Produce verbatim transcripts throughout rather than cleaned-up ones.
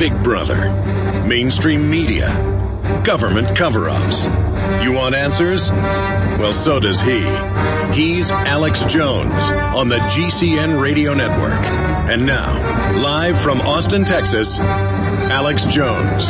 Big Brother, mainstream media, government cover-ups. You want answers? Well, so does he. He's Alex Jones on the G C N Radio Network. And now, live from Austin, Texas, Alex Jones.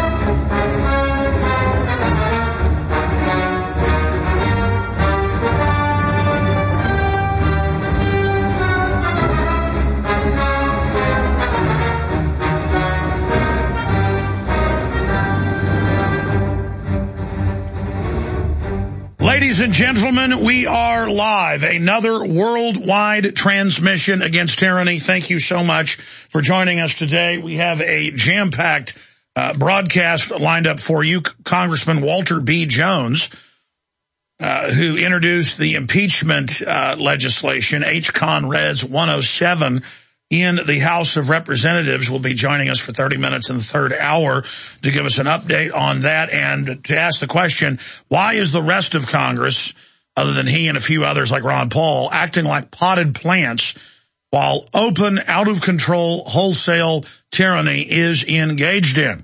Ladies and gentlemen, we are live. Another worldwide transmission against tyranny. Thank you so much for joining us today. We have a jam-packed uh, broadcast lined up for you. Congressman Walter B. Jones, uh, who introduced the impeachment uh, legislation, H Con Res one oh seven, in the House of Representatives, will be joining us for thirty minutes in the third hour to give us an update on that and to ask the question, why is the rest of Congress, other than he and a few others like Ron Paul, acting like potted plants while open, out-of-control, wholesale tyranny is engaged in?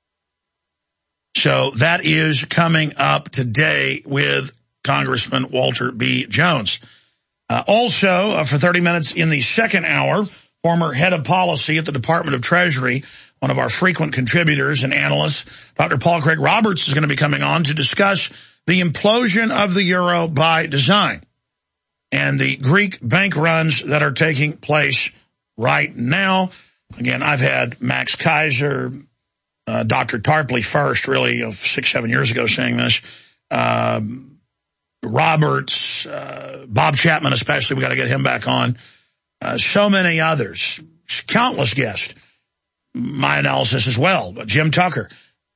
So that is coming up today with Congressman Walter B. Jones. Uh, also, uh, for thirty minutes in the second hour, former head of policy at the Department of Treasury, one of our frequent contributors and analysts, Doctor Paul Craig Roberts, is going to be coming on to discuss the implosion of the euro by design and the Greek bank runs that are taking place right now. Again, I've had Max Kaiser, uh, Doctor Tarpley first, really, uh, six, seven years ago saying this, um, Roberts, uh, Bob Chapman especially, we got to get him back on. Uh, so many others, countless guests, my analysis as well, Jim Tucker,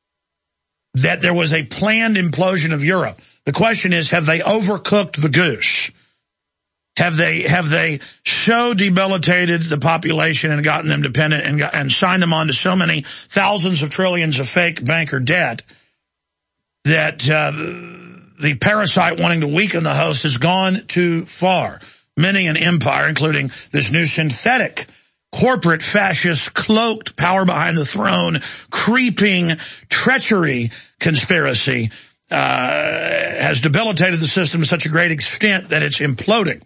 that there was a planned implosion of Europe. The question is, have they overcooked the goose? Have they have they so debilitated the population and gotten them dependent and, got, and signed them on to so many thousands of trillions of fake banker debt that uh, the parasite wanting to weaken the host has gone too far? Many an empire, including this new synthetic, corporate, fascist, cloaked power behind the throne, creeping treachery conspiracy, uh, has debilitated the system to such a great extent that it's imploding.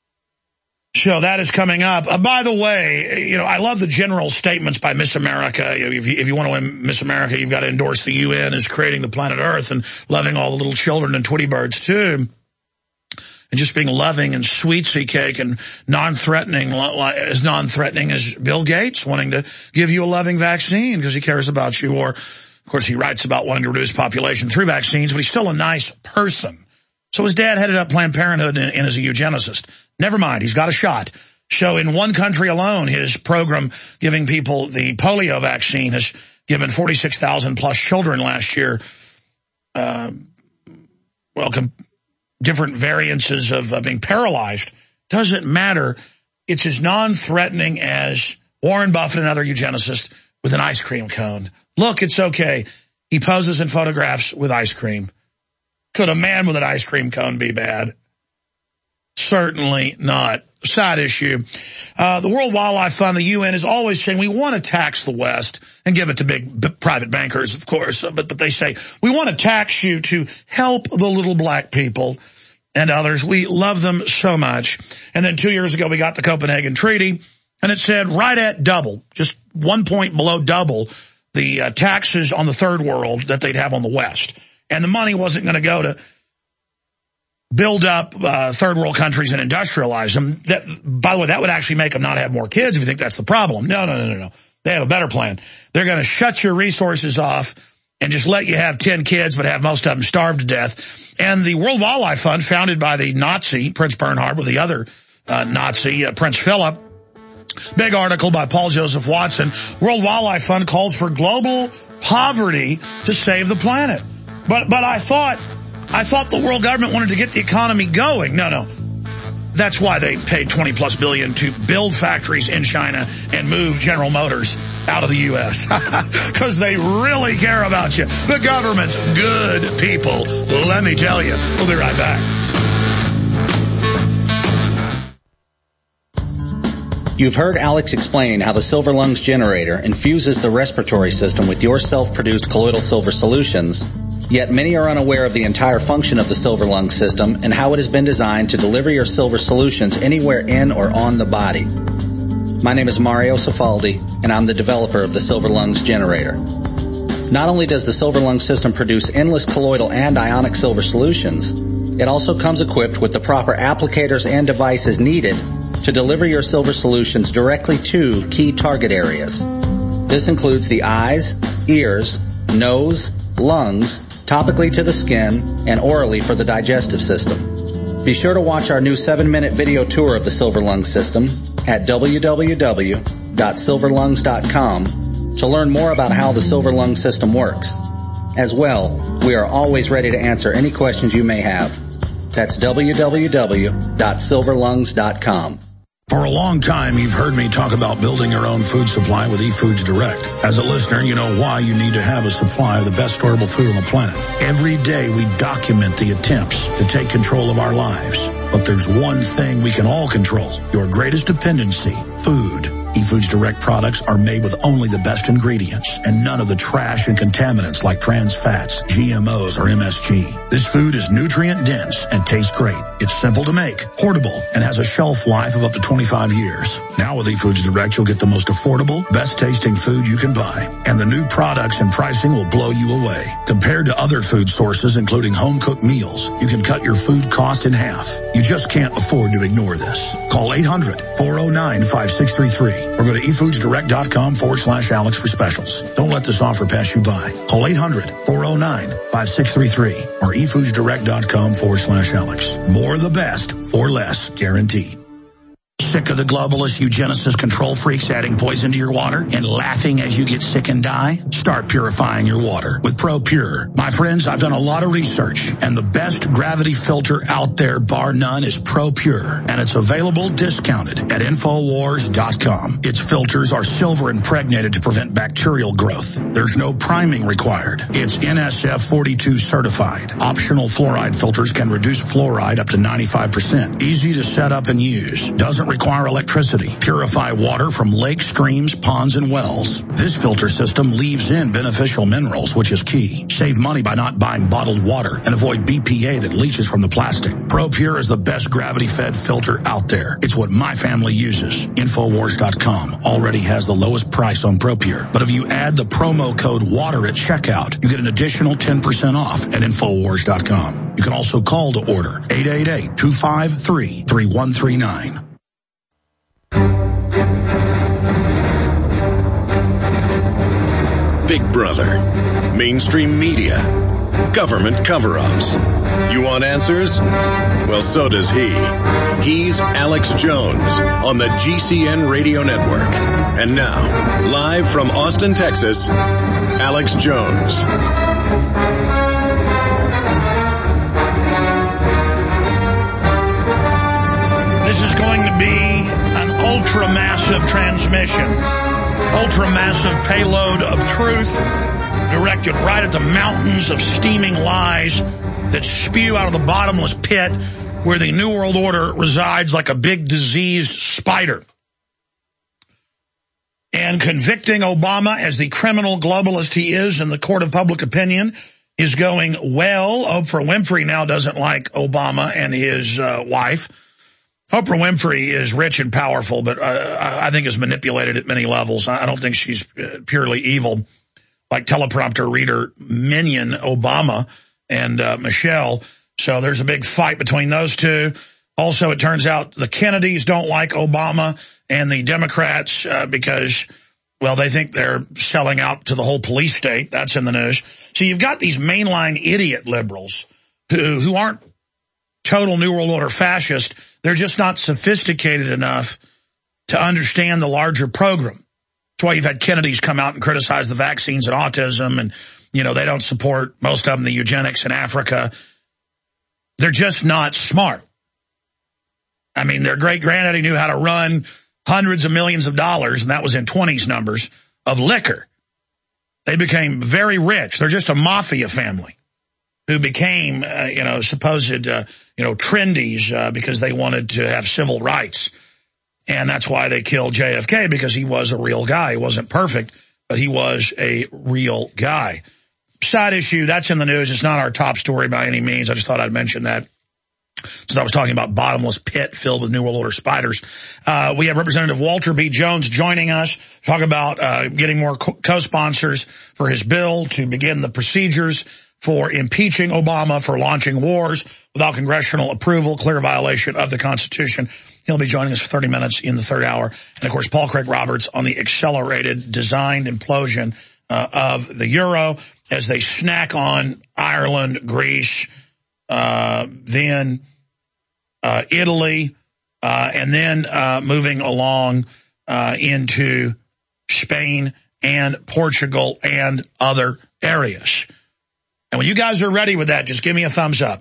So that is coming up. Uh, by the way, you know, I love the general statements by Miss America. If you, if you want to win Miss America, you've got to endorse the U N as creating the planet Earth and loving all the little children and Tweety birds, too. And just being loving and sweet-sea cake and non-threatening, as non-threatening as Bill Gates wanting to give you a loving vaccine because he cares about you. Or, of course, he writes about wanting to reduce population through vaccines, but he's still a nice person. So his dad headed up Planned Parenthood and, and is a eugenicist. Never mind, he's got a shot. So in one country alone, his program giving people the polio vaccine has given forty-six thousand plus children last year. Uh, welcome. Different variances of uh, being paralyzed. Doesn't matter. It's as non-threatening as Warren Buffett, another eugenicist, with an ice cream cone. Look, it's okay. He poses in photographs with ice cream. Could a man with an ice cream cone be bad? Certainly not. Side issue. Uh, the World Wildlife Fund, the U N, is always saying we want to tax the West and give it to big b- private bankers, of course. But, but they say we want to tax you to help the little black people and others. We love them so much. And then two years ago, we got the Copenhagen Treaty, and it said right at double, just one point below double, the uh, taxes on the third world that they'd have on the West. And the money wasn't going to go to build up uh, third world countries and industrialize them. That, by the way, that would actually make them not have more kids if you think that's the problem. No, no, no, no, no. They have a better plan. They're going to shut your resources off and just let you have ten kids, but have most of them starved to death. And the World Wildlife Fund, founded by the Nazi, Prince Bernhard, with the other uh, Nazi, uh, Prince Philip, big article by Paul Joseph Watson, World Wildlife Fund calls for global poverty to save the planet. But but I thought I thought the world government wanted to get the economy going. No, no. That's why they paid twenty plus billion to build factories in China and move General Motors out of the U S Because they really care about you. The government's good people. Let me tell you. We'll be right back. You've heard Alex explain how the Silver Lungs generator infuses the respiratory system with your self-produced colloidal silver solutions, yet many are unaware of the entire function of the Silver Lungs system and how it has been designed to deliver your silver solutions anywhere in or on the body. My name is Mario Cifaldi, and I'm the developer of the Silver Lungs generator. Not only does the Silver Lungs system produce endless colloidal and ionic silver solutions, it also comes equipped with the proper applicators and devices needed to deliver your silver solutions directly to key target areas. This includes the eyes, ears, nose, lungs, topically to the skin, and orally for the digestive system. Be sure to watch our new seven-minute video tour of the Silver Lungs system at w w w dot silver lungs dot com to learn more about how the Silver Lungs system works. As well, we are always ready to answer any questions you may have. That's w w w dot silver lungs dot com. For a long time, you've heard me talk about building your own food supply with eFoods Direct. As a listener, you know why you need to have a supply of the best storable food on the planet. Every day, we document the attempts to take control of our lives. But there's one thing we can all control, your greatest dependency, food. eFoods Direct products are made with only the best ingredients and none of the trash and contaminants like trans fats, G M Os, or M S G. This food is nutrient dense and tastes great. It's simple to make, portable, and has a shelf life of up to twenty-five years. Now with eFoods Direct, you'll get the most affordable, best tasting food you can buy. And the new products and pricing will blow you away. Compared to other food sources, including home cooked meals, you can cut your food cost in half. You just can't afford to ignore this. Call eight hundred, four oh nine, five six three three. Or go to efoodsdirect.com forward slash Alex for specials. Don't let this offer pass you by. Call eight hundred, four oh nine, five six three three or efoodsdirect.com forward slash Alex. More of the best for less, guaranteed. Sick of the globalist eugenicist control freaks adding poison to your water and laughing as you get sick and die? Start purifying your water with ProPure. My friends, I've done a lot of research, and the best gravity filter out there, bar none, is ProPure, and it's available discounted at Infowars dot com. Its filters are silver impregnated to prevent bacterial growth. There's no priming required. It's N S F forty-two certified. Optional fluoride filters can reduce fluoride up to ninety-five percent. Easy to set up and use. Doesn't require electricity. Purify water from lakes, streams, ponds, and wells. This filter system leaves in beneficial minerals, which is key. Save money by not buying bottled water and avoid B P A that leaches from the plastic. ProPure is the best gravity-fed filter out there. It's what my family uses. Infowars dot com already has the lowest price on ProPure. But if you add the promo code WATER at checkout, you get an additional ten percent off at Infowars dot com. You can also call to order eight eight eight, two five three, three one three nine. Big Brother, mainstream media, government cover-ups. You want answers? Well, so does he. He's Alex Jones on the G C N Radio Network. And now, live from Austin, Texas, Alex Jones. This is going to be an ultra-massive transmission. Ultra-massive payload of truth directed right at the mountains of steaming lies that spew out of the bottomless pit where the New World Order resides like a big diseased spider. And convicting Obama as the criminal globalist he is in the court of public opinion is going well. Oprah Winfrey now doesn't like Obama and his uh, wife. Oprah Winfrey is rich and powerful, but uh, I think is manipulated at many levels. I don't think she's purely evil, like teleprompter reader minion Obama and uh, Michelle. So there's a big fight between those two. Also, it turns out the Kennedys don't like Obama and the Democrats uh, because, well, they think they're selling out to the whole police state. That's in the news. So you've got these mainline idiot liberals who who aren't total New World Order fascist. They're just not sophisticated enough to understand the larger program. That's why you've had Kennedys come out and criticize the vaccines and autism, and, you know, they don't support, most of them, the eugenics in Africa. They're just not smart. I mean, their great-granddaddy knew how to run hundreds of millions of dollars, and that was in twenties numbers, of liquor. They became very rich. They're just a mafia family who became, uh, you know, supposed, uh, you know, trendies uh, because they wanted to have civil rights. And that's why they killed J F K, because he was a real guy. He wasn't perfect, but he was a real guy. Side issue, that's in the news. It's not our top story by any means. I just thought I'd mention that, since I was talking about bottomless pit filled with New World Order spiders. Uh, we have Representative Walter B. Jones joining us to talk about uh, getting more co-sponsors for his bill to begin the procedures for impeaching Obama for launching wars without congressional approval, clear violation of the Constitution. He'll be joining us for thirty minutes in the third hour. And, of course, Paul Craig Roberts on the accelerated, designed implosion uh, of the euro as they snack on Ireland, Greece, uh, then uh, Italy, uh, and then uh, moving along uh, into Spain and Portugal and other areas. And when you guys are ready with that, just give me a thumbs up.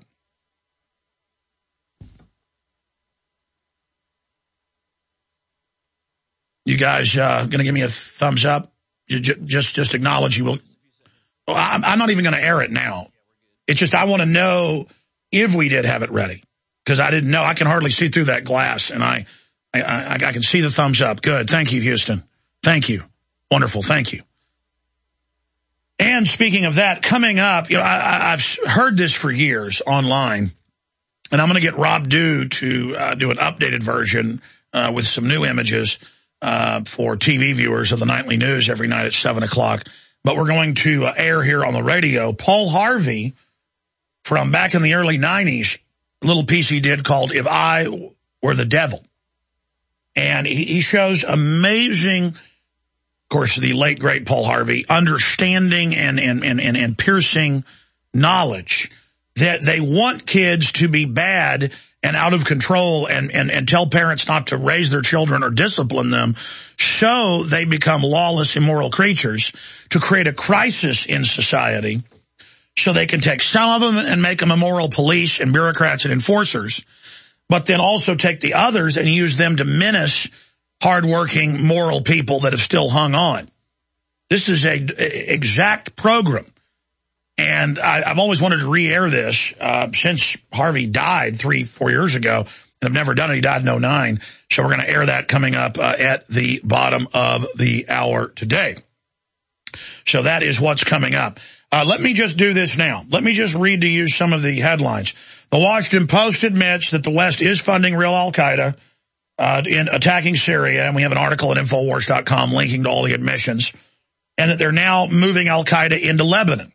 You guys uh, going to give me a thumbs up? Just just acknowledge you will. Well, I'm, I'm not even going to air it now. It's just I want to know if we did have it ready, because I didn't know. I can hardly see through that glass, and I, I, I, I can see the thumbs up. Good. Thank you, Houston. Thank you. Wonderful. Thank you. And speaking of that, coming up, you know, I, I've heard this for years online, and I'm going to get Rob Dew to uh, do an updated version uh, with some new images uh, for T V viewers of the nightly news every night at seven o'clock. But we're going to uh, air here on the radio Paul Harvey from back in the early nineties, a little piece he did called If I Were the Devil. And he, he shows amazing, of course, the late, great Paul Harvey, understanding and, and, and, and, and piercing knowledge that they want kids to be bad and out of control and, and, and tell parents not to raise their children or discipline them, so they become lawless, immoral creatures, to create a crisis in society so they can take some of them and make them immoral police and bureaucrats and enforcers, but then also take the others and use them to menace hardworking, moral people that have still hung on. This is a, a exact program. And I, I've always wanted to re-air this uh, since Harvey died three, four years ago. And I've never done it. He died in oh nine. So we're going to air that coming up uh, at the bottom of the hour today. So that is what's coming up. Uh, let me just do this now. Let me just read to you some of the headlines. The Washington Post admits that the West is funding real Al-Qaeda uh, in attacking Syria. And we have an article at Infowars dot com linking to all the admissions. And that they're now moving Al-Qaeda into Lebanon.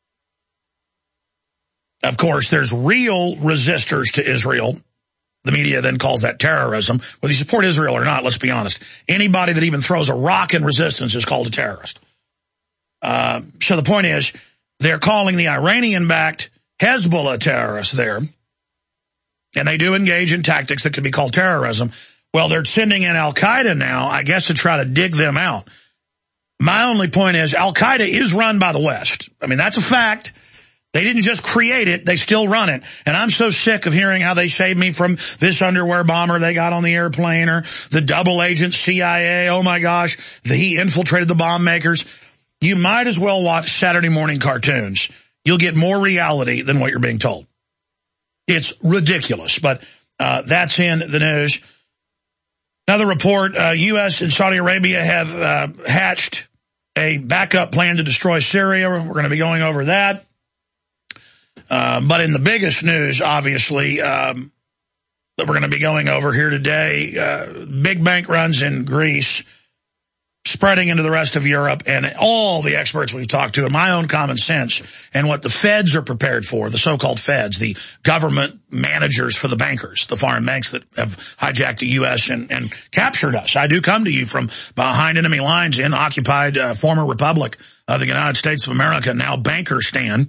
Of course, there's real resistors to Israel. The media then calls that terrorism. Whether you support Israel or not, let's be honest. Anybody that even throws a rock in resistance is called a terrorist. Uh, so the point is, they're calling the Iranian-backed Hezbollah terrorists there. And they do engage in tactics that could be called terrorism. Well, they're sending in Al-Qaeda now, I guess, to try to dig them out. My only point is, Al-Qaeda is run by the West. I mean, that's a fact. They didn't just create it, they still run it. And I'm so sick of hearing how they saved me from this underwear bomber they got on the airplane, or the double agent C I A, oh my gosh, the, he infiltrated the bomb makers. You might as well watch Saturday morning cartoons. You'll get more reality than what you're being told. It's ridiculous, but uh, that's in the news. Another report, uh, U S and Saudi Arabia have uh, hatched a backup plan to destroy Syria. We're going to be going over that. Uh, but in the biggest news, obviously, um, that we're going to be going over here today, uh, big bank runs in Greece, spreading into the rest of Europe, and all the experts we've talked to, and my own common sense, and what the feds are prepared for, the so-called feds, the government managers for the bankers, the foreign banks that have hijacked the U S and, and captured us. I do come to you from behind enemy lines in occupied uh, former republic of the United States of America, now Bankerstan.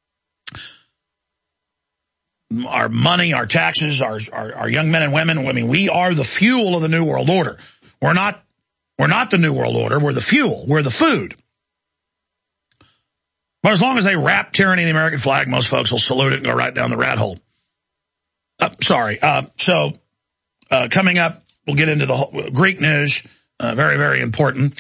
Our money, our taxes, our, our our young men and women, I mean, we are the fuel of the New World Order. We're not we're not the New World Order, we're the fuel, we're the food. But as long as they wrap tyranny in the American flag, most folks will salute it and go right down the rat hole. Uh, sorry. Uh, so uh, coming up, we'll get into the whole, Greek news, uh, very, very important.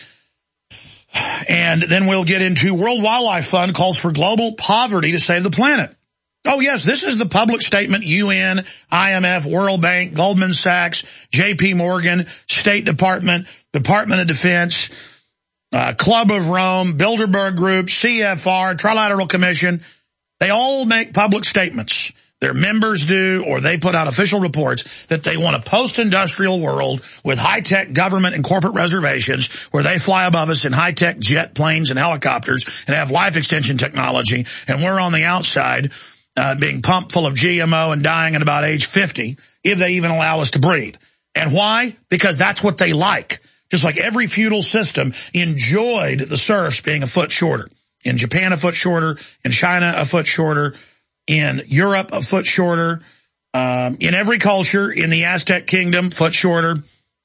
And then we'll get into World Wildlife Fund calls for global poverty to save the planet. Oh, yes, this is the public statement. U N, I M F, World Bank, Goldman Sachs, J P Morgan, State Department, Department of Defense, uh, Club of Rome, Bilderberg Group, C F R, Trilateral Commission. They all make public statements. Their members do, or they put out official reports that they want a post-industrial world with high-tech government and corporate reservations where they fly above us in high-tech jet planes and helicopters and have life extension technology, and we're on the outside uh, being pumped full of G M O and dying at about age fifty, if they even allow us to breed. And why? Because that's what they like. Just like every feudal system enjoyed the serfs being a foot shorter. In Japan, a foot shorter. In China, a foot shorter. In Europe, a foot shorter. Um, in every culture, in the Aztec kingdom, foot shorter.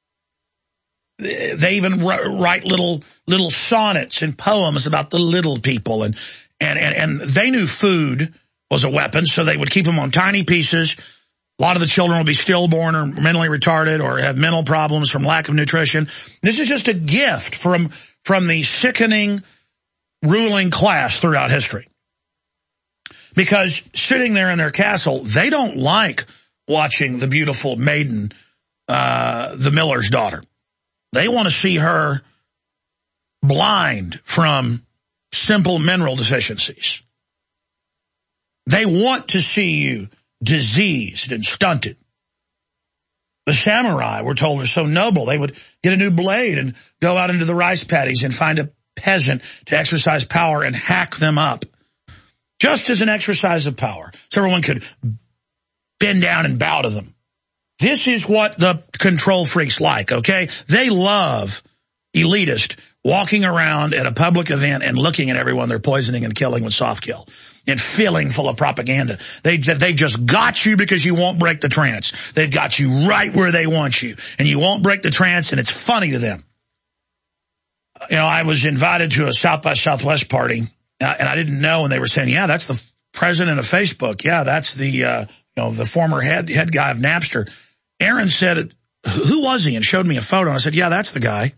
They even write little little sonnets and poems about the little people. And, and, and, and they knew food was a weapon, so they would keep them on tiny pieces. A lot of the children will be stillborn or mentally retarded or have mental problems from lack of nutrition. This is just a gift from, from the sickening ruling class throughout history. Because sitting there in their castle, they don't like watching the beautiful maiden, uh, the miller's daughter. They want to see her blind from simple mineral deficiencies. They want to see you diseased and stunted. The samurai, we're told, are so noble. They would get a new blade and go out into the rice paddies and find a peasant to exercise power and hack them up. Just as an exercise of power, so everyone could bend down and bow to them. This is what the control freaks like, okay? They love elitists walking around at a public event and looking at everyone they're poisoning and killing with soft kill and filling full of propaganda. They, they just got you because you won't break the trance. They've got you right where they want you, and you won't break the trance, and it's funny to them. You know, I was invited to a South by Southwest party, and I didn't know, and they were saying, yeah, that's the president of Facebook. Yeah, that's the, uh, you know, the former head, head guy of Napster. Aaron said, who was he? And showed me a photo. And I said, yeah, that's the guy,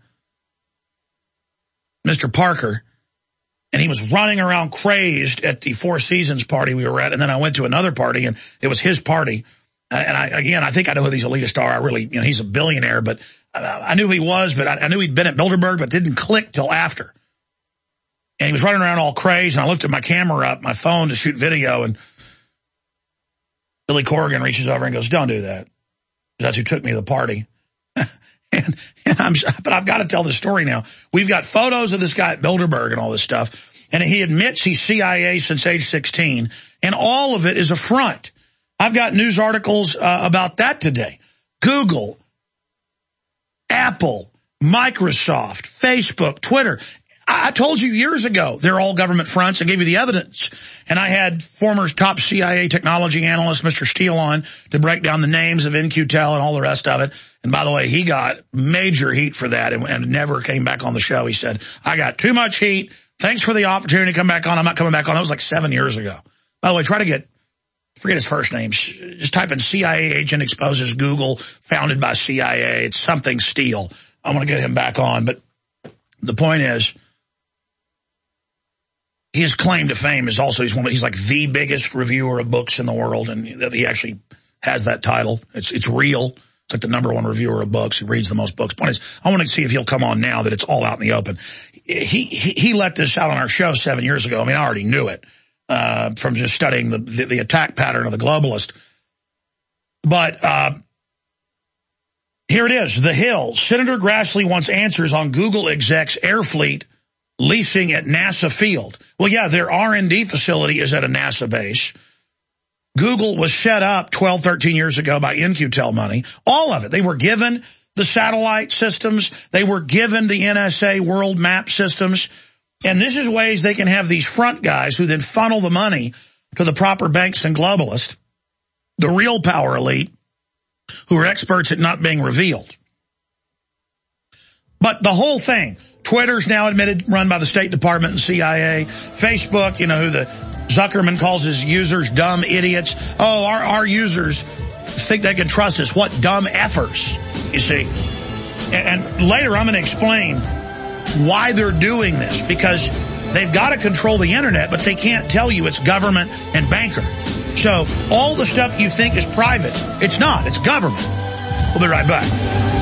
Mister Parker. And he was running around crazed at the Four Seasons party we were at. And then I went to another party, and it was his party. Uh, and I, again, I think I know who these elitists are. I really, you know, he's a billionaire, but I, I knew who he was, but I, I knew he'd been at Bilderberg, but didn't click till after. And he was running around all crazy, and I lifted my camera up, my phone, to shoot video, and Billy Corgan reaches over and goes, don't do that. That's who took me to the party. and, and I'm, but I've got to tell this story now. We've got photos of this guy at Bilderberg and all this stuff, and he admits he's C I A since age sixteen, and all of it is a front. I've got news articles uh, about that today. Google, Apple, Microsoft, Facebook, Twitter. I told you years ago they're all government fronts. I gave you the evidence. And I had former top C I A technology analyst, Mister Steele, on to break down the names of N Q Tel and all the rest of it. And by the way, he got major heat for that and, and never came back on the show. He said, I got too much heat. Thanks for the opportunity to come back on. I'm not coming back on. That was like seven years ago. By the way, try to get, forget his first name. Just type in C I A agent exposes Google, founded by C I A. It's something Steele. I want to get him back on. But the point is, his claim to fame is also he's one of, he's like the biggest reviewer of books in the world, and he actually has that title. It's it's real. It's like the number one reviewer of books. He reads the most books. Point is, I want to see if he'll come on now that it's all out in the open. He he, he let this out on our show seven years ago. I mean, I already knew it uh, from just studying the, the the attack pattern of the globalist. But uh, here it is. The Hill. Senator Grassley wants answers on Google execs air fleet leasing at NASA field. Well, yeah, their R and D facility is at a NASA base. Google was set up twelve, thirteen years ago by N Q Tel money. All of it. They were given the satellite systems. They were given the N S A world map systems. And this is ways they can have these front guys who then funnel the money to the proper banks and globalists, the real power elite, who are experts at not being revealed. But the whole thing, Twitter's now admitted run by the State Department and C I A. Facebook, you know, who the Zuckerman calls his users dumb idiots. Oh, our, our users think they can trust us. What dumb effers, you see. And, and later I'm going to explain why they're doing this, because they've got to control the internet, but they can't tell you it's government and banker. So all the stuff you think is private, it's not. It's government. We'll be right back.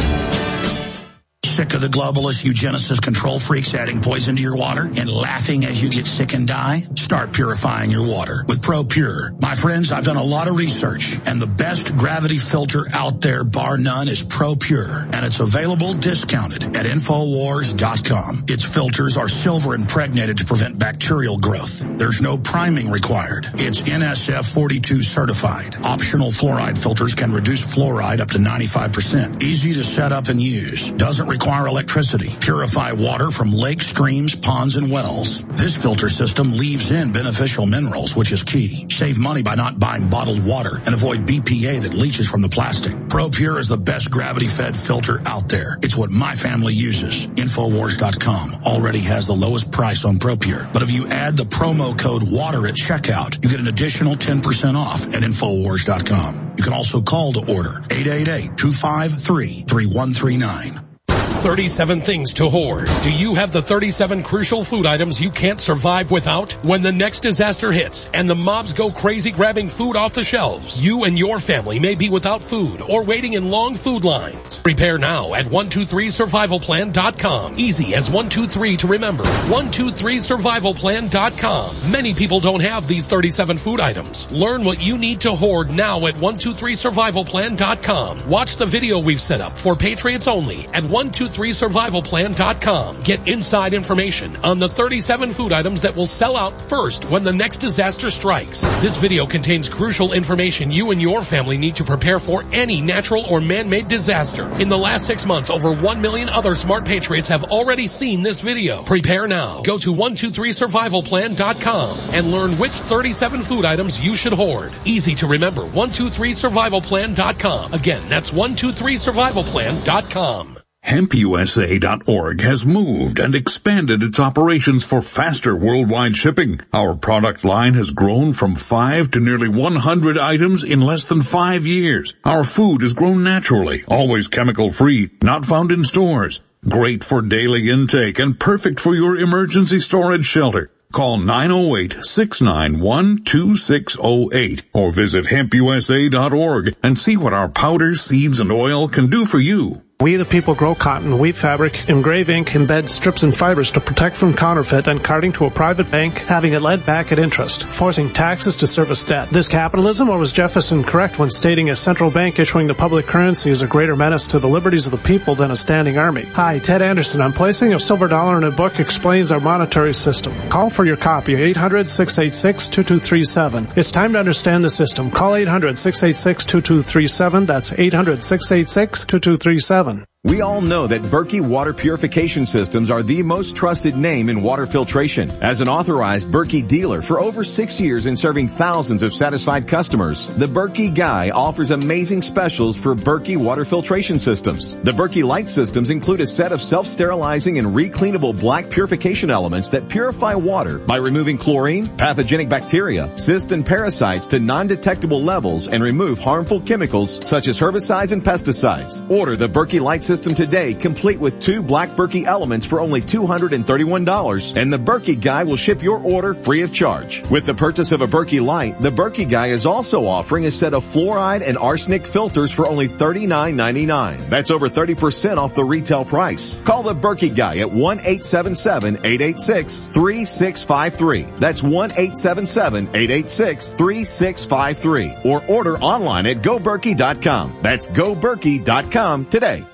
Sick of the globalist eugenicist control freaks adding poison to your water and laughing as you get sick and die? Start purifying your water with ProPure. My friends, I've done a lot of research, and the best gravity filter out there, bar none, is ProPure, and it's available discounted at Infowars dot com. Its filters are silver impregnated to prevent bacterial growth. There's no priming required. It's N S F forty-two certified. Optional fluoride filters can reduce fluoride up to ninety-five percent. Easy to set up and use. Doesn't require Require electricity. Purify water from lakes, streams, ponds, and wells. This filter system leaves in beneficial minerals, which is key. Save money by not buying bottled water and avoid B P A that leaches from the plastic. ProPure is the best gravity-fed filter out there. It's what my family uses. Infowars dot com already has the lowest price on ProPure. But if you add the promo code WATER at checkout, you get an additional ten percent off at Infowars dot com. You can also call to order eight eight eight, two five three, three one three nine. thirty-seven things to hoard. Do you have the thirty-seven crucial food items you can't survive without? When the next disaster hits and the mobs go crazy grabbing food off the shelves, you and your family may be without food or waiting in long food lines. Prepare now at one two three survival plan dot com. Easy as one two three to remember. one two three survival plan dot com. Many people don't have these thirty-seven food items. Learn what you need to hoard now at one two three survival plan dot com. Watch the video we've set up for Patriots only at one two three survival plan dot com. Get inside information on the thirty-seven food items that will sell out first when the next disaster strikes. This video contains crucial information you and your family need to prepare for any natural or man-made disaster. In the last six months, over one million other smart patriots have already seen this video. Prepare now. Go to one two three survival plan dot com and learn which thirty-seven food items you should hoard. Easy to remember. one two three survival plan dot com. Again, that's one two three survival plan dot com. Hemp U S A dot org has moved and expanded its operations for faster worldwide shipping. Our product line has grown from five to nearly one hundred items in less than five years. Our food is grown naturally, always chemical-free, not found in stores. Great for daily intake and perfect for your emergency storage shelter. Call nine oh eight, six nine one, two six oh eight or visit hemp U S A dot org and see what our powders, seeds, and oil can do for you. We the people grow cotton, weave fabric, engrave ink, embed strips and fibers to protect from counterfeit and carting to a private bank, having it lent back at interest, forcing taxes to service debt. This capitalism, or was Jefferson correct when stating a central bank issuing the public currency is a greater menace to the liberties of the people than a standing army? Hi, Ted Anderson. I'm placing a silver dollar in a book explains our monetary system. Call for your copy, eight hundred, six eight six, two two three seven. It's time to understand the system. Call eight hundred, six eight six, two two three seven. That's eight hundred, six eight six, two two three seven. We all know that Berkey Water Purification Systems are the most trusted name in water filtration. As an authorized Berkey dealer for over six years and serving thousands of satisfied customers, the Berkey Guy offers amazing specials for Berkey Water Filtration Systems. The Berkey Light Systems include a set of self-sterilizing and recleanable black purification elements that purify water by removing chlorine, pathogenic bacteria, cysts, and parasites to non-detectable levels and remove harmful chemicals such as herbicides and pesticides. Order the Berkey Light Systems System today, complete with two black Berkey elements for only two hundred thirty-one dollars, and the Berkey Guy will ship your order free of charge. With the purchase of a Berkey Light, the Berkey Guy is also offering a set of fluoride and arsenic filters for only thirty-nine ninety-nine. That's over thirty percent off the retail price. Call the Berkey Guy at one eight seven seven, eight eight six, three six five three. That's one eight seven seven, eight eight six, three six five three. Or order online at go berkey dot com. That's go berkey dot com today.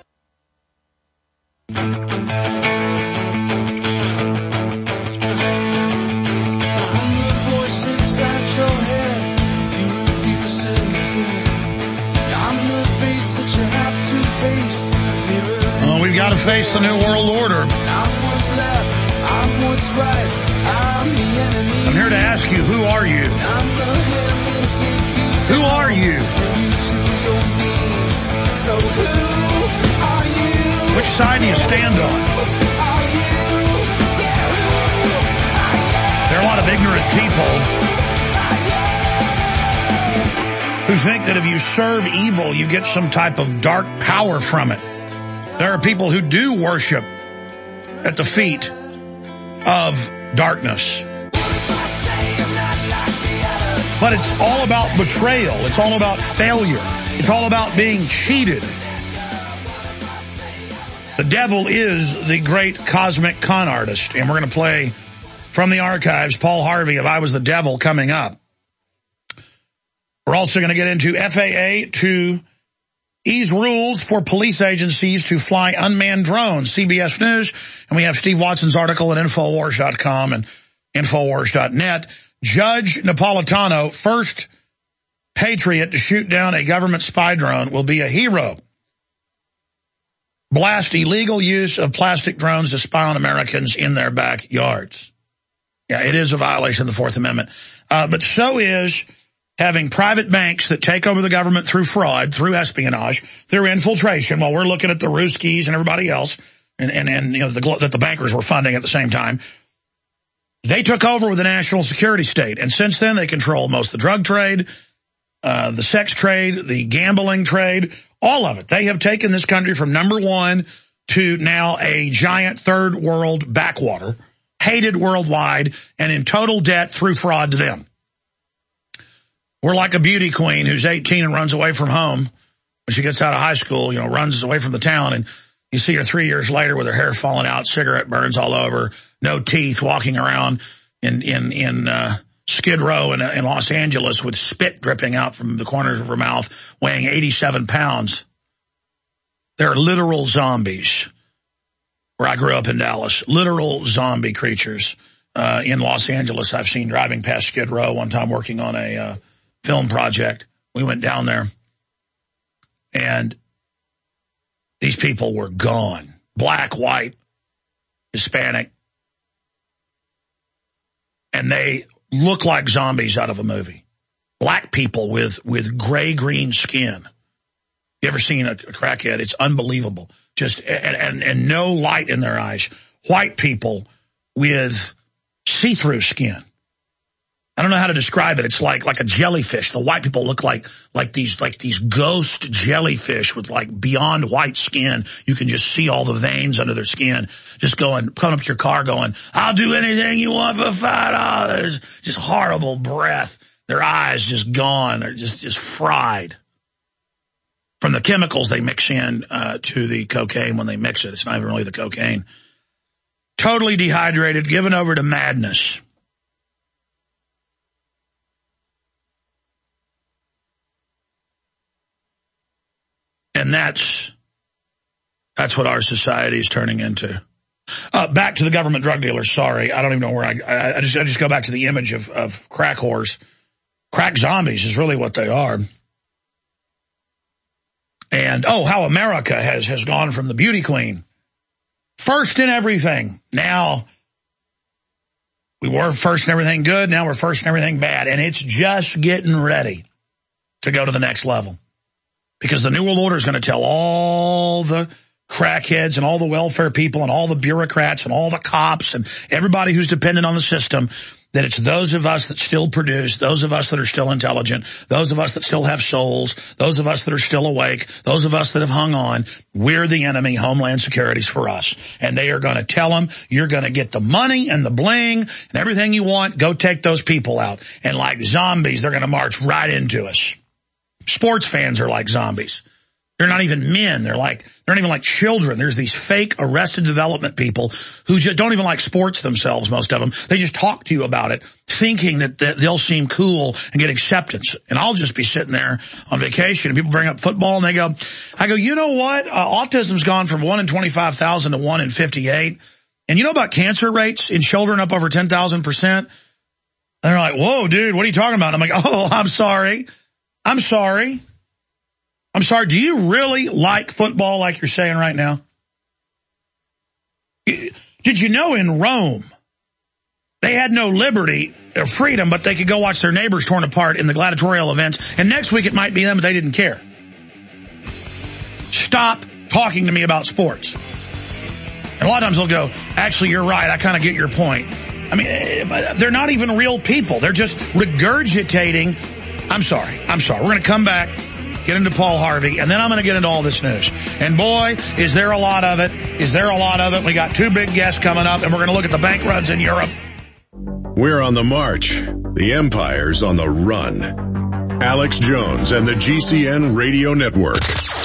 Oh, we've got to face the new world order. I'm here to ask you, who are you? Who are you? Which side do you stand on? There are a lot of ignorant people who think that if you serve evil, you get some type of dark power from it. There are people who do worship at the feet of darkness. But it's all about betrayal. It's all about failure. It's all about being cheated. The devil is the great cosmic con artist. And we're going to play from the archives Paul Harvey of I Was the Devil coming up. We're also going to get into F A A to ease rules for police agencies to fly unmanned drones, C B S News. And we have Steve Watson's article at Infowars dot com and Infowars dot net. Judge Napolitano, first patriot to shoot down a government spy drone, will be a hero. Blast illegal use of plastic drones to spy on Americans in their backyards. Yeah, it is a violation of the Fourth Amendment. Uh, but so is having private banks that take over the government through fraud, through espionage, through infiltration, while we're looking at the Ruskies and everybody else, and, and, and you know, the, that the bankers were funding at the same time. They took over with the national security state, and since then they control most of the drug trade, uh, the sex trade, the gambling trade, all of it. They have taken this country from number one to now a giant third world backwater, hated worldwide, and in total debt through fraud to them. We're like a beauty queen who's eighteen and runs away from home when she gets out of high school, you know, runs away from the town, and you see her three years later with her hair falling out, cigarette burns all over, no teeth, walking around in in in uh, Skid Row in, in Los Angeles with spit dripping out from the corners of her mouth, weighing eighty-seven pounds. They're literal zombies. Where I grew up in Dallas, literal zombie creatures uh, in Los Angeles. I've seen driving past Skid Row one time working on a uh, film project. We went down there, and these people were gone. Black, white, Hispanic. And they look like zombies out of a movie. Black people with, with gray-green skin. You ever seen a, a crackhead? It's unbelievable. Just and, and, and no light in their eyes. White people with see-through skin. I don't know how to describe it. It's like like a jellyfish. The white people look like like these like these ghost jellyfish with like beyond white skin. You can just see all the veins under their skin. Just going, coming up to your car going, I'll do anything you want for five dollars. Just horrible breath. Their eyes just gone. They're just, just fried. From the chemicals they mix in uh, to the cocaine when they mix it. It's not even really the cocaine. Totally dehydrated, given over to madness. And that's that's what our society is turning into. Uh, back to the government drug dealers. Sorry, I don't even know where I. I, I just I just go back to the image of of crack whores. Crack zombies is really what they are. And oh, how America has has gone from the beauty queen, first in everything. Now we were first in everything good. Now we're first in everything bad, and it's just getting ready to go to the next level. Because the New World Order is going to tell all the crackheads and all the welfare people and all the bureaucrats and all the cops and everybody who's dependent on the system that it's those of us that still produce, those of us that are still intelligent, those of us that still have souls, those of us that are still awake, those of us that have hung on. We're the enemy. Homeland Security's for us. And they are going to tell them, you're going to get the money and the bling and everything you want. Go take those people out. And like zombies, they're going to march right into us. Sports fans are like zombies. They're not even men. They're like, they're not even like children. There's these fake arrested development people who just don't even like sports themselves, most of them. They just talk to you about it, thinking that, that they'll seem cool and get acceptance. And I'll just be sitting there on vacation and people bring up football and they go, I go, you know what? Uh, autism's gone from one in twenty-five thousand to one in fifty-eight. And you know about cancer rates in children up over ten thousand percent? And they're like, whoa, dude, what are you talking about? I'm like, oh, I'm sorry. I'm sorry. I'm sorry. Do you really like football like you're saying right now? Did you know in Rome, they had no liberty or freedom, but they could go watch their neighbors torn apart in the gladiatorial events, and next week it might be them, but they didn't care. Stop talking to me about sports. And a lot of times they'll go, actually, you're right. I kind of get your point. I mean, they're not even real people. They're just regurgitating. I'm sorry. I'm sorry. We're going to come back, get into Paul Harvey, and then I'm going to get into all this news. And boy, is there a lot of it. Is there a lot of it. We got two big guests coming up, and we're going to look at the bank runs in Europe. We're on the march. The empire's on the run. Alex Jones and the G C N Radio Network.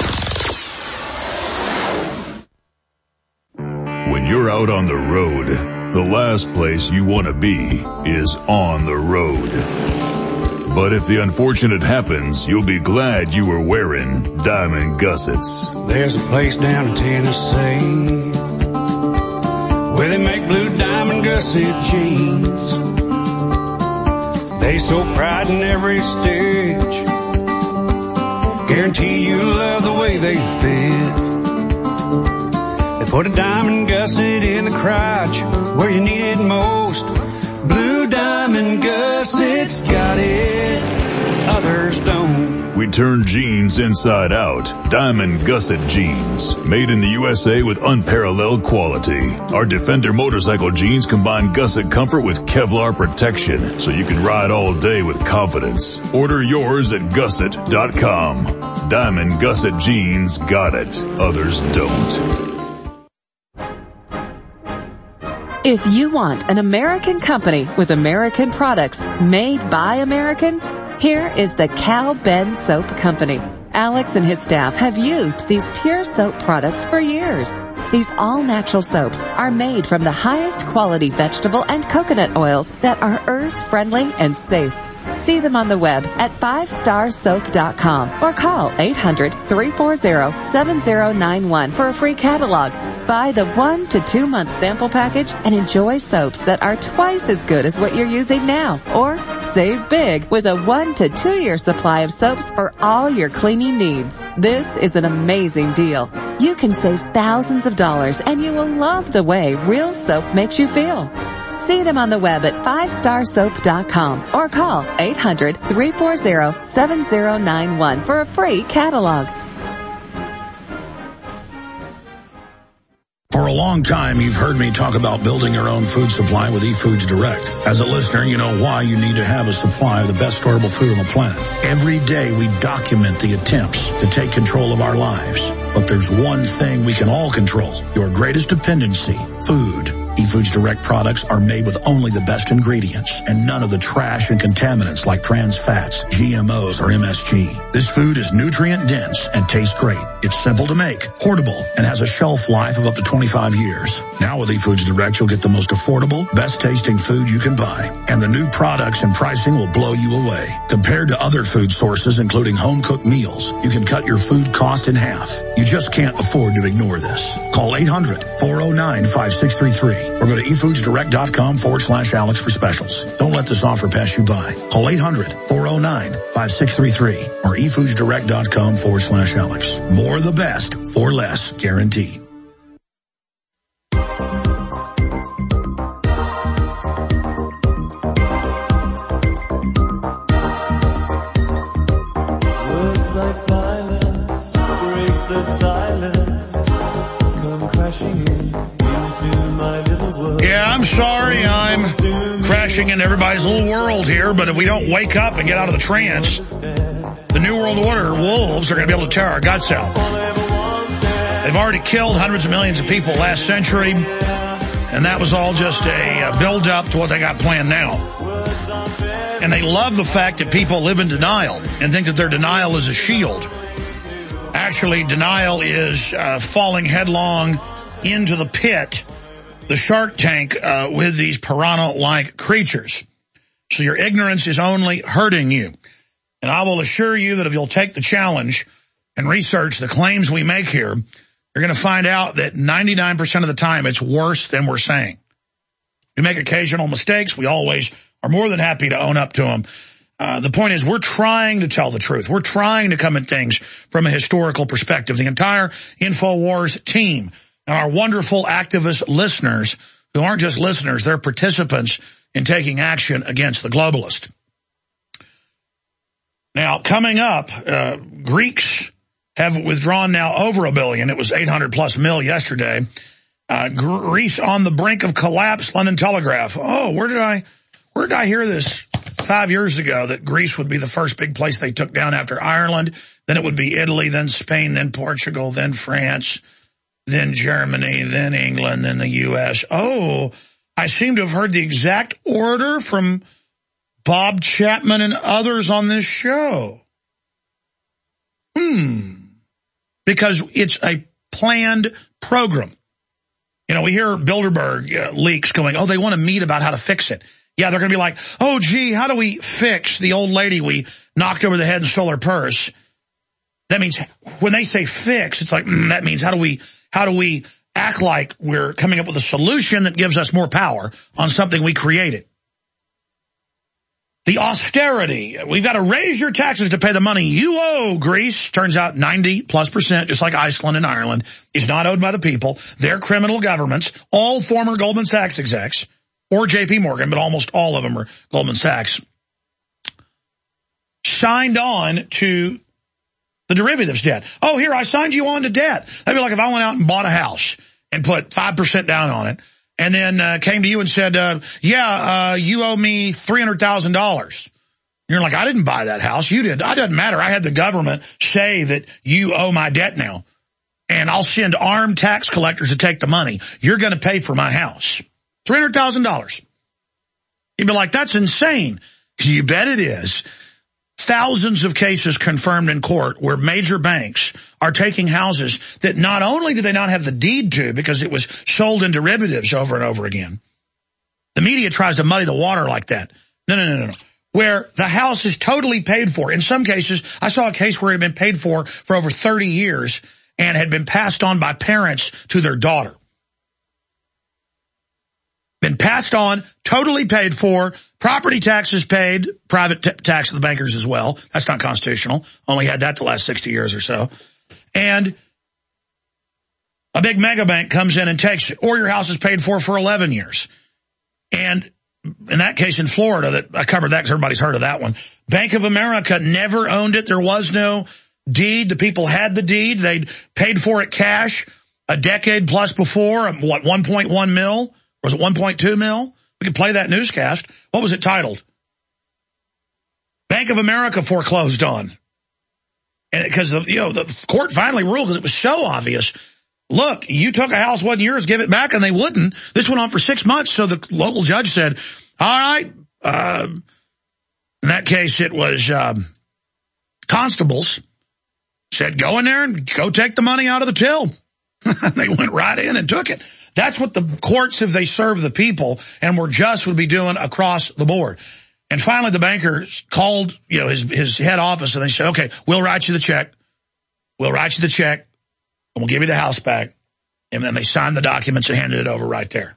When you're out on the road, the last place you want to be is on the road. But if the unfortunate happens, you'll be glad you were wearing diamond gussets. There's a place down in Tennessee where they make blue diamond gusset jeans. They so pride in every stitch, guarantee you love the way they fit. They put a diamond gusset in the crotch where you need it most. Blue diamond gussets got it, others don't. We turn jeans inside out. Diamond gusset jeans. Made in the U S A with unparalleled quality. Our Defender motorcycle jeans combine gusset comfort with Kevlar protection, so you can ride all day with confidence. Order yours at gusset dot com. Diamond gusset jeans got it, others don't. If you want an American company with American products made by Americans, here is the Cal Ben Soap Company. Alex and his staff have used these pure soap products for years. These all-natural soaps are made from the highest quality vegetable and coconut oils that are earth-friendly and safe. See them on the web at five star soap dot com or call eight hundred, three four zero, seven zero nine one for a free catalog. Buy the one to two month sample package and enjoy soaps that are twice as good as what you're using now. Or save big with a one to two year supply of soaps for all your cleaning needs. This is an amazing deal. You can save thousands of dollars and you will love the way real soap makes you feel. See them on the web at five star soap dot com or call eight hundred, three four zero, seven zero nine one for a free catalog. For a long time, you've heard me talk about building your own food supply with eFoods Direct. As a listener, you know why you need to have a supply of the best storable food on the planet. Every day, we document the attempts to take control of our lives. But there's one thing we can all control, your greatest dependency, food. eFoods Direct products are made with only the best ingredients and none of the trash and contaminants like trans fats, G M Os, or M S G. This food is nutrient dense and tastes great. It's simple to make, portable, and has a shelf life of up to twenty-five years. Now with eFoods Direct, you'll get the most affordable, best tasting food you can buy. And the new products and pricing will blow you away. Compared to other food sources, including home cooked meals, you can cut your food cost in half. You just can't afford to ignore this. Call eight hundred, four oh nine, five six three three. Or go to efoodsdirect.com forward slash Alex for specials. Don't let this offer pass you by. Call eight hundred, four oh nine, five six three three or efoodsdirect.com forward slash Alex. More of the best for less, guaranteed. Words like violence break the silence, come crashing in. Yeah, I'm sorry I'm crashing into everybody's little world here, but if we don't wake up and get out of the trance, the New World Order wolves are going to be able to tear our guts out. They've already killed hundreds of millions of people last century, and that was all just a build-up to what they got planned now. And they love the fact that people live in denial and think that their denial is a shield. Actually, denial is uh, falling headlong into the pit, the shark tank, uh, with these piranha-like creatures. So your ignorance is only hurting you. And I will assure you that if you'll take the challenge and research the claims we make here, you're going to find out that ninety-nine percent of the time it's worse than we're saying. We make occasional mistakes. We always are more than happy to own up to them. Uh, the point is we're trying to tell the truth. We're trying to come at things from a historical perspective. The entire InfoWars team and our wonderful activist listeners, who aren't just listeners, they're participants in taking action against the globalist. Now, coming up, uh, Greeks have withdrawn now over a billion. It was eight hundred plus mil yesterday. Uh, Greece on the brink of collapse, London Telegraph. Oh, where did I, where did I hear this five years ago that Greece would be the first big place they took down after Ireland? Then it would be Italy, then Spain, then Portugal, then France, then Germany, then England, then the U S. Oh, I seem to have heard the exact order from Bob Chapman and others on this show. Hmm. Because it's a planned program. You know, we hear Bilderberg uh, leaks going, oh, they want to meet about how to fix it. Yeah, they're going to be like, oh, gee, how do we fix the old lady we knocked over the head and stole her purse? That means when they say fix, it's like, mm, that means how do we, how do we act like we're coming up with a solution that gives us more power on something we created? The austerity. We've got to raise your taxes to pay the money you owe, Greece. Turns out ninety plus percent, just like Iceland and Ireland, is not owed by the people. They're criminal governments, all former Goldman Sachs execs, or J P Morgan, but almost all of them are Goldman Sachs, signed on to the derivatives debt. Oh, here, I signed you on to debt. That'd be like if I went out and bought a house and put five percent down on it, and then uh, came to you and said, uh, yeah, uh, you owe me three hundred thousand dollars. You're like, I didn't buy that house. You did. It doesn't matter. I had the government say that you owe my debt now, and I'll send armed tax collectors to take the money. You're going to pay for my house. three hundred thousand dollars. You'd be like, that's insane. You bet it is. Thousands of cases confirmed in court where major banks are taking houses that not only do they not have the deed to because it was sold in derivatives over and over again. The media tries to muddy the water like that. No, no, no, no, no. Where the house is totally paid for. In some cases, I saw a case where it had been paid for for over thirty years and had been passed on by parents to their daughter. Been passed on, totally paid for, property taxes paid, private t- tax to the bankers as well. That's not constitutional. Only had that the last sixty years or so. And a big mega bank comes in and takes it. Or your house is paid for for eleven years. And in that case in Florida, that I covered that because everybody's heard of that one. Bank of America never owned it. There was no deed. The people had the deed. They'd paid for it cash a decade plus before. What, one point one mil? Was it one point two mil? We could play that newscast. What was it titled? Bank of America foreclosed on. And because you know the court finally ruled because it was so obvious. Look, you took a house, wasn't yours, give it back, and they wouldn't. This went on for six months, so the local judge said, all right. Uh, in that case, it was um, constables said, go in there and go take the money out of the till. They went right in and took it. That's what the courts, if they serve the people and were just, would be doing across the board. And finally, the banker called, you know, his, his head office, and they said, okay, we'll write you the check. We'll write you the check, and we'll give you the house back. And then they signed the documents and handed it over right there.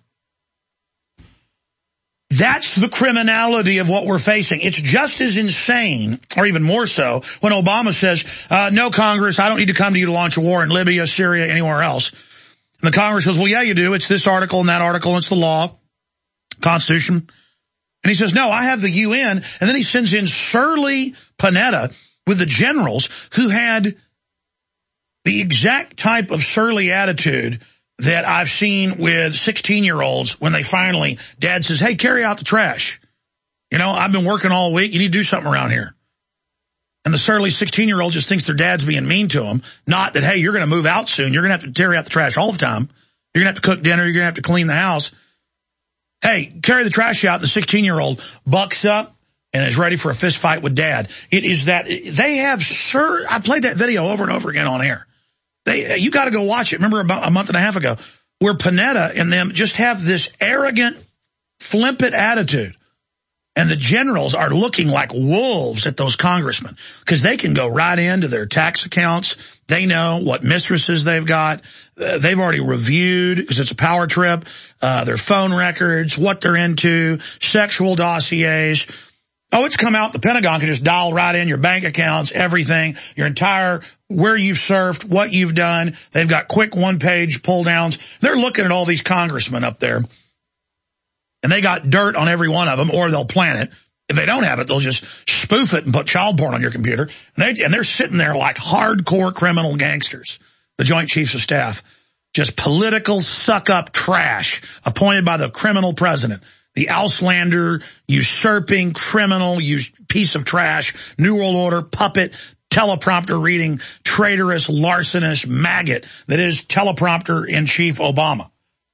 That's the criminality of what we're facing. It's just as insane, or even more so, when Obama says, uh, no, Congress, I don't need to come to you to launch a war in Libya, Syria, anywhere else. And the Congress goes, well, yeah, you do. It's this article and that article, and it's the law, Constitution. And he says, no, I have the U N. And then he sends in Surly Panetta with the generals who had the exact type of surly attitude that I've seen with sixteen-year-olds when they finally, Dad says, hey, carry out the trash. You know, I've been working all week. You need to do something around here. And the surly sixteen-year-old just thinks their dad's being mean to them. Not that, hey, you're going to move out soon. You're going to have to carry out the trash all the time. You're going to have to cook dinner. You're going to have to clean the house. Hey, carry the trash out. The sixteen-year-old bucks up and is ready for a fist fight with Dad. It is that they have, sir, I played that video over and over again on air. They, you got to go watch it. Remember about a month and a half ago where Panetta and them just have this arrogant, flippant attitude. And the generals are looking like wolves at those congressmen because they can go right into their tax accounts. They know what mistresses they've got. Uh, they've already reviewed, because it's a power trip, uh, their phone records, what they're into, sexual dossiers. Oh, it's come out. The Pentagon can just dial right in your bank accounts, everything, your entire, where you've surfed, what you've done. They've got quick one-page pull-downs. They're looking at all these congressmen up there. And they got dirt on every one of them, or they'll plant it. If they don't have it, they'll just spoof it and put child porn on your computer. And, they, and they're sitting there like hardcore criminal gangsters, the Joint Chiefs of Staff. Just political suck-up trash appointed by the criminal president. The Auslander, usurping, criminal, piece of trash, New World Order, puppet, teleprompter reading, traitorous, larcenous maggot that is teleprompter-in-chief Obama.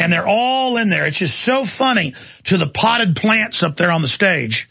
And they're all in there. It's just so funny to the potted plants up there on the stage.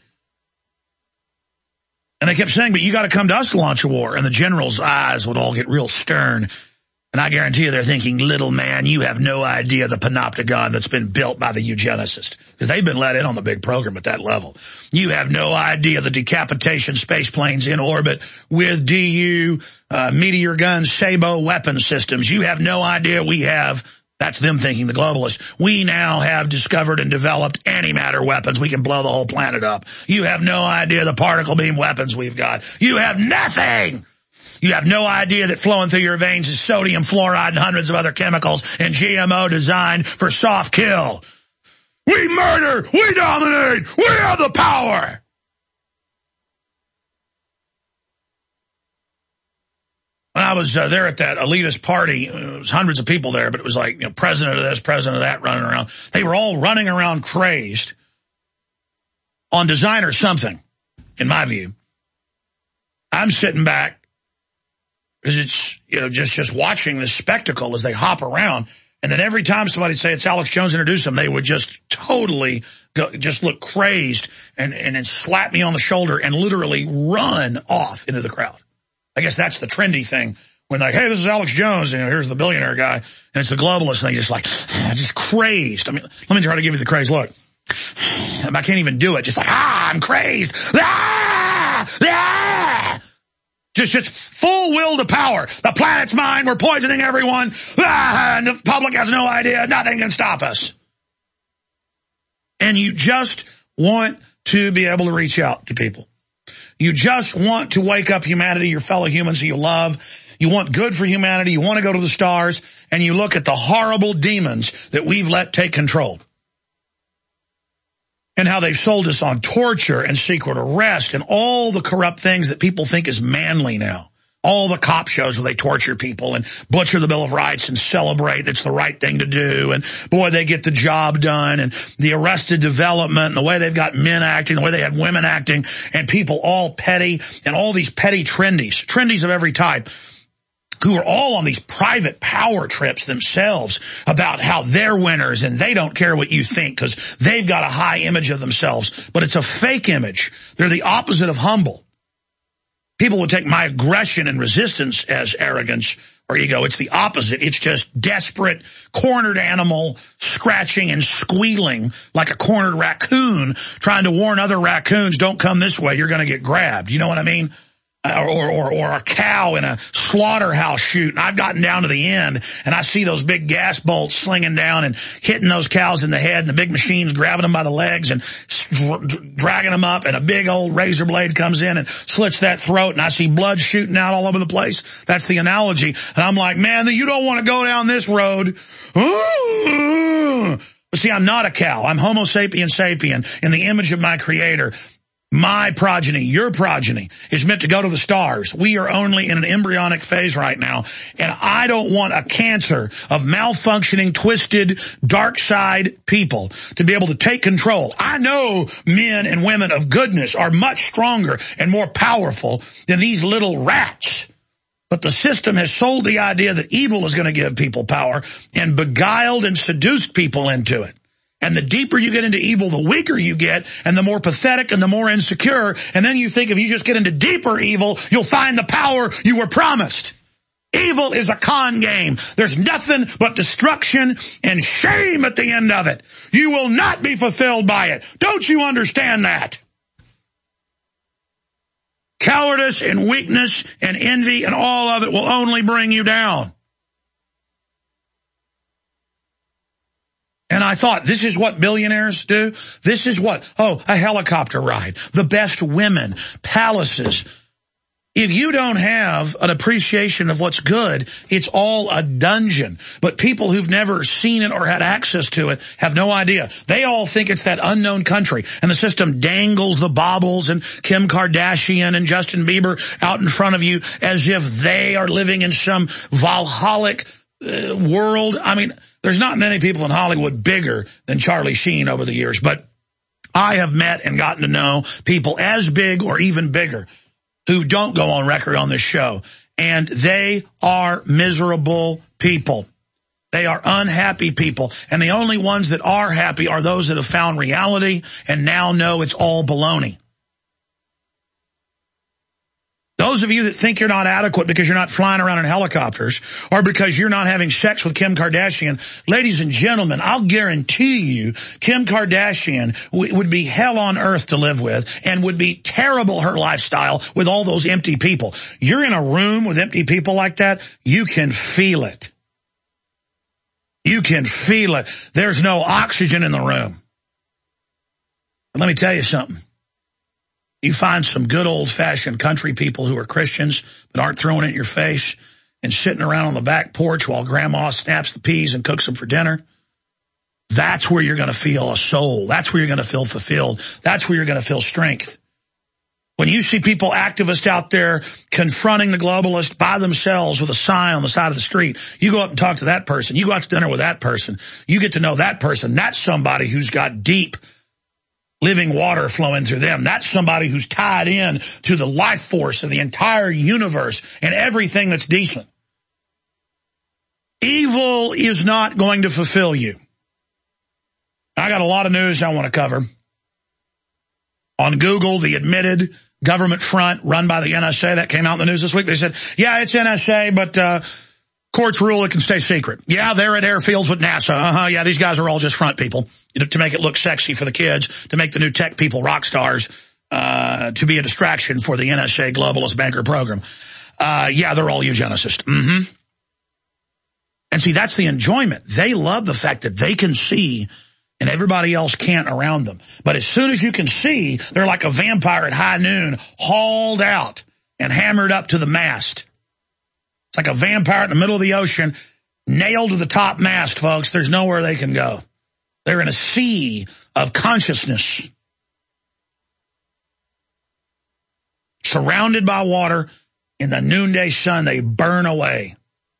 And they kept saying, but you got to come to us to launch a war. And the general's eyes would all get real stern. And I guarantee you they're thinking, little man, you have no idea the panopticon that's been built by the eugenicist. Because they've been let in on the big program at that level. You have no idea the decapitation space planes in orbit with D U, uh, meteor guns, Sabo weapon systems. You have no idea we have, that's them thinking, the globalists. We now have discovered and developed antimatter weapons. We can blow the whole planet up. You have no idea the particle beam weapons we've got. You have nothing. You have no idea that flowing through your veins is sodium fluoride and hundreds of other chemicals and G M O designed for soft kill. We murder. We dominate. We have the power. When I was uh, there at that elitist party, uh, there was hundreds of people there, but it was like, you know, president of this, president of that running around. They were all running around crazed on design or something, in my view. I'm sitting back. Because it's, you know, just, just watching this spectacle as they hop around. And then every time somebody say it's Alex Jones, introduce them, they would just totally go, just look crazed and, and then slap me on the shoulder and literally run off into the crowd. I guess that's the trendy thing. When they're like, hey, this is Alex Jones, and you know, here's the billionaire guy, and it's the globalist, and they just like, just crazed. I mean, let me try to give you the crazed look. I can't even do it. Just like, ah, I'm crazed. Ah! Ah! Just, just full will to power. The planet's mine. We're poisoning everyone. Ah, and the public has no idea. Nothing can stop us. And you just want to be able to reach out to people. You just want to wake up humanity, your fellow humans that you love. You want good for humanity. You want to go to the stars. And you look at the horrible demons that we've let take control. And how they've sold us on torture and secret arrest and all the corrupt things that people think is manly now. All the cop shows where they torture people and butcher the Bill of Rights and celebrate it's the right thing to do. And boy, they get the job done. And the Arrested Development and the way they've got men acting, the way they had women acting, and people all petty and all these petty trendies, trendies of every type, who are all on these private power trips themselves about how they're winners and they don't care what you think because they've got a high image of themselves. But it's a fake image. They're the opposite of humble. People would take my aggression and resistance as arrogance or ego. It's the opposite. It's just desperate, cornered animal scratching and squealing like a cornered raccoon trying to warn other raccoons, don't come this way, you're going to get grabbed. You know what I mean? Or, or, or a cow in a slaughterhouse chute. And I've gotten down to the end and I see those big gas bolts slinging down and hitting those cows in the head and the big machines grabbing them by the legs and dra- dragging them up, and a big old razor blade comes in and slits that throat, and I see blood shooting out all over the place. That's the analogy. And I'm like, man, you don't want to go down this road. But see, I'm not a cow. I'm Homo sapien sapien in the image of my creator. My progeny, your progeny, is meant to go to the stars. We are only in an embryonic phase right now, and I don't want a cancer of malfunctioning, twisted, dark side people to be able to take control. I know men and women of goodness are much stronger and more powerful than these little rats. But the system has sold the idea that evil is going to give people power and beguiled and seduced people into it. And the deeper you get into evil, the weaker you get, and the more pathetic and the more insecure. And then you think if you just get into deeper evil, you'll find the power you were promised. Evil is a con game. There's nothing but destruction and shame at the end of it. You will not be fulfilled by it. Don't you understand that? Cowardice and weakness and envy and all of it will only bring you down. And I thought, this is what billionaires do? This is what, oh, a helicopter ride, the best women, palaces. If you don't have an appreciation of what's good, it's all a dungeon. But people who've never seen it or had access to it have no idea. They all think it's that unknown country. And the system dangles the baubles and Kim Kardashian and Justin Bieber out in front of you as if they are living in some Valhalic uh, world. I mean, there's not many people in Hollywood bigger than Charlie Sheen over the years, but I have met and gotten to know people as big or even bigger who don't go on record on this show, and they are miserable people. They are unhappy people. And the only ones that are happy are those that have found reality and now know it's all baloney. Those of you that think you're not adequate because you're not flying around in helicopters or because you're not having sex with Kim Kardashian, ladies and gentlemen, I'll guarantee you Kim Kardashian w- would be hell on earth to live with and would be terrible her lifestyle with all those empty people. You're in a room with empty people like that, you can feel it. You can feel it. There's no oxygen in the room. But let me tell you something. You find some good old-fashioned country people who are Christians but aren't throwing it in your face and sitting around on the back porch while grandma snaps the peas and cooks them for dinner. That's where you're going to feel a soul. That's where you're going to feel fulfilled. That's where you're going to feel strength. When you see people, activists out there confronting the globalist by themselves with a sign on the side of the street, you go up and talk to that person. You go out to dinner with that person. You get to know that person. That's somebody who's got deep living water flowing through them. That's somebody who's tied in to the life force of the entire universe and everything that's decent. Evil is not going to fulfill you. I got a lot of news I want to cover. On Google, the admitted government front run by the N S A, that came out in the news this week. They said, yeah, it's N S A, but uh courts rule it can stay secret. Yeah, they're at airfields with NASA. Uh-huh, yeah, these guys are all just front people to make it look sexy for the kids, to make the new tech people rock stars, uh, to be a distraction for the N S A globalist banker program. Uh, yeah, they're all eugenicists. Mm-hmm. And see, that's the enjoyment. They love the fact that they can see and everybody else can't around them. But as soon as you can see, they're like a vampire at high noon, hauled out and hammered up to the mast. It's like a vampire in the middle of the ocean, nailed to the top mast, folks. There's nowhere they can go. They're in a sea of consciousness. Surrounded by water, in the noonday sun, they burn away.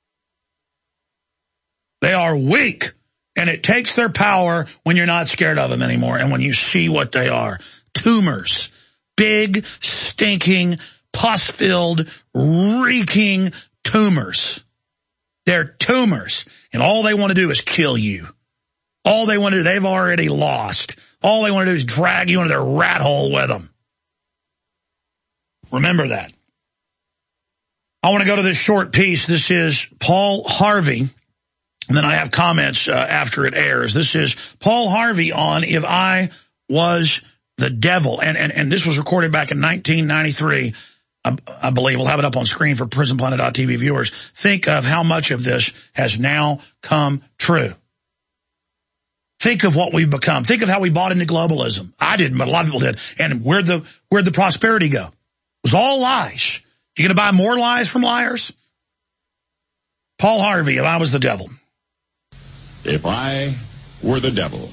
They are weak, and it takes their power when you're not scared of them anymore and when you see what they are. Tumors. Big, stinking, pus-filled, reeking tumors. They're tumors, and all they want to do is kill you. All they want to do, they've already lost. All they want to do is drag you into their rat hole with them. Remember that. I want to go to this short piece. This is Paul Harvey, and then I have comments uh, after it airs. This is Paul Harvey on If I Was the Devil, and, and, and this was recorded back in nineteen ninety-three. I, I believe we'll have it up on screen for prison planet dot t v viewers. Think of how much of this has now come true. Think of what we've become. Think of how we bought into globalism. I didn't, but a lot of people did. And where'd the, where'd the prosperity go? It was all lies. You going to buy more lies from liars? Paul Harvey, If I Was the Devil. If I were the devil.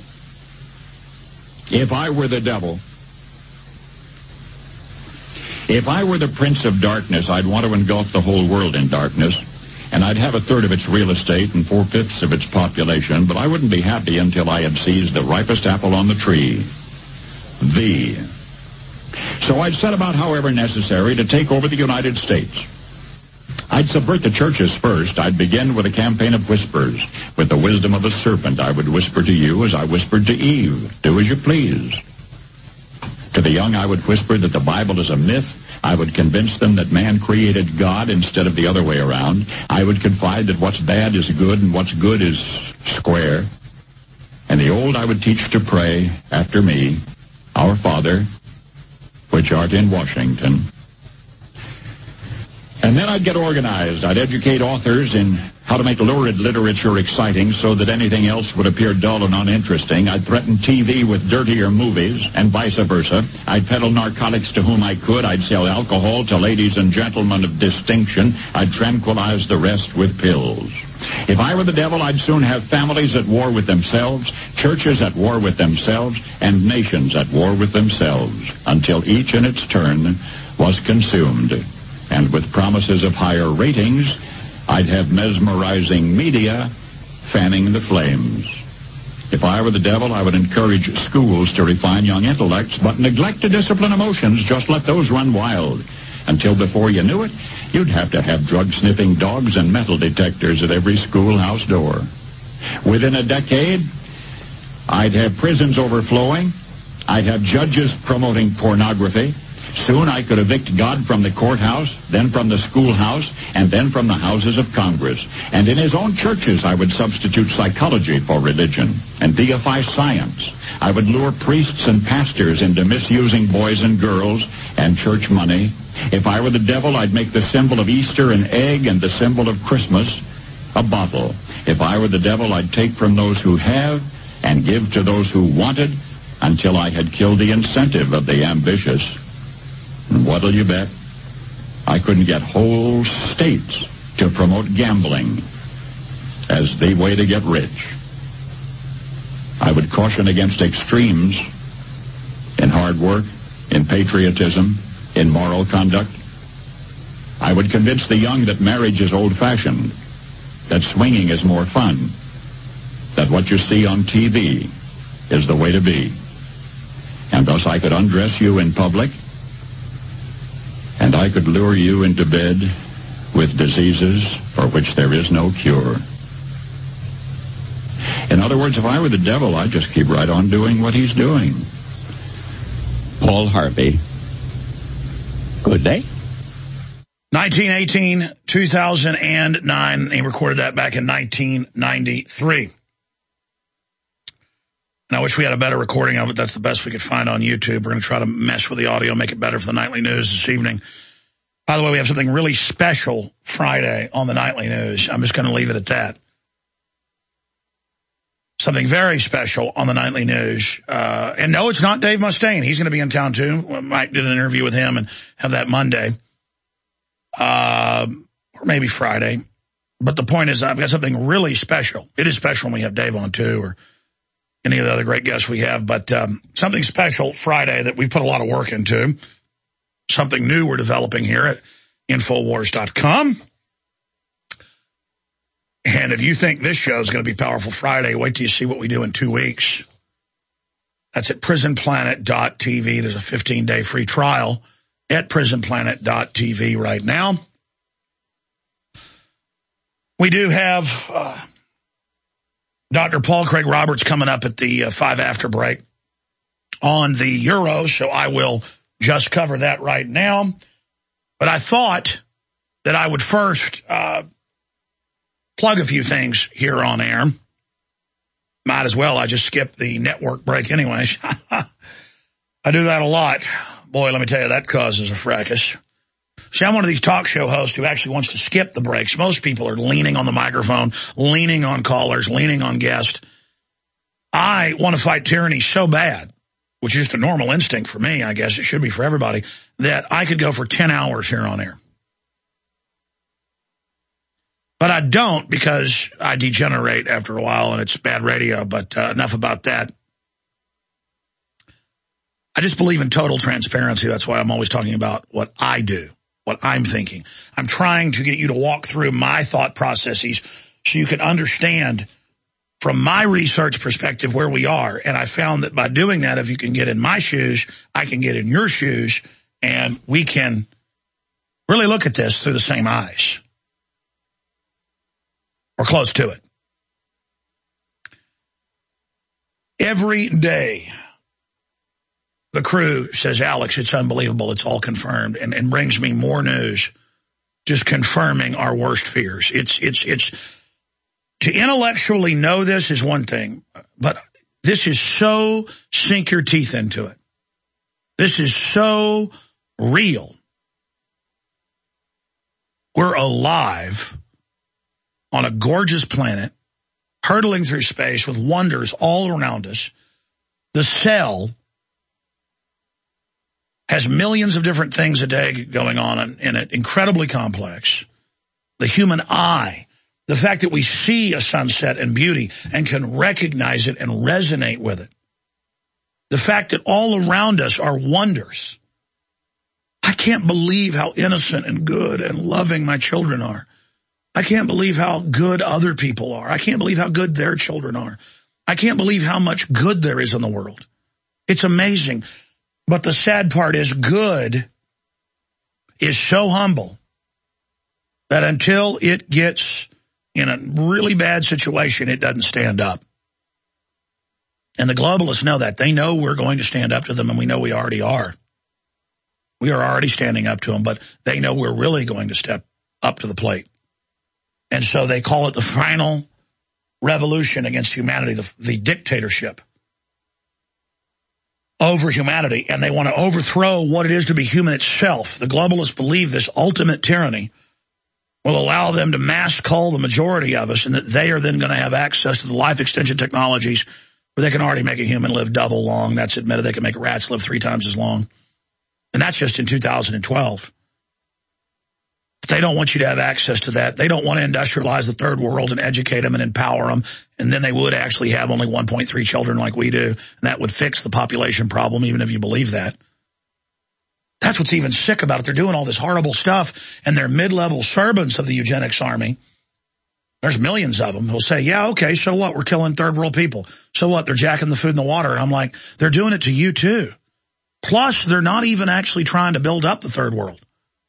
If I were the devil. If I were the prince of darkness, I'd want to engulf the whole world in darkness, and I'd have a third of its real estate and four-fifths of its population, but I wouldn't be happy until I had seized the ripest apple on the tree. Thee. So I'd set about, however necessary, to take over the United States. I'd subvert the churches first. I'd begin with a campaign of whispers. With the wisdom of a serpent, I would whisper to you as I whispered to Eve, do as you please. To the young, I would whisper that the Bible is a myth. I would convince them that man created God instead of the other way around. I would confide that what's bad is good and what's good is square. And the old I would teach to pray after me, Our Father, which art in Washington. And then I'd get organized. I'd educate authors in how to make lurid literature exciting so that anything else would appear dull and uninteresting. I'd threaten T V with dirtier movies and vice versa. I'd peddle narcotics to whom I could. I'd sell alcohol to ladies and gentlemen of distinction. I'd tranquilize the rest with pills. If I were the devil, I'd soon have families at war with themselves, churches at war with themselves, and nations at war with themselves, until each in its turn was consumed. And with promises of higher ratings, I'd have mesmerizing media fanning the flames. If I were the devil, I would encourage schools to refine young intellects, but neglect to discipline emotions. Just let those run wild. Until before you knew it, you'd have to have drug-sniffing dogs and metal detectors at every schoolhouse door. Within a decade, I'd have prisons overflowing. I'd have judges promoting pornography. Soon I could evict God from the courthouse, then from the schoolhouse, and then from the houses of Congress. And in his own churches, I would substitute psychology for religion and deify science. I would lure priests and pastors into misusing boys and girls and church money. If I were the devil, I'd make the symbol of Easter an egg and the symbol of Christmas a bottle. If I were the devil, I'd take from those who have and give to those who wanted until I had killed the incentive of the ambitious. And what'll you bet? I couldn't get whole states to promote gambling as the way to get rich. I would caution against extremes in hard work, in patriotism, in moral conduct. I would convince the young that marriage is old-fashioned, that swinging is more fun, that what you see on T V is the way to be. And thus I could undress you in public, and I could lure you into bed with diseases for which there is no cure. In other words, if I were the devil, I'd just keep right on doing what he's doing. Paul Harvey. Good day. nineteen eighteen, two thousand nine. He recorded that back in nineteen ninety-three. And I wish we had a better recording of it. That's the best we could find on YouTube. We're going to try to mess with the audio, make it better for the Nightly News this evening. By the way, we have something really special Friday on the Nightly News. I'm just going to leave it at that. Something very special on the Nightly News. Uh, and no, it's not Dave Mustaine. He's going to be in town too. Mike did an interview with him and have that Monday. Uh, or maybe Friday. But the point is, I've got something really special. It is special when we have Dave on too, or any of the other great guests we have. But um, something special Friday that we've put a lot of work into. Something new we're developing here at Infowars dot com. And if you think this show is going to be Powerful Friday, wait till you see what we do in two weeks. That's at prison planet dot t v. There's a fifteen-day free trial at prison planet dot t v right now. We do have uh, Doctor Paul Craig Roberts coming up at the uh, five after break on the Euro, so I will just cover that right now. But I thought that I would first uh, plug a few things here on air. Might as well. I just skipped the network break anyways. I do that a lot. Boy, let me tell you, that causes a fracas. See, I'm one of these talk show hosts who actually wants to skip the breaks. Most people are leaning on the microphone, leaning on callers, leaning on guests. I want to fight tyranny so bad, which is just a normal instinct for me, I guess it should be for everybody, that I could go for ten hours here on air. But I don't, because I degenerate after a while and it's bad radio, but uh, enough about that. I just believe in total transparency. That's why I'm always talking about what I do, what I'm thinking. I'm trying to get you to walk through my thought processes so you can understand from my research perspective where we are. And I found that by doing that, if you can get in my shoes, I can get in your shoes, and we can really look at this through the same eyes. Or close to it. Every day, the crew says, Alex, it's unbelievable, it's all confirmed, and, and brings me more news, just confirming our worst fears. It's, it's, it's, to intellectually know this is one thing, but this is so, sink your teeth into it. This is so real. We're alive on a gorgeous planet, hurtling through space with wonders all around us. The cell has millions of different things a day going on in it, incredibly complex. The human eye, the fact that we see a sunset and beauty and can recognize it and resonate with it. The fact that all around us are wonders. I can't believe how innocent and good and loving my children are. I can't believe how good other people are. I can't believe how good their children are. I can't believe how much good there is in the world. It's amazing. But the sad part is good is so humble that until it gets in a really bad situation, it doesn't stand up. And the globalists know that. They know we're going to stand up to them, and we know we already are. We are already standing up to them, but they know we're really going to step up to the plate. And so they call it the final revolution against humanity, the, the dictatorship over humanity. And they want to overthrow what it is to be human itself. The globalists believe this ultimate tyranny will allow them to mass cull the majority of us, and that they are then going to have access to the life extension technologies where they can already make a human live double long. That's admitted. They can make rats live three times as long. And that's just in two thousand twelve. But they don't want you to have access to that. They don't want to industrialize the third world and educate them and empower them. And then they would actually have only one point three children like we do. And that would fix the population problem, even if you believe that. That's what's even sick about it. They're doing all this horrible stuff, and they're mid-level servants of the eugenics army. There's millions of them who'll say, yeah, okay, so what? We're killing third world people. So what? They're jacking the food in the water. And I'm like, they're doing it to you too. Plus, they're not even actually trying to build up the third world.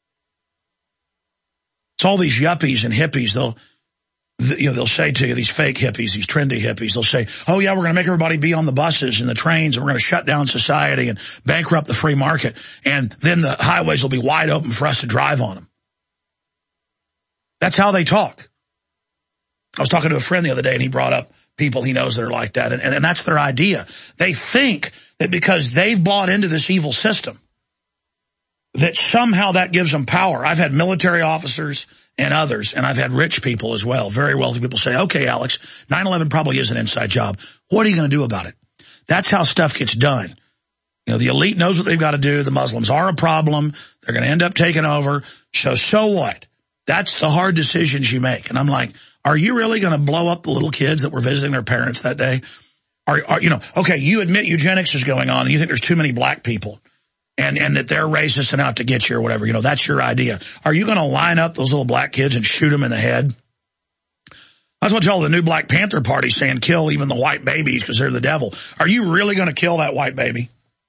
It's all these yuppies and hippies. They'll, you know, they'll say to you, these fake hippies, these trendy hippies, they'll say, oh yeah, we're going to make everybody be on the buses and the trains, and we're going to shut down society and bankrupt the free market. And then the highways will be wide open for us to drive on them. That's how they talk. I was talking to a friend the other day, and he brought up people he knows that are like that. And, and, and that's their idea. They think that because they've bought into this evil system, that somehow that gives them power. I've had military officers and others, and I've had rich people as well, very wealthy people say, okay, Alex, nine eleven probably is an inside job. What are you going to do about it? That's how stuff gets done. You know, the elite knows what they've got to do. The Muslims are a problem. They're going to end up taking over. So, so what? That's the hard decisions you make. And I'm like, are you really going to blow up the little kids that were visiting their parents that day? Are, are you know, okay, you admit eugenics is going on, and you think there's too many black people, and, and that they're racist and out to get you or whatever. You know, that's your idea. Are you going to line up those little black kids and shoot them in the head? That's what I tell the new Black Panther Party, saying kill even the white babies because they're the devil. Are you really going to kill that white baby?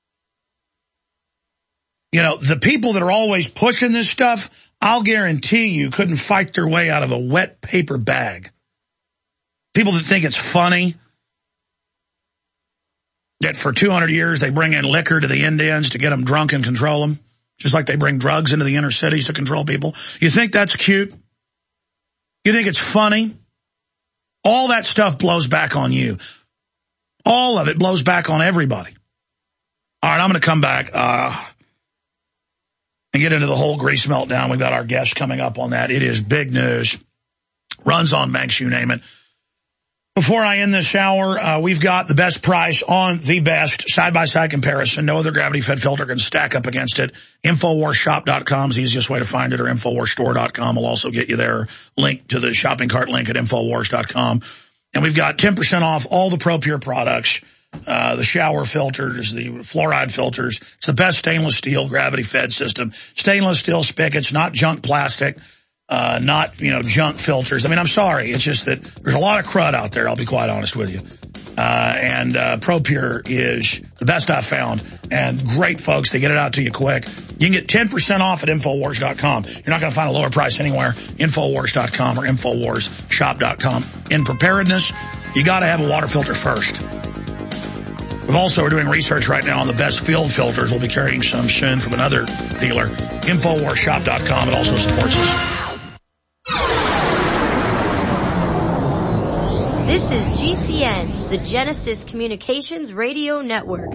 You know, the people that are always pushing this stuff, I'll guarantee you couldn't fight their way out of a wet paper bag. People that think it's funny that for two hundred years they bring in liquor to the Indians to get them drunk and control them, just like they bring drugs into the inner cities to control people. You think that's cute? You think it's funny? All that stuff blows back on you. All of it blows back on everybody. All right, I'm going to come back uh, and get into the whole Greece meltdown. We've got our guest coming up on that. It is big news. Runs on banks, you name it. Before I end this hour, uh, we've got the best price on the best side-by-side comparison. No other gravity-fed filter can stack up against it. Infowars Shop dot com is the easiest way to find it, or Infowars Store dot com will also get you there. Link to the shopping cart link at Infowars dot com. And we've got ten percent off all the ProPure products, uh, the shower filters, the fluoride filters. It's the best stainless steel gravity-fed system. Stainless steel spigots, not junk plastic. Uh, not, you know, junk filters. I mean, I'm sorry. It's just that there's a lot of crud out there, I'll be quite honest with you. Uh, and uh, ProPure is the best I've found. And great folks, they get it out to you quick. You can get ten percent off at Infowars dot com. You're not going to find a lower price anywhere. Infowars dot com or Infowars Shop dot com. In preparedness, you got to have a water filter first. We've also, we're doing research right now on the best field filters. We'll be carrying some soon from another dealer. Infowars Shop dot com. It also supports us. This is G C N, the Genesis Communications Radio Network.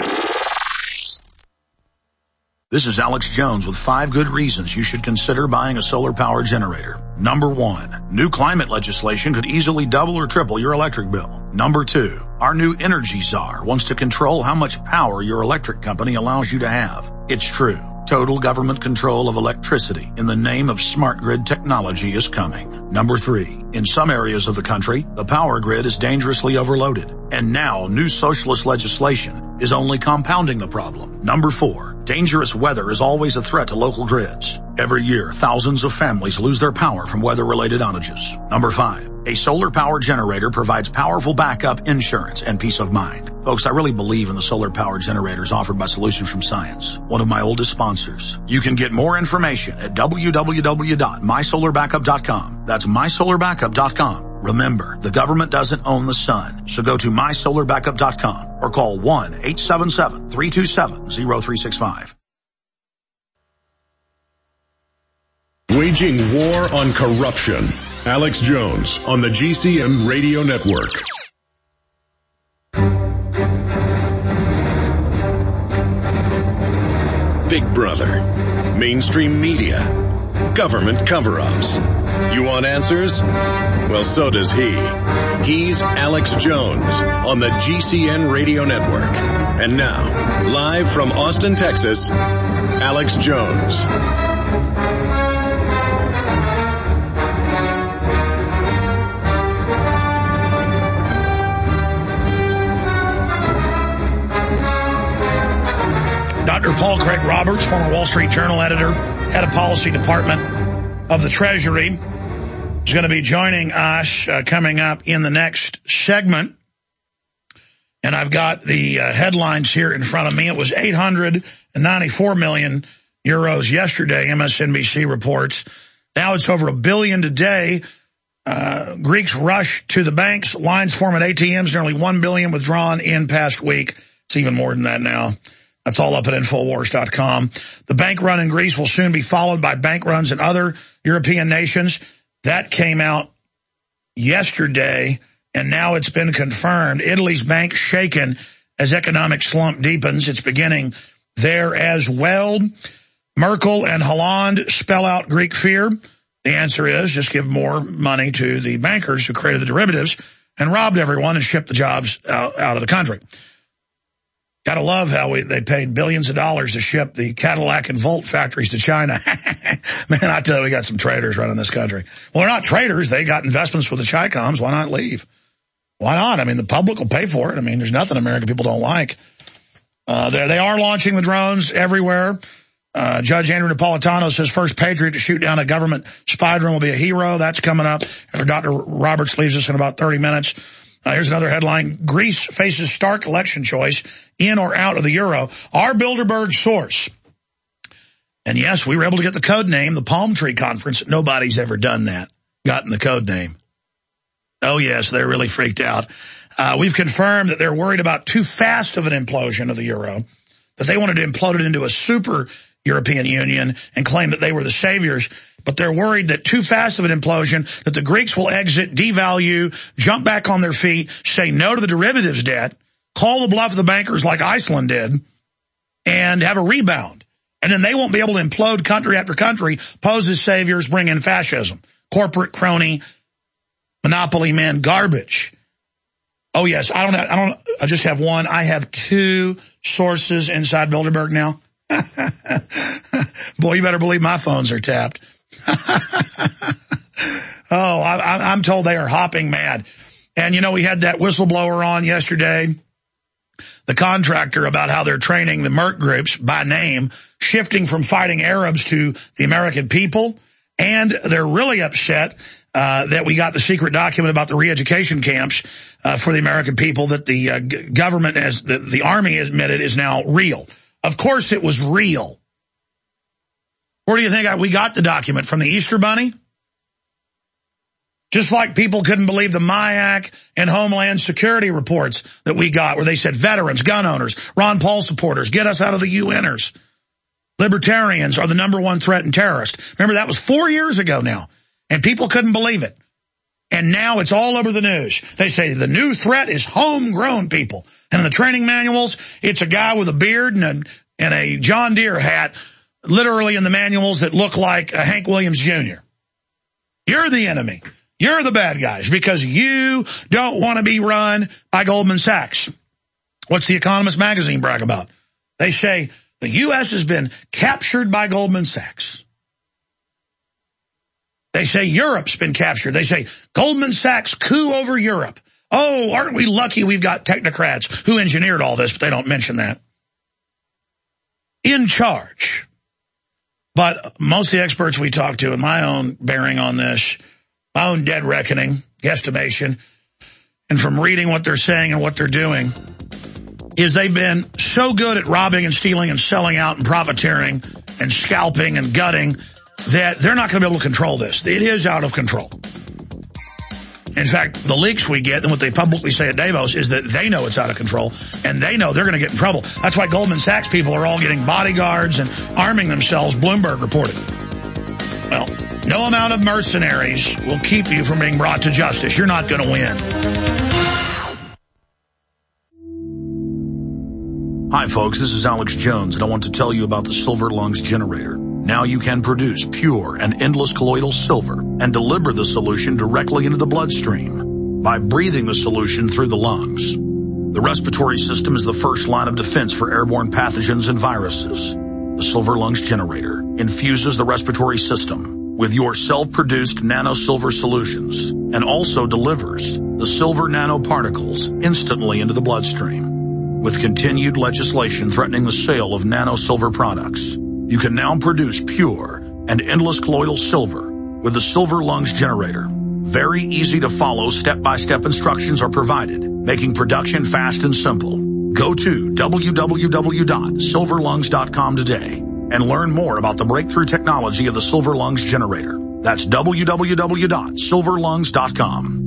This is Alex Jones with five good reasons you should consider buying a solar power generator. Number one, new climate legislation could easily double or triple your electric bill. Number two, our new energy czar wants to control how much power your electric company allows you to have. It's true. Total government control of electricity in the name of smart grid technology is coming. Number three, in some areas of the country, the power grid is dangerously overloaded. And now new socialist legislation is only compounding the problem. Number four, dangerous weather is always a threat to local grids. Every year, thousands of families lose their power from weather-related outages. Number five, A solar power generator provides powerful backup, insurance, and peace of mind. Folks, I really believe in the solar power generators offered by Solutions from Science, one of my oldest sponsors. You can get more information at w w w dot my solar backup dot com. That's my solar backup dot com. Remember, the government doesn't own the sun, so go to my solar backup dot com or call one eight seven seven, three two seven, zero three six five. Waging war on corruption. Alex Jones on the G C N Radio Network. Big Brother, mainstream media, government cover-ups. You want answers? Well, so does he. He's Alex Jones on the G C N Radio Network. And now, live from Austin, Texas, Alex Jones. Doctor Paul Craig Roberts, former Wall Street Journal editor, head of policy department of the Treasury, is going to be joining us uh, coming up in the next segment. And I've got the uh, headlines here in front of me. It was eight hundred ninety-four million euros yesterday, M S N B C reports. Now it's over a billion today. Uh, Greeks rush to the banks. Lines form at A T Ms. Nearly one billion withdrawn in past week. It's even more than that now. That's all up at Infowars dot com. The bank run in Greece will soon be followed by bank runs in other European nations. That came out yesterday, and now it's been confirmed. Italy's bank shaken as economic slump deepens. It's beginning there as well. Merkel and Hollande spell out Greek fear. The answer is just give more money to the bankers who created the derivatives and robbed everyone and shipped the jobs out, out of the country. Gotta love how we, they paid billions of dollars to ship the Cadillac and Volt factories to China. Man, I tell you, we got some traders running this country. Well, they're not traders. They got investments with the Chicoms. Why not leave? Why not? I mean, the public will pay for it. I mean, there's nothing American people don't like. Uh, they they are launching the drones everywhere. Uh, Judge Andrew Napolitano says first patriot to shoot down a government spy drone will be a hero. That's coming up after Doctor Roberts leaves us in about thirty minutes. Uh, here's another headline. Greece faces stark election choice, in or out of the euro. Our Bilderberg source. And yes, we were able to get the code name, the Palm Tree Conference. Nobody's ever done that, gotten the code name. Oh, yes, they're really freaked out. Uh, we've confirmed that they're worried about too fast of an implosion of the euro, that they wanted to implode it into a super European Union and claim that they were the saviors. But they're worried that too fast of an implosion, that the Greeks will exit, devalue, jump back on their feet, say no to the derivatives debt, call the bluff of the bankers like Iceland did, and have a rebound. And then they won't be able to implode country after country, pose as saviors, bring in fascism, corporate crony, monopoly men, garbage. Oh, yes, I don't have, I don't, I just have one. I have two sources inside Bilderberg now. Boy, you better believe my phones are tapped. Oh, I, I'm told they are hopping mad. And, you know, we had that whistleblower on yesterday, the contractor, about how they're training the Merc groups by name, shifting from fighting Arabs to the American people. And they're really upset uh, that we got the secret document about the re-education camps uh, for the American people that the uh, g- government, as the, the Army admitted, is now real. Of course it was real. Where do you think I, we got the document? From the Easter Bunny? Just like people couldn't believe the MIAC and Homeland Security reports that we got, where they said veterans, gun owners, Ron Paul supporters, get us out of the U N ers. Libertarians are the number one threat and terrorists. Remember, that was four years ago now, and people couldn't believe it. And now it's all over the news. They say the new threat is homegrown people. And in the training manuals, it's a guy with a beard and a, and a John Deere hat, literally in the manuals, that look like a Hank Williams Junior You're the enemy. You're the bad guys because you don't want to be run by Goldman Sachs. What's the Economist magazine brag about? They say the U S has been captured by Goldman Sachs. They say Europe's been captured. They say Goldman Sachs coup over Europe. Oh, aren't we lucky we've got technocrats who engineered all this, but they don't mention that. In charge. But most of the experts we talk to, and my own bearing on this, my own dead reckoning, guesstimation, and from reading what they're saying and what they're doing, is they've been so good at robbing and stealing and selling out and profiteering and scalping and gutting that they're not going to be able to control this. It is out of control. In fact, the leaks we get and what they publicly say at Davos is that they know it's out of control, and they know they're going to get in trouble. That's why Goldman Sachs people are all getting bodyguards and arming themselves, Bloomberg reported. Well, no amount of mercenaries will keep you from being brought to justice. You're not going to win. Hi, folks. This is Alex Jones, and I want to tell you about the Silver Lungs generator. Now you can produce pure and endless colloidal silver and deliver the solution directly into the bloodstream by breathing the solution through the lungs. The respiratory system is the first line of defense for airborne pathogens and viruses. The Silver Lungs generator infuses the respiratory system with your self-produced nano-silver solutions and also delivers the silver nanoparticles instantly into the bloodstream. With continued legislation threatening the sale of nano-silver products, you can now produce pure and endless colloidal silver with the Silver Lungs generator. Very easy to follow step-by-step instructions are provided, making production fast and simple. Go to w w w dot silver lungs dot com today and learn more about the breakthrough technology of the Silver Lungs generator. That's w w w dot silver lungs dot com.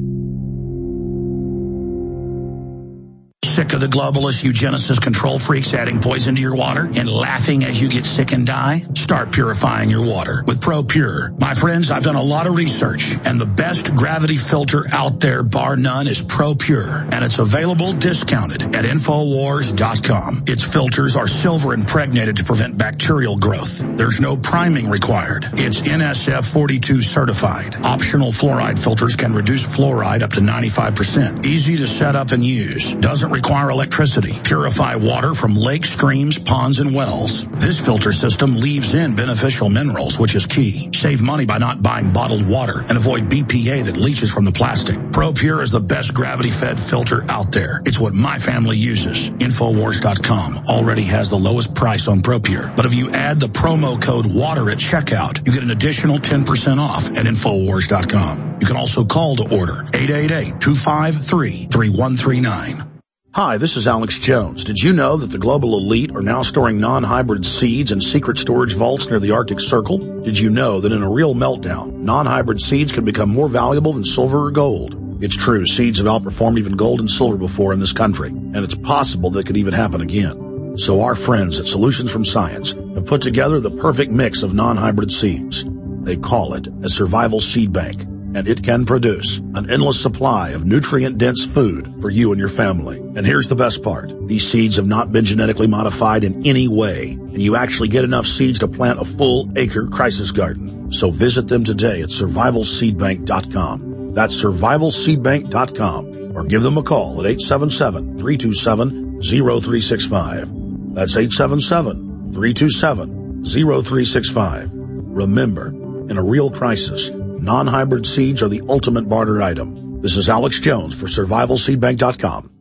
Sick of the globalist eugenicist control freaks adding poison to your water and laughing as you get sick and die? Start purifying your water with ProPure. My friends, I've done a lot of research, and the best gravity filter out there, bar none, is ProPure, and it's available discounted at Infowars dot com. Its filters are silver impregnated to prevent bacterial growth. There's no priming required. It's N S F forty-two certified. Optional fluoride filters can reduce fluoride up to ninety-five percent. Easy to set up and use. Doesn't require electricity. Purify water from lakes, streams, ponds, and wells. This filter system leaves in beneficial minerals, which is key. Save money by not buying bottled water and avoid B P A that leaches from the plastic. ProPure is the best gravity-fed filter out there. It's what my family uses. Infowars dot com already has the lowest price on ProPure. But if you add the promo code WATER at checkout, you get an additional ten percent off at Infowars dot com. You can also call to order eight eight eight, two five three, three one three nine. Hi, this is Alex Jones. Did you know that the global elite are now storing non-hybrid seeds in secret storage vaults near the Arctic Circle? Did you know that in a real meltdown, non-hybrid seeds can become more valuable than silver or gold? It's true, seeds have outperformed even gold and silver before in this country, and it's possible that could even happen again. So our friends at Solutions from Science have put together the perfect mix of non-hybrid seeds. They call it a survival seed bank, and it can produce an endless supply of nutrient-dense food for you and your family. And here's the best part. These seeds have not been genetically modified in any way, and you actually get enough seeds to plant a full acre crisis garden. So visit them today at survival seed bank dot com. That's survival seed bank dot com, or give them a call at eight seven seven, three two seven, zero three six five. That's eight seven seven, three two seven, zero three six five. Remember, in a real crisis, non-hybrid seeds are the ultimate barter item. This is Alex Jones for survival seed bank dot com.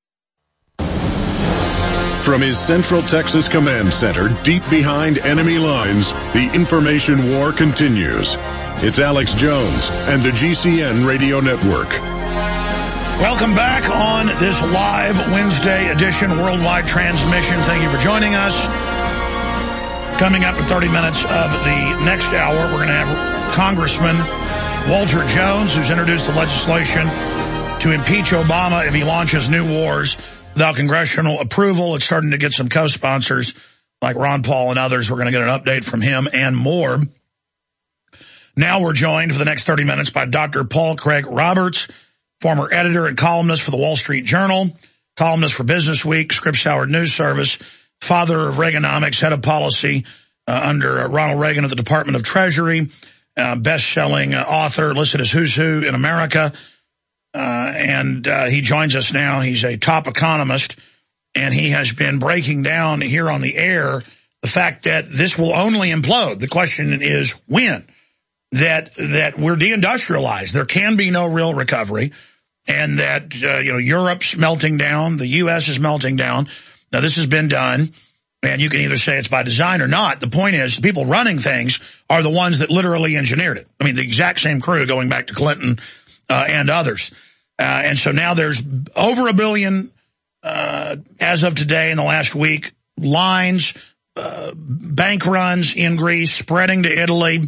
From his Central Texas Command Center, deep behind enemy lines, the information war continues. It's Alex Jones and the G C N Radio Network. Welcome back on this live Wednesday edition worldwide transmission. Thank you for joining us. Coming up in thirty minutes of the next hour, we're going to have Congressman Walter Jones, who's introduced the legislation to impeach Obama if he launches new wars without congressional approval. It's starting to get some co-sponsors like Ron Paul and others. We're going to get an update from him and more. Now we're joined for the next thirty minutes by Doctor Paul Craig Roberts, former editor and columnist for the Wall Street Journal, columnist for Business Week, Scripps Howard News Service, father of Reaganomics, head of policy uh, under uh, Ronald Reagan at the Department of Treasury, uh, best-selling uh, author listed as Who's Who in America, uh, and uh, he joins us now. He's a top economist, and he has been breaking down here on the air the fact that this will only implode. The question is when. That that we're deindustrialized. There can be no real recovery, and that uh, you know Europe's melting down, the U S is melting down. Now this has been done, and you can either say it's by design or not. The point is, the people running things are the ones that literally engineered it. I mean, the exact same crew going back to Clinton uh, and others. Uh, and so now there's over a billion uh, as of today in the last week, lines, uh, bank runs in Greece, spreading to Italy.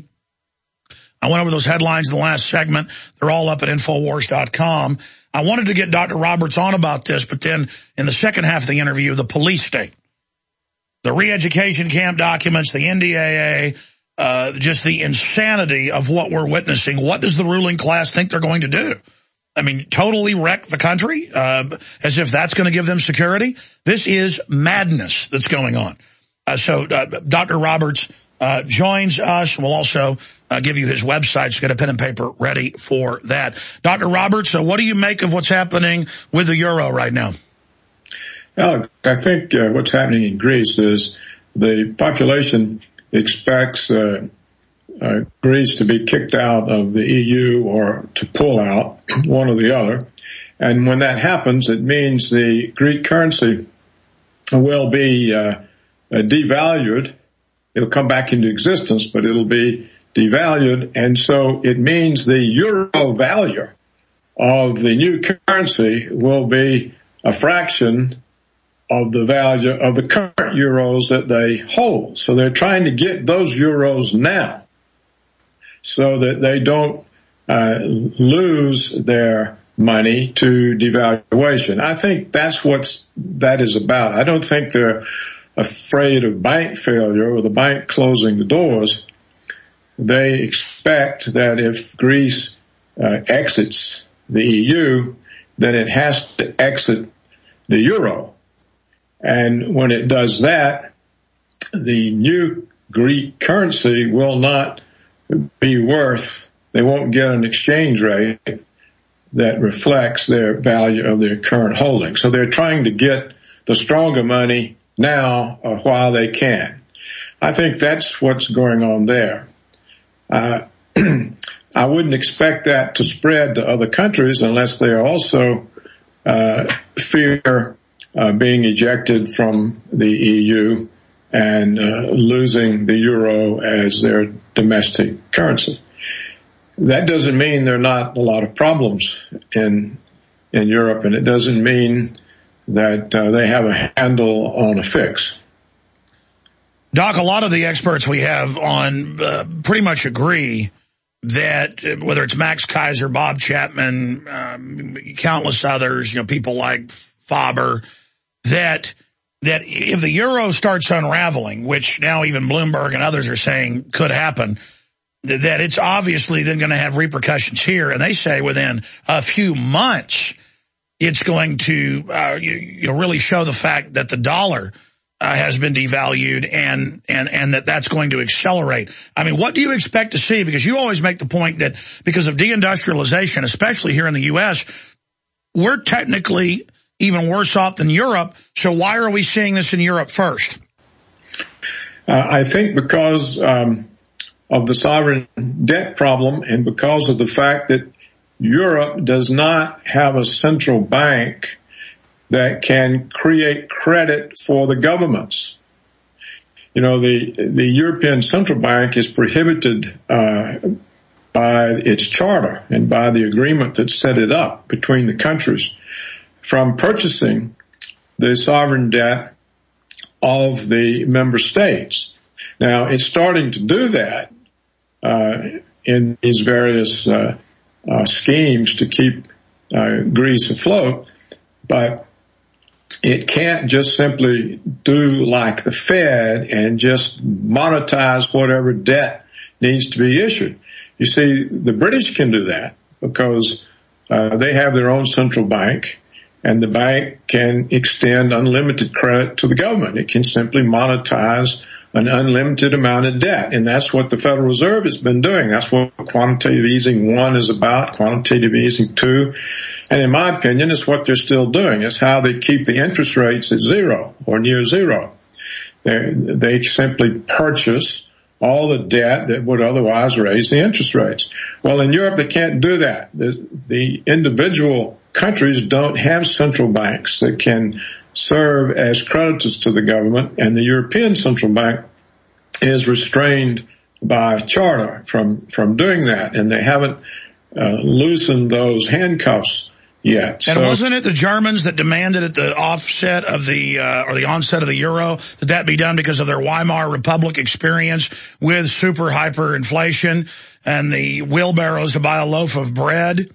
I went over those headlines in the last segment. They're all up at Infowars dot com. I wanted to get Doctor Roberts on about this, but then in the second half of the interview, the police state, the re-education camp documents, the N D A A, uh, just the insanity of what we're witnessing. What does the ruling class think they're going to do? I mean, totally wreck the country, uh, as if that's going to give them security. This is madness that's going on. Uh, so uh, Doctor Roberts uh, joins us. We'll also uh, give you his website, so get a pen and paper ready for that. Doctor Roberts, uh, what do you make of what's happening with the euro right now? Well, I think uh, what's happening in Greece is the population expects uh, Uh, Greece to be kicked out of the E U or to pull out, one or the other. And when that happens, it means the Greek currency will be uh, uh, devalued. It'll come back into existence, but it'll be devalued. And so it means the euro value of the new currency will be a fraction of the value of the current euros that they hold. So they're trying to get those euros now, so that they don't uh, lose their money to devaluation. I think that's what that is about. I don't think they're afraid of bank failure or the bank closing the doors. They expect that if Greece uh, exits the E U, then it has to exit the euro. And when it does that, the new Greek currency will not be worth, they won't get an exchange rate that reflects their value of their current holding. So they're trying to get the stronger money now uh, while they can. I think that's what's going on there. Uh, I wouldn't expect that to spread to other countries unless they also uh, fear uh, being ejected from the E U and uh, losing the euro as their domestic currency. That doesn't mean there are not a lot of problems in in Europe, and it doesn't mean that uh, they have a handle on a fix. Doc, a lot of the experts we have on uh, pretty much agree that uh, whether it's Max Kaiser, Bob Chapman, um, countless others, you know, people like Faber, that that if the euro starts unraveling, which now even Bloomberg and others are saying could happen, that it's obviously then going to have repercussions here. And they say within a few months, it's going to uh, you, you know, really show the fact that the dollar uh, has been devalued and, and, and that that's going to accelerate. I mean, what do you expect to see? Because you always make the point that because of deindustrialization, especially here in the U S, we're technically even worse off than Europe. So why are we seeing this in Europe first? Uh, I think because um, of the sovereign debt problem and because of the fact that Europe does not have a central bank that can create credit for the governments. You know, the the European Central Bank is prohibited uh, by its charter and by the agreement that set it up between the countries from purchasing the sovereign debt of the member states. Now, it's starting to do that uh, in these various uh, uh, schemes to keep uh, Greece afloat, but it can't just simply do like the Fed and just monetize whatever debt needs to be issued. You see, the British can do that because uh, they have their own central bank, and the bank can extend unlimited credit to the government. It can simply monetize an unlimited amount of debt, and that's what the Federal Reserve has been doing. That's what quantitative easing one is about, quantitative easing two. And in my opinion, it's what they're still doing. It's how they keep the interest rates at zero or near zero. They, they simply purchase all the debt that would otherwise raise the interest rates. Well, in Europe, they can't do that. The, the individual countries don't have central banks that can serve as creditors to the government, and the European Central Bank is restrained by charter from, from doing that, and they haven't uh, loosened those handcuffs yet. And so, wasn't it the Germans that demanded at the offset of the, uh, or the onset of the euro, that that be done because of their Weimar Republic experience with super hyperinflation and the wheelbarrows to buy a loaf of bread?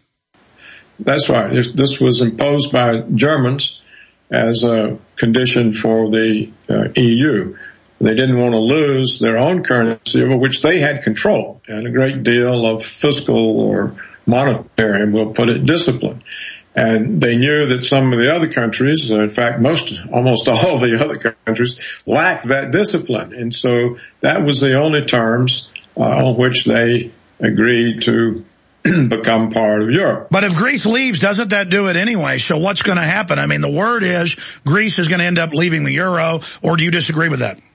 That's right. This was imposed by Germans as a condition for the uh, E U. They didn't want to lose their own currency, over which they had control, and a great deal of fiscal or monetary, we'll put it, discipline. And they knew that some of the other countries, in fact, most, almost all the other countries, lacked that discipline. And so that was the only terms uh, on which they agreed to become part of Europe. But if Greece leaves, doesn't that do it anyway? So what's going to happen? I mean, the word is Greece is going to end up leaving the euro, or do you disagree with that?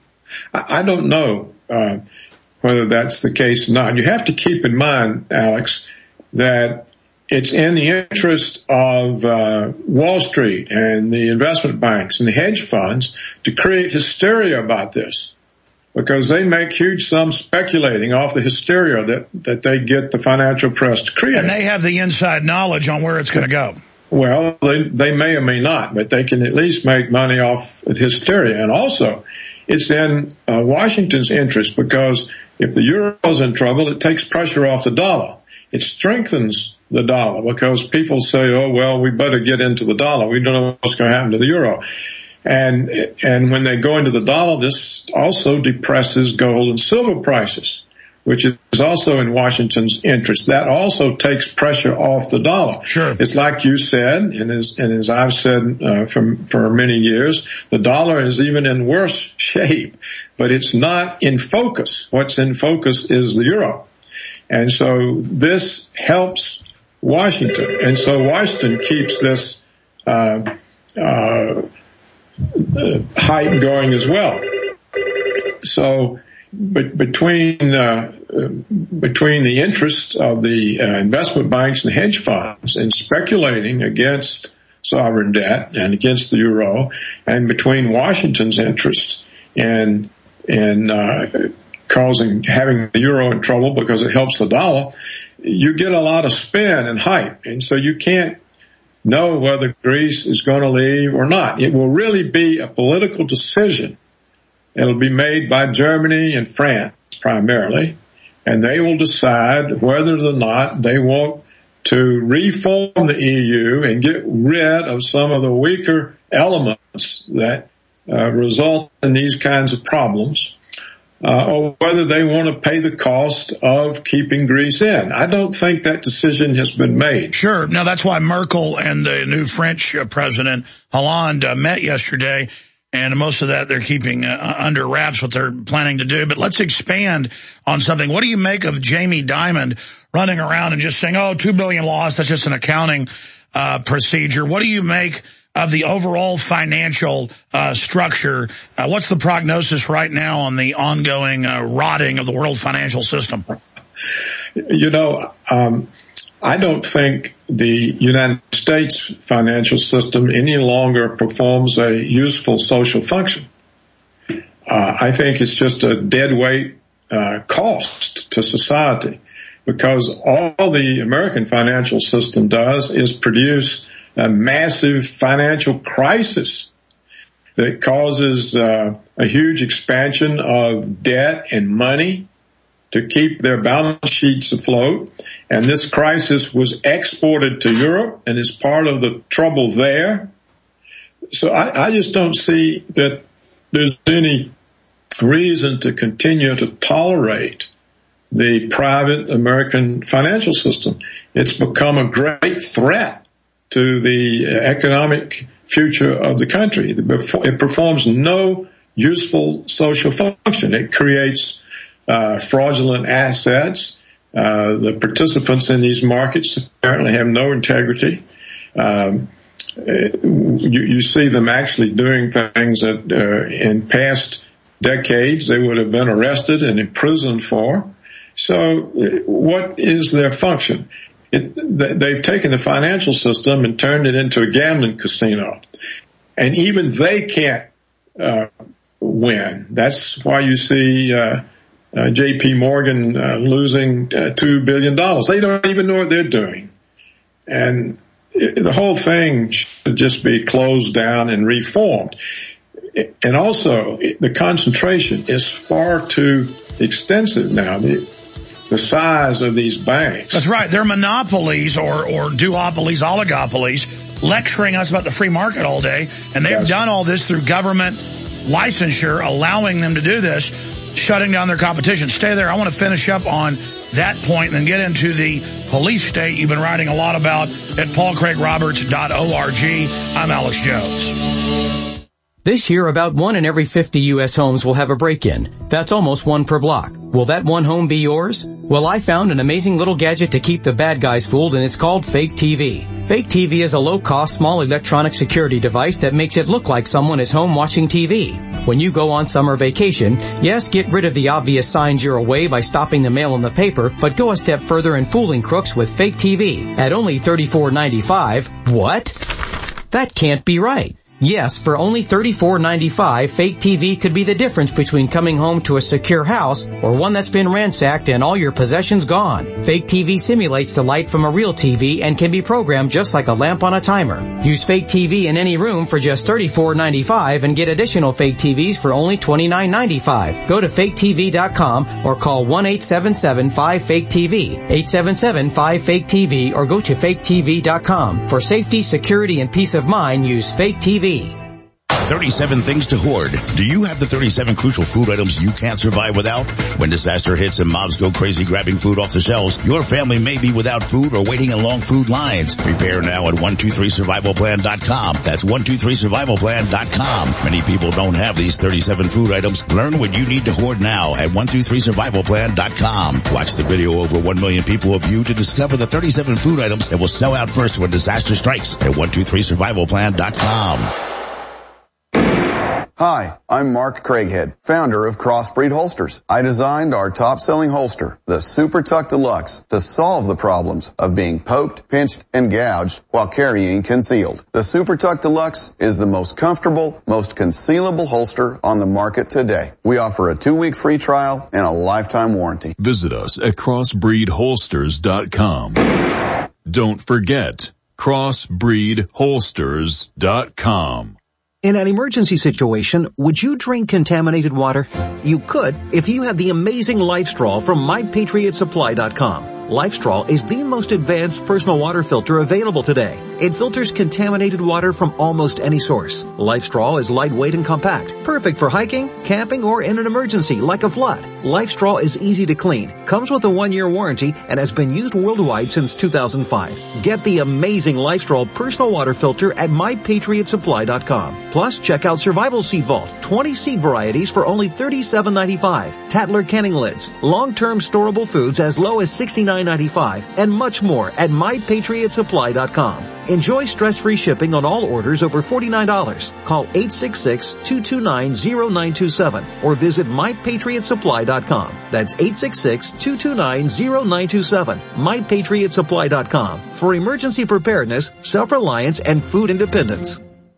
I don't know uh, whether that's the case or not. You have to keep in mind, Alex, that it's in the interest of uh, Wall Street and the investment banks and the hedge funds to create hysteria about this, because they make huge sums speculating off the hysteria that, that they get the financial press to create. And they have the inside knowledge on where it's going to go. Well, they, they may or may not, but they can at least make money off of hysteria. And also, it's in uh, Washington's interest, because if the euro's in trouble, it takes pressure off the dollar. It strengthens the dollar, because people say, oh, well, we better get into the dollar. We don't know what's going to happen to the euro. And, and when they go into the dollar, this also depresses gold and silver prices, which is also in Washington's interest. That also takes pressure off the dollar. Sure. It's like you said, and as, and as I've said uh, for, for many years, the dollar is even in worse shape, but it's not in focus. What's in focus is the euro. And so this helps Washington. And so Washington keeps this uh, uh, hype going as well. So but between uh, between the interest of the uh, investment banks and hedge funds in speculating against sovereign debt and against the euro, and between Washington's interest in in uh, causing having the euro in trouble because it helps the dollar, you get a lot of spin and hype, and so you can't know whether Greece is going to leave or not. It will really be a political decision. It'll be made by Germany and France primarily, and they will decide whether or not they want to reform the E U and get rid of some of the weaker elements that uh, result in these kinds of problems, uh, or whether they want to pay the cost of keeping Greece in. I don't think that decision has been made. Sure. Now, that's why Merkel and the new French uh, president, Hollande, uh, met yesterday. And most of that they're keeping uh, under wraps what they're planning to do. But let's expand on something. What do you make of Jamie Dimon running around and just saying, oh, two billion dollars lost, that's just an accounting uh procedure? What do you make of the overall financial uh structure? Uh, what's the prognosis right now on the ongoing uh, rotting of the world financial system? You know, um I don't think the United States financial system any longer performs a useful social function. Uh, I think it's just a deadweight uh, cost to society, because all the American financial system does is produce a massive financial crisis that causes uh, a huge expansion of debt and money to keep their balance sheets afloat. And this crisis was exported to Europe and is part of the trouble there. So I, I just don't see that there's any reason to continue to tolerate the private American financial system. It's become a great threat to the economic future of the country. It performs no useful social function. It creates uh, fraudulent assets. Uh, the participants in these markets apparently have no integrity. Um, you, you see them actually doing things that uh, in past decades they would have been arrested and imprisoned for. So what is their function? It, they've taken the financial system and turned it into a gambling casino. And even they can't uh, win. That's why you see uh, uh, J P Morgan uh, losing uh, two billion dollars. They don't even know what they're doing. And it, the whole thing should just be closed down and reformed. And also, the concentration is far too extensive now. The, the size of these banks. That's right. They're monopolies or, or duopolies, oligopolies, lecturing us about the free market all day. And they've yes. done all this through government licensure, allowing them to do this, shutting down their competition. Stay there. I want to finish up on that point and then get into the police state you've been writing a lot about at paul craig roberts dot org. I'm Alex Jones. This year, about one in every fifty U S homes will have a break-in. That's almost one per block. Will that one home be yours? Well, I found an amazing little gadget to keep the bad guys fooled, and it's called Fake T V. Fake T V is a low-cost, small electronic security device that makes it look like someone is home watching T V. When you go on summer vacation, yes, get rid of the obvious signs you're away by stopping the mail in the paper, but go a step further in fooling crooks with Fake T V at only thirty-four ninety-five. What? That can't be right. Yes, for only thirty-four ninety-five, Fake T V could be the difference between coming home to a secure house or one that's been ransacked and all your possessions gone. Fake T V simulates the light from a real T V and can be programmed just like a lamp on a timer. Use Fake T V in any room for just thirty-four ninety-five and get additional Fake T Vs for only twenty-nine ninety-five. Go to fake T V dot com or call one eight seven seven five fake T V, eight seven seven five fake T V, or go to fake T V dot com. For safety, security, and peace of mind, use Fake T V. thirty-seven things to hoard. Do you have the thirty-seven crucial food items you can't survive without? When disaster hits and mobs go crazy grabbing food off the shelves, your family may be without food or waiting in long food lines. Prepare now at one two three survival plan dot com. That's one two three survival plan dot com. Many people don't have these thirty-seven food items. Learn what you need to hoard now at one two three survival plan dot com. Watch the video over one million people have viewed to discover the thirty-seven food items that will sell out first when disaster strikes at one two three survival plan dot com. Hi, I'm Mark Craighead, founder of Crossbreed Holsters. I designed our top-selling holster, the Super Tuck Deluxe, to solve the problems of being poked, pinched, and gouged while carrying concealed. The Super Tuck Deluxe is the most comfortable, most concealable holster on the market today. We offer a two-week free trial and a lifetime warranty. Visit us at crossbreed holsters dot com. Don't forget, crossbreed holsters dot com. In an emergency situation, would you drink contaminated water? You could if you had the amazing LifeStraw from my patriot supply dot com. LifeStraw is the most advanced personal water filter available today. It filters contaminated water from almost any source. LifeStraw is lightweight and compact, perfect for hiking, camping, or in an emergency like a flood. LifeStraw is easy to clean, comes with a one-year warranty, and has been used worldwide since two thousand five. Get the amazing LifeStraw personal water filter at my patriot supply dot com. Plus, check out Survival Seed Vault, twenty seed varieties for only thirty-seven ninety-five. Tattler canning lids, long-term storable foods as low as sixty-nine ninety-five, and much more at my patriot supply dot com. Enjoy stress-free shipping on all orders over forty-nine dollars. Call eight six six, two two nine, zero nine two seven or visit my patriot supply dot com. That's eight six six, two two nine, zero nine two seven. my patriot supply dot com for emergency preparedness, self-reliance, and food independence.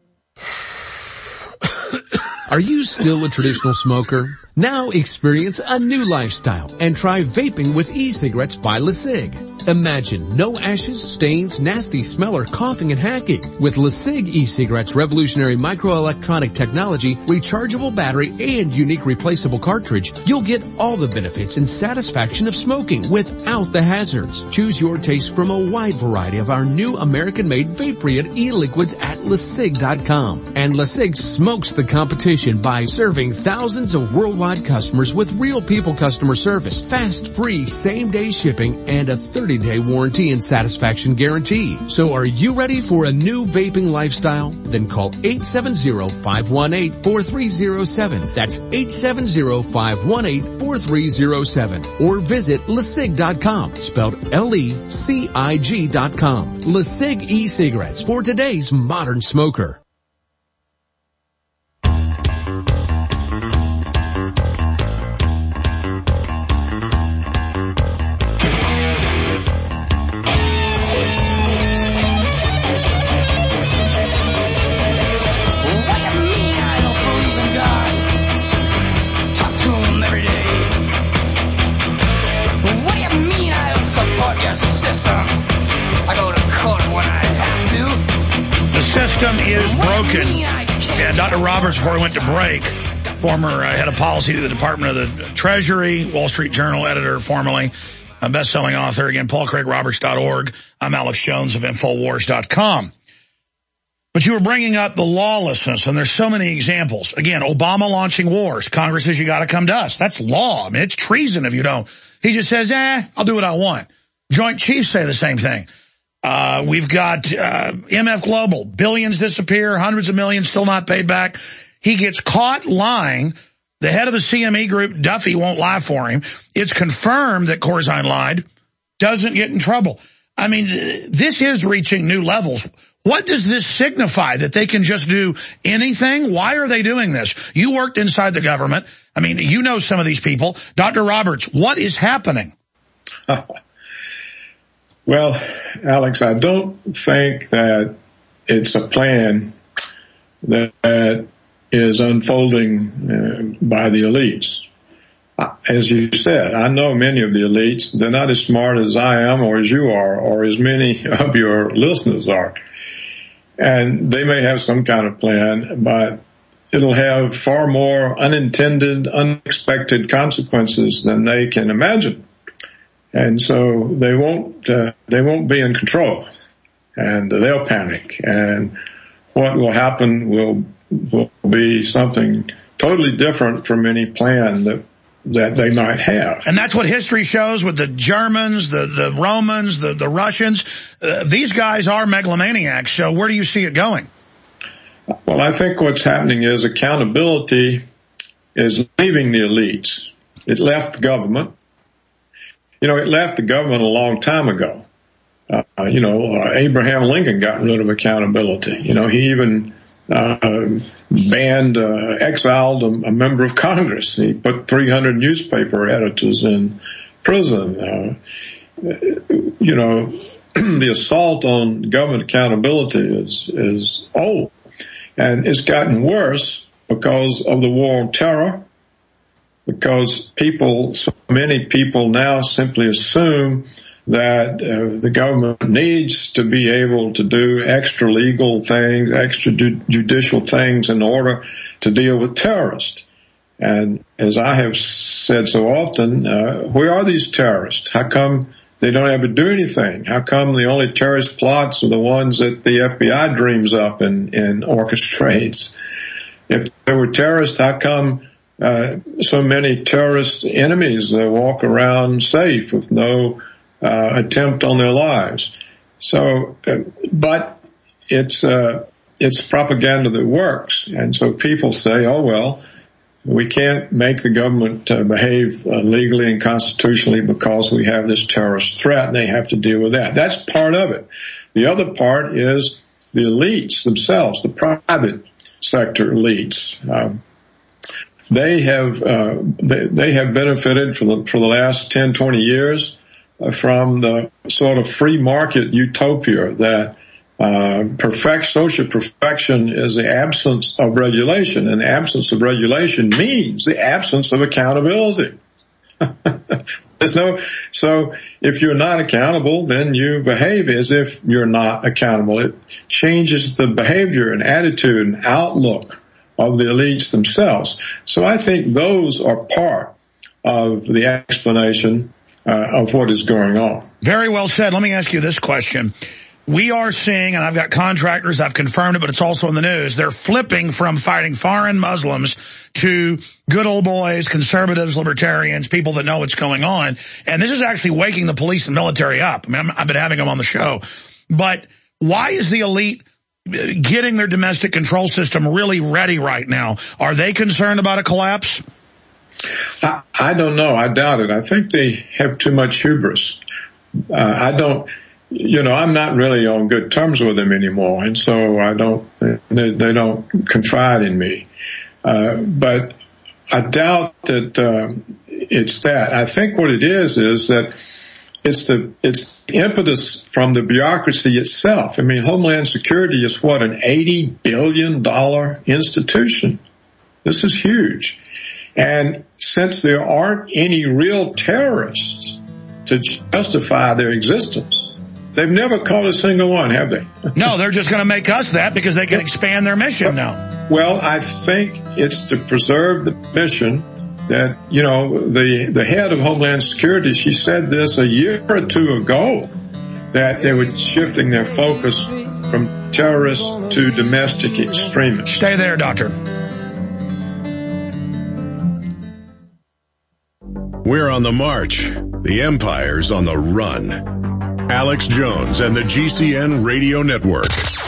Are you still a traditional smoker? Now experience a new lifestyle and try vaping with e-cigarettes by LeSig. Imagine no ashes, stains, nasty smell, or coughing and hacking. With LeSig e-cigarettes' revolutionary microelectronic technology, rechargeable battery, and unique replaceable cartridge, you'll get all the benefits and satisfaction of smoking without the hazards. Choose your taste from a wide variety of our new American-made Vaporeon e-liquids at LeSig dot com. And LeSig smokes the competition by serving thousands of worldwide customers with real people customer service, fast, free, same-day shipping, and a thirty-day warranty and satisfaction guarantee. So are you ready for a new vaping lifestyle? Then call eight seven zero, five one eight, four three zero seven. That's eight seven zero, five one eight, four three zero seven. Or visit LeSig dot com, spelled L E C I G dot com. LeSig e-cigarettes for today's modern smoker. is broken. And Doctor Roberts, before we went to break, former uh, head of policy of the Department of the Treasury, Wall Street Journal editor formerly, a best-selling author. Again, paul craig roberts dot org. I'm Alex Jones of infowars dot com. But you were bringing up the lawlessness, and there's so many examples. Again, Obama launching wars. Congress says you got to come to us. That's law. I mean, it's treason if you don't. He just says, eh, I'll do what I want. Joint Chiefs say the same thing. Uh, we've got uh, M F Global. Billions disappear, hundreds of millions still not paid back. He gets caught lying. The head of the C M E group, Duffy, won't lie for him. It's confirmed that Corzine lied. Doesn't get in trouble. I mean, this is reaching new levels. What does this signify? That they can just do anything? Why are they doing this? You worked inside the government. I mean, you know some of these people. Doctor Roberts, what is happening? Well, Alex, I don't think that it's a plan that is unfolding uh, by the elites. As you said, I know many of the elites. They're not as smart as I am or as you are or as many of your listeners are. And they may have some kind of plan, but it'll have far more unintended, unexpected consequences than they can imagine. And so they won't, uh, they won't be in control, and they'll panic. And what will happen will, will be something totally different from any plan that that they might have. And that's what history shows with the Germans, the, the Romans, the, the Russians. Uh, these guys are megalomaniacs, so where do you see it going? Well, I think what's happening is accountability is leaving the elites. It left the government. You know, it left the government a long time ago. Uh, you know, uh, Abraham Lincoln got rid of accountability. You know, he even uh, banned, uh, exiled a, a member of Congress. He put three hundred newspaper editors in prison. Uh, you know, the assault on government accountability is, is old. And it's gotten worse because of the war on terror, because people, so many people now simply assume that uh, the government needs to be able to do extra legal things, extrajudicial things in order to deal with terrorists. And as I have said so often, uh, where are these terrorists? How come they don't ever do anything? How come the only terrorist plots are the ones that the F B I dreams up and, and orchestrates? If there were terrorists, how come uh, so many terrorist enemies uh, walk around safe with no uh, attempt on their lives? So, uh, but it's uh, it's propaganda that works, and so people say, "Oh well, we can't make the government uh, behave uh, legally and constitutionally because we have this terrorist threat, and they have to deal with that." That's part of it. The other part is the elites themselves, the private sector elites. Um, they have uh, they, they have benefited for the for the last ten, twenty years uh, from the sort of free market utopia that Uh, perfect social perfection is the absence of regulation, and the absence of regulation means the absence of accountability. There's no, so if you're not accountable, then you behave as if you're not accountable. It changes the behavior and attitude and outlook of the elites themselves. So I think those are part of the explanation uh, of what is going on. Very well said. Let me ask you this question. We are seeing, and I've got contractors, I've confirmed it, but it's also in the news, they're flipping from fighting foreign Muslims to good old boys, conservatives, libertarians, people that know what's going on. And this is actually waking the police and military up. I mean, I'm, I've been having them on the show. But why is the elite getting their domestic control system really ready right now? Are they concerned about a collapse? I, I don't know. I doubt it. I think they have too much hubris. Uh, I don't... You know, I'm not really on good terms with them anymore, and so I don't, they, they don't confide in me. Uh, but I doubt that um, it's that. I think what it is is that it's the it's the impetus from the bureaucracy itself. I mean, Homeland Security is what, an eighty billion dollars institution. This is huge. And since there aren't any real terrorists to justify their existence, They've never caught a single one, have they? No, they're just going to make us that because they can expand their mission now. Well, I think it's to preserve the mission that, you know, the, the head of Homeland Security, she said this a year or two ago, that they were shifting their focus from terrorists to domestic extremists. Stay there, Doctor. We're on the march. The empire's on the run. Alex Jones and the G C N Radio Network.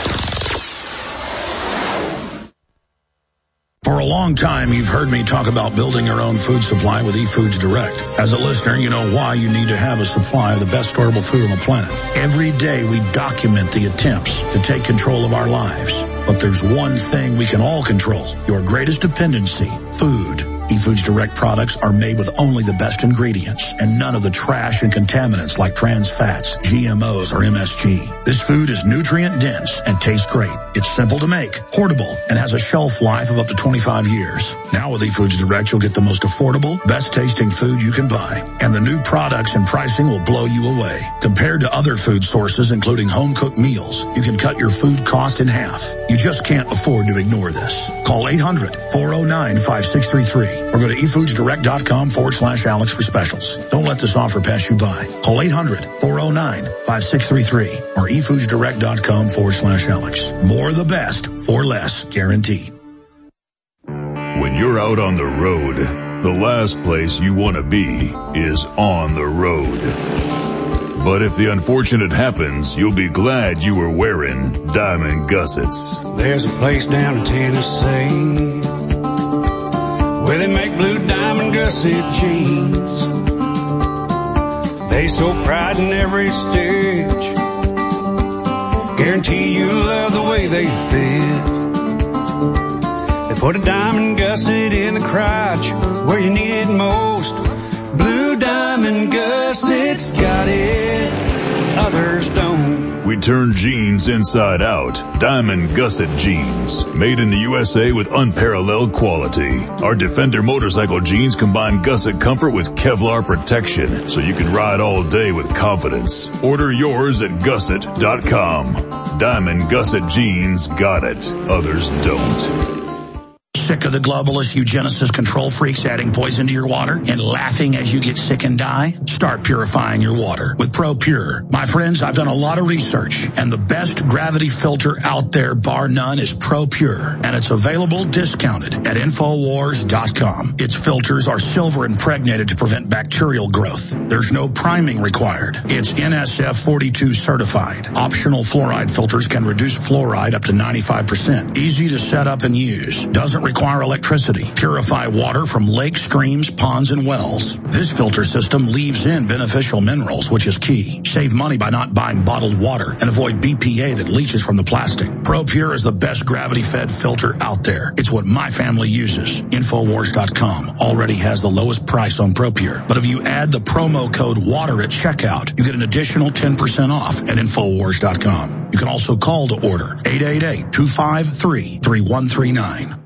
For a long time, you've heard me talk about building your own food supply with eFoods Direct. As a listener, you know why you need to have a supply of the best storable food on the planet. Every day, we document the attempts to take control of our lives. But there's one thing we can all control, your greatest dependency, food. eFoods Direct products are made with only the best ingredients and none of the trash and contaminants like trans fats, G M Os, or M S G. This food is nutrient dense and tastes great. It's simple to make, portable, and has a shelf life of up to twenty-five years. Now with eFoods Direct, you'll get the most affordable, best tasting food you can buy. And the new products and pricing will blow you away. Compared to other food sources, including home cooked meals, you can cut your food cost in half. You just can't afford to ignore this. Call eight hundred, four oh nine, five six three three. Or go to efoodsdirect.com forward slash Alex for specials. Don't let this offer pass you by. Call eight hundred, four oh nine, five six three three or efoodsdirect.com forward slash Alex. More of the best for less, guaranteed. When you're out on the road, the last place you want to be is on the road. But if the unfortunate happens, you'll be glad you were wearing diamond gussets. There's a place down in Tennessee where they make blue diamond gusset jeans. They so pride in every stitch, guarantee you love the way they fit. They put a diamond gusset in the crotch where you need it most. Blue diamond gussets got it, others don't. We turn jeans inside out. Diamond Gusset Jeans. Made in the U S A with unparalleled quality. Our Defender motorcycle jeans combine gusset comfort with Kevlar protection, so you can ride all day with confidence. Order yours at gusset dot com. Diamond Gusset Jeans got it. Others don't. Sick of the globalist eugenicist control freaks adding poison to your water and laughing as you get sick and die? Start purifying your water with ProPure. My friends, I've done a lot of research, and the best gravity filter out there, bar none, is ProPure, and it's available discounted at Infowars dot com. Its filters are silver impregnated to prevent bacterial growth. There's no priming required. It's N S F forty-two certified. Optional fluoride filters can reduce fluoride up to ninety-five percent. Easy to set up and use. Doesn't require electricity. Purify water from lakes, streams, ponds, and wells. This filter system leaves in beneficial minerals, which is key. Save money by not buying bottled water and avoid B P A that leaches from the plastic. ProPure is the best gravity-fed filter out there. It's what my family uses. Infowars dot com already has the lowest price on ProPure. But if you add the promo code WATER at checkout, you get an additional ten percent off at Infowars dot com. You can also call to order eight eight eight, two five three, three one three nine.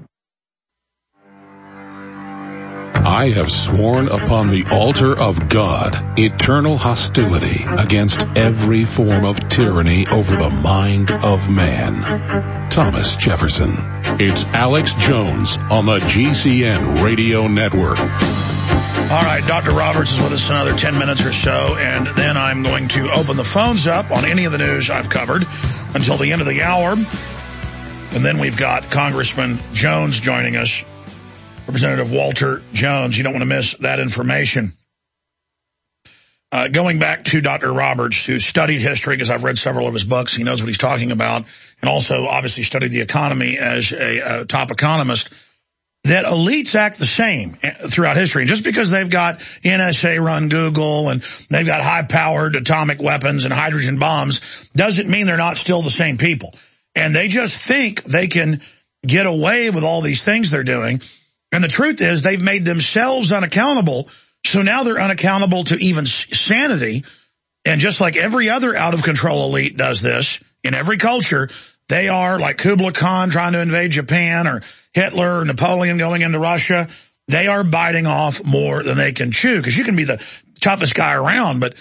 I have sworn upon the altar of God eternal hostility against every form of tyranny over the mind of man. Thomas Jefferson. It's Alex Jones on the G C N Radio Network. All right, Doctor Roberts is with us another ten minutes or so, and then I'm going to open the phones up on any of the news I've covered until the end of the hour. And then we've got Congressman Jones joining us. Representative Walter Jones. You don't want to miss that information. Uh, going back to Doctor Roberts, who studied history, because I've read several of his books. He knows what he's talking about, and also obviously studied the economy as a, a top economist, that elites act the same throughout history. And just because they've got N S A-run Google and they've got high-powered atomic weapons and hydrogen bombs doesn't mean they're not still the same people. And they just think they can get away with all these things they're doing. And the truth is they've made themselves unaccountable, so now they're unaccountable to even sanity. And just like every other out-of-control elite does this in every culture, they are like Kublai Khan trying to invade Japan or Hitler or Napoleon going into Russia. They are biting off more than they can chew, because you can be the toughest guy around, but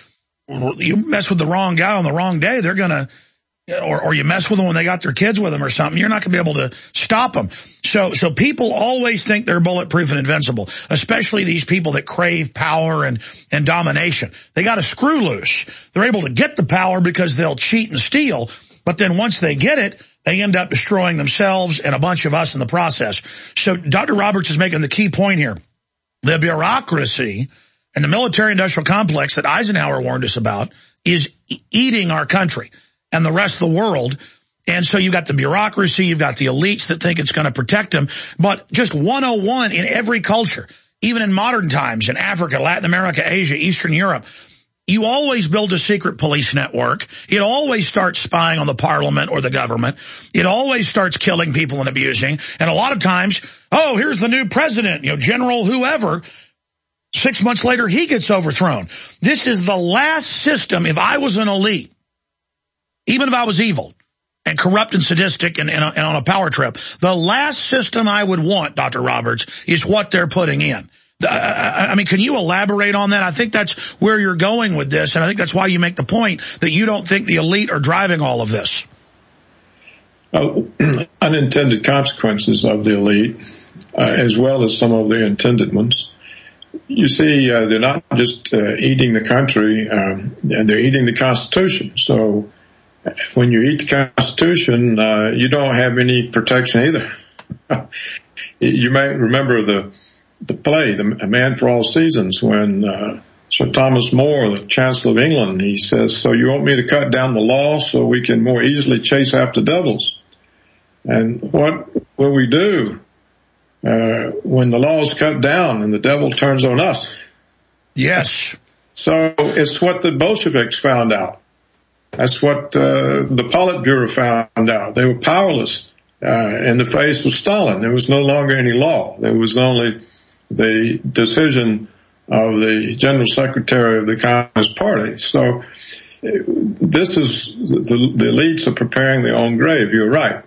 you mess with the wrong guy on the wrong day, they're going to, or, or you mess with them when they got their kids with them or something, you're not going to be able to stop them. So, so people always think they're bulletproof and invincible, especially these people that crave power and, and domination. They got a screw loose. They're able to get the power because they'll cheat and steal, but then once they get it, they end up destroying themselves and a bunch of us in the process. So Doctor Roberts is making the key point here. The bureaucracy and the military-industrial complex that Eisenhower warned us about is e- eating our country and the rest of the world. And so you've got the bureaucracy, you've got the elites that think it's going to protect them. But just one oh one in every culture, even in modern times, in Africa, Latin America, Asia, Eastern Europe, you always build a secret police network. It always starts spying on the parliament or the government. It always starts killing people and abusing. And a lot of times, oh, here's the new president, you know, general whoever. Six months later, he gets overthrown. This is the last system. If I was an elite, even if I was evil and corrupt and sadistic and, and, and on a power trip, the last system I would want, Doctor Roberts, is what they're putting in. I mean, can you elaborate on that? I think that's where you're going with this, and I think that's why you make the point that you don't think the elite are driving all of this. Uh, unintended consequences of the elite, uh, as well as some of the intended ones. You see, uh, they're not just uh, eating the country, um, and they're eating the Constitution. So when you eat the Constitution, uh, you don't have any protection either. You may remember the the play, the A Man for All Seasons, when uh, Sir Thomas More, the Chancellor of England, he says, so you want me to cut down the law so we can more easily chase after devils? And what will we do uh, when the law is cut down and the devil turns on us? Yes. So it's what the Bolsheviks found out. That's what uh, the Politburo found out. They were powerless uh, in the face of Stalin. There was no longer any law. There was only the decision of the General Secretary of the Communist Party. So this is, the, the elites are preparing their own grave. You're right.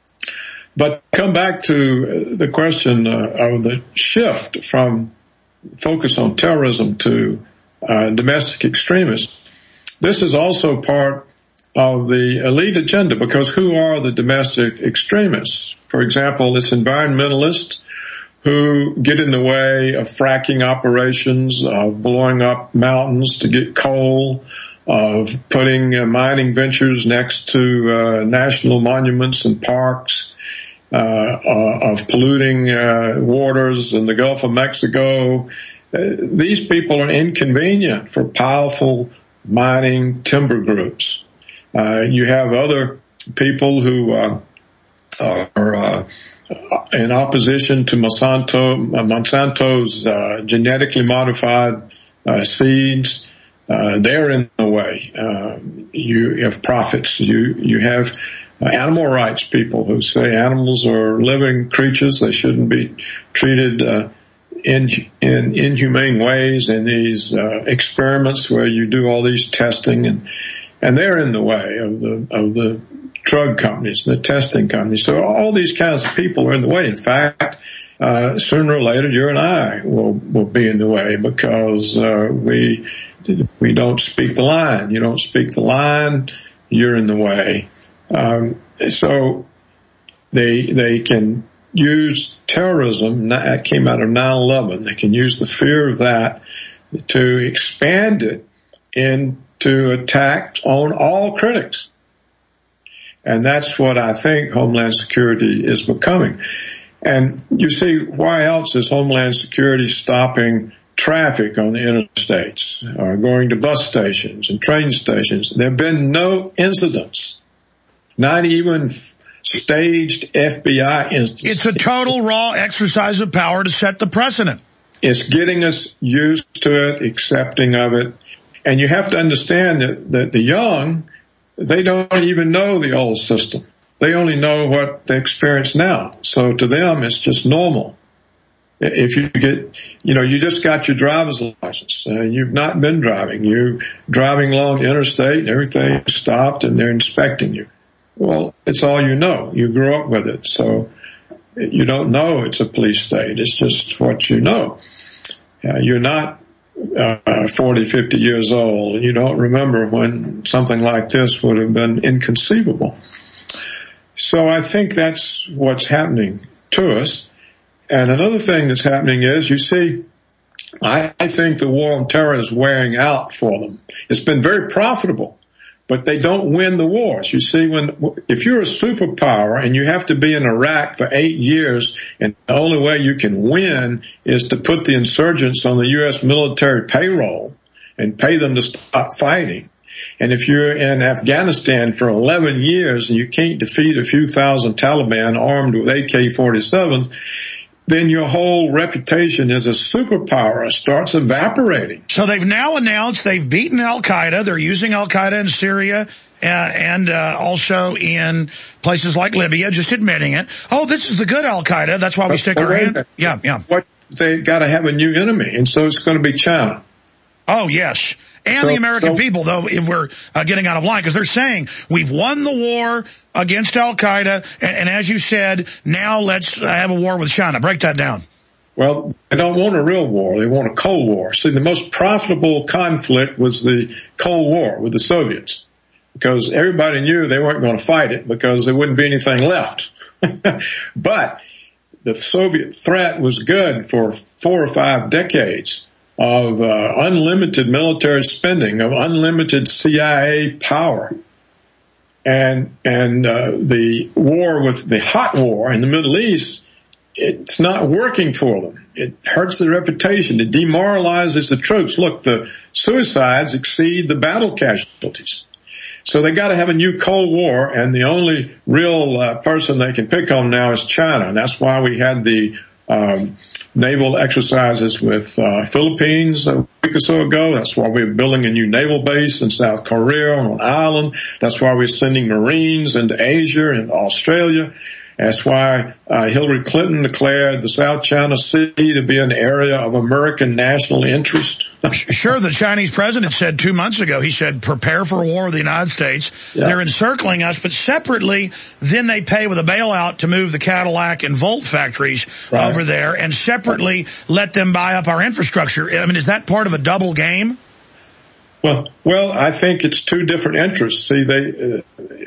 But come back to the question uh, of the shift from focus on terrorism to uh, domestic extremists. This is also part of the elite agenda, because who are the domestic extremists? For example, it's environmentalists who get in the way of fracking operations, of blowing up mountains to get coal, of putting uh, mining ventures next to uh, national monuments and parks, uh, uh, of polluting uh, waters in the Gulf of Mexico. Uh, these people are inconvenient for powerful mining timber groups. Uh, you have other people who uh, are uh, in opposition to Monsanto, uh, Monsanto's uh, genetically modified uh, seeds. Uh, they're in the way. Uh, you have prophets. You you have uh, animal rights people who say animals are living creatures. They shouldn't be treated uh, in in inhumane ways in these uh, experiments where you do all these testing, and and they're in the way of the of the drug companies, the testing companies. So all these kinds of people are in the way. In fact, uh, sooner or later, you and I will will be in the way, because uh, we we don't speak the line. You don't speak the line, you're in the way. Um, so they they can use terrorism. That came out of nine eleven. They can use the fear of that to expand it into attacks on all critics. And that's what I think Homeland Security is becoming. And you see, why else is Homeland Security stopping traffic on the interstates, or going to bus stations and train stations? There have been no incidents, not even staged F B I instances. It's a total raw exercise of power to set the precedent. It's getting us used to it, accepting of it. And you have to understand that, that the young, they don't even know the old system. They only know what they experience now. So to them, it's just normal. If you get, you know, you just got your driver's license, uh, you've not been driving, you're driving along the interstate, everything stopped and they're inspecting you. Well, it's all you know. You grew up with it. So you don't know it's a police state. It's just what you know. Uh, you're not uh, forty, fifty years old. You don't remember when something like this would have been inconceivable. So I think that's what's happening to us. And another thing that's happening is, you see, I, I think the war on terror is wearing out for them. It's been very profitable, but they don't win the wars. You see, when, if you're a superpower and you have to be in Iraq for eight years and the only way you can win is to put the insurgents on the U S military payroll and pay them to stop fighting. And if you're in Afghanistan for eleven years and you can't defeat a few thousand Taliban armed with A K forty-seven, then your whole reputation as a superpower starts evaporating. So they've now announced they've beaten Al-Qaeda. They're using Al-Qaeda in Syria uh, and uh, also in places like Libya, just admitting it. Oh, this is the good Al-Qaeda. That's why we stick our hand. Yeah, yeah. What, they got to have a new enemy, and so it's going to be China. Oh, yes. And so, the American so, people, though, if we're uh, getting out of line, because they're saying we've won the war against Al-Qaeda, and, and as you said, now let's uh, have a war with China. Break that down. Well, they don't want a real war. They want a Cold War. See, the most profitable conflict was the Cold War with the Soviets, because everybody knew they weren't going to fight it because there wouldn't be anything left. But the Soviet threat was good for four or five decades of uh, unlimited military spending, of unlimited C I A power. And, and, uh, the war with the hot war in the Middle East, it's not working for them. It hurts their reputation. It demoralizes the troops. Look, the suicides exceed the battle casualties. So they got to have a new Cold War, and the only real uh, person they can pick on now is China. And that's why we had the, um, naval exercises with uh Philippines a week or so ago. That's why we're building a new naval base in South Korea on an island. That's why we're sending Marines into Asia and Australia. That's why uh, Hillary Clinton declared the South China Sea to be an area of American national interest. Sure, the Chinese president said two months ago, he said, prepare for a war with the United States. Yeah. They're encircling us, but separately, then they pay with a bailout to move the Cadillac and Volt factories right over there, and separately let them buy up our infrastructure. I mean, is that part of a double game? Well, well, I think it's two different interests. See, they, uh,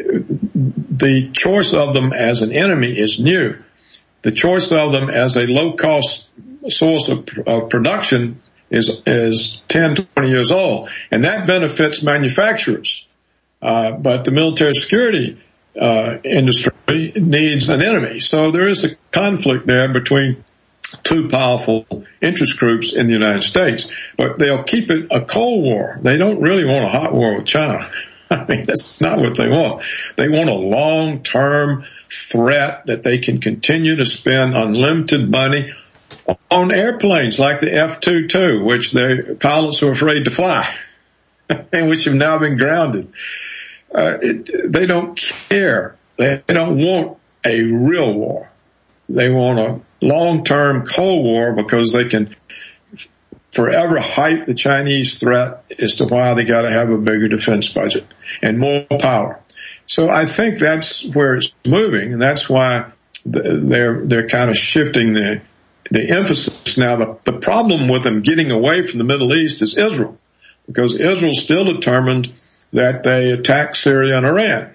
the choice of them as an enemy is new. The choice of them as a low-cost source of, of production is is ten, twenty years old, and that benefits manufacturers. Uh, but the military security uh, industry needs an enemy, so there is a conflict there between two powerful interest groups in the United States. But they'll keep it a Cold War. They don't really want a hot war with China. I mean, that's not what they want. They want a long-term threat that they can continue to spend unlimited money on airplanes like the F twenty-two, which their pilots are afraid to fly, and which have now been grounded. Uh, it, they don't care. They don't want a real war. They want a long-term Cold War because they can forever hype the Chinese threat as to why they got to have a bigger defense budget and more power. So I think that's where it's moving, and that's why they're they're kind of shifting the the emphasis. Now, the, the problem with them getting away from the Middle East is Israel, because Israel's still determined that they attack Syria and Iran.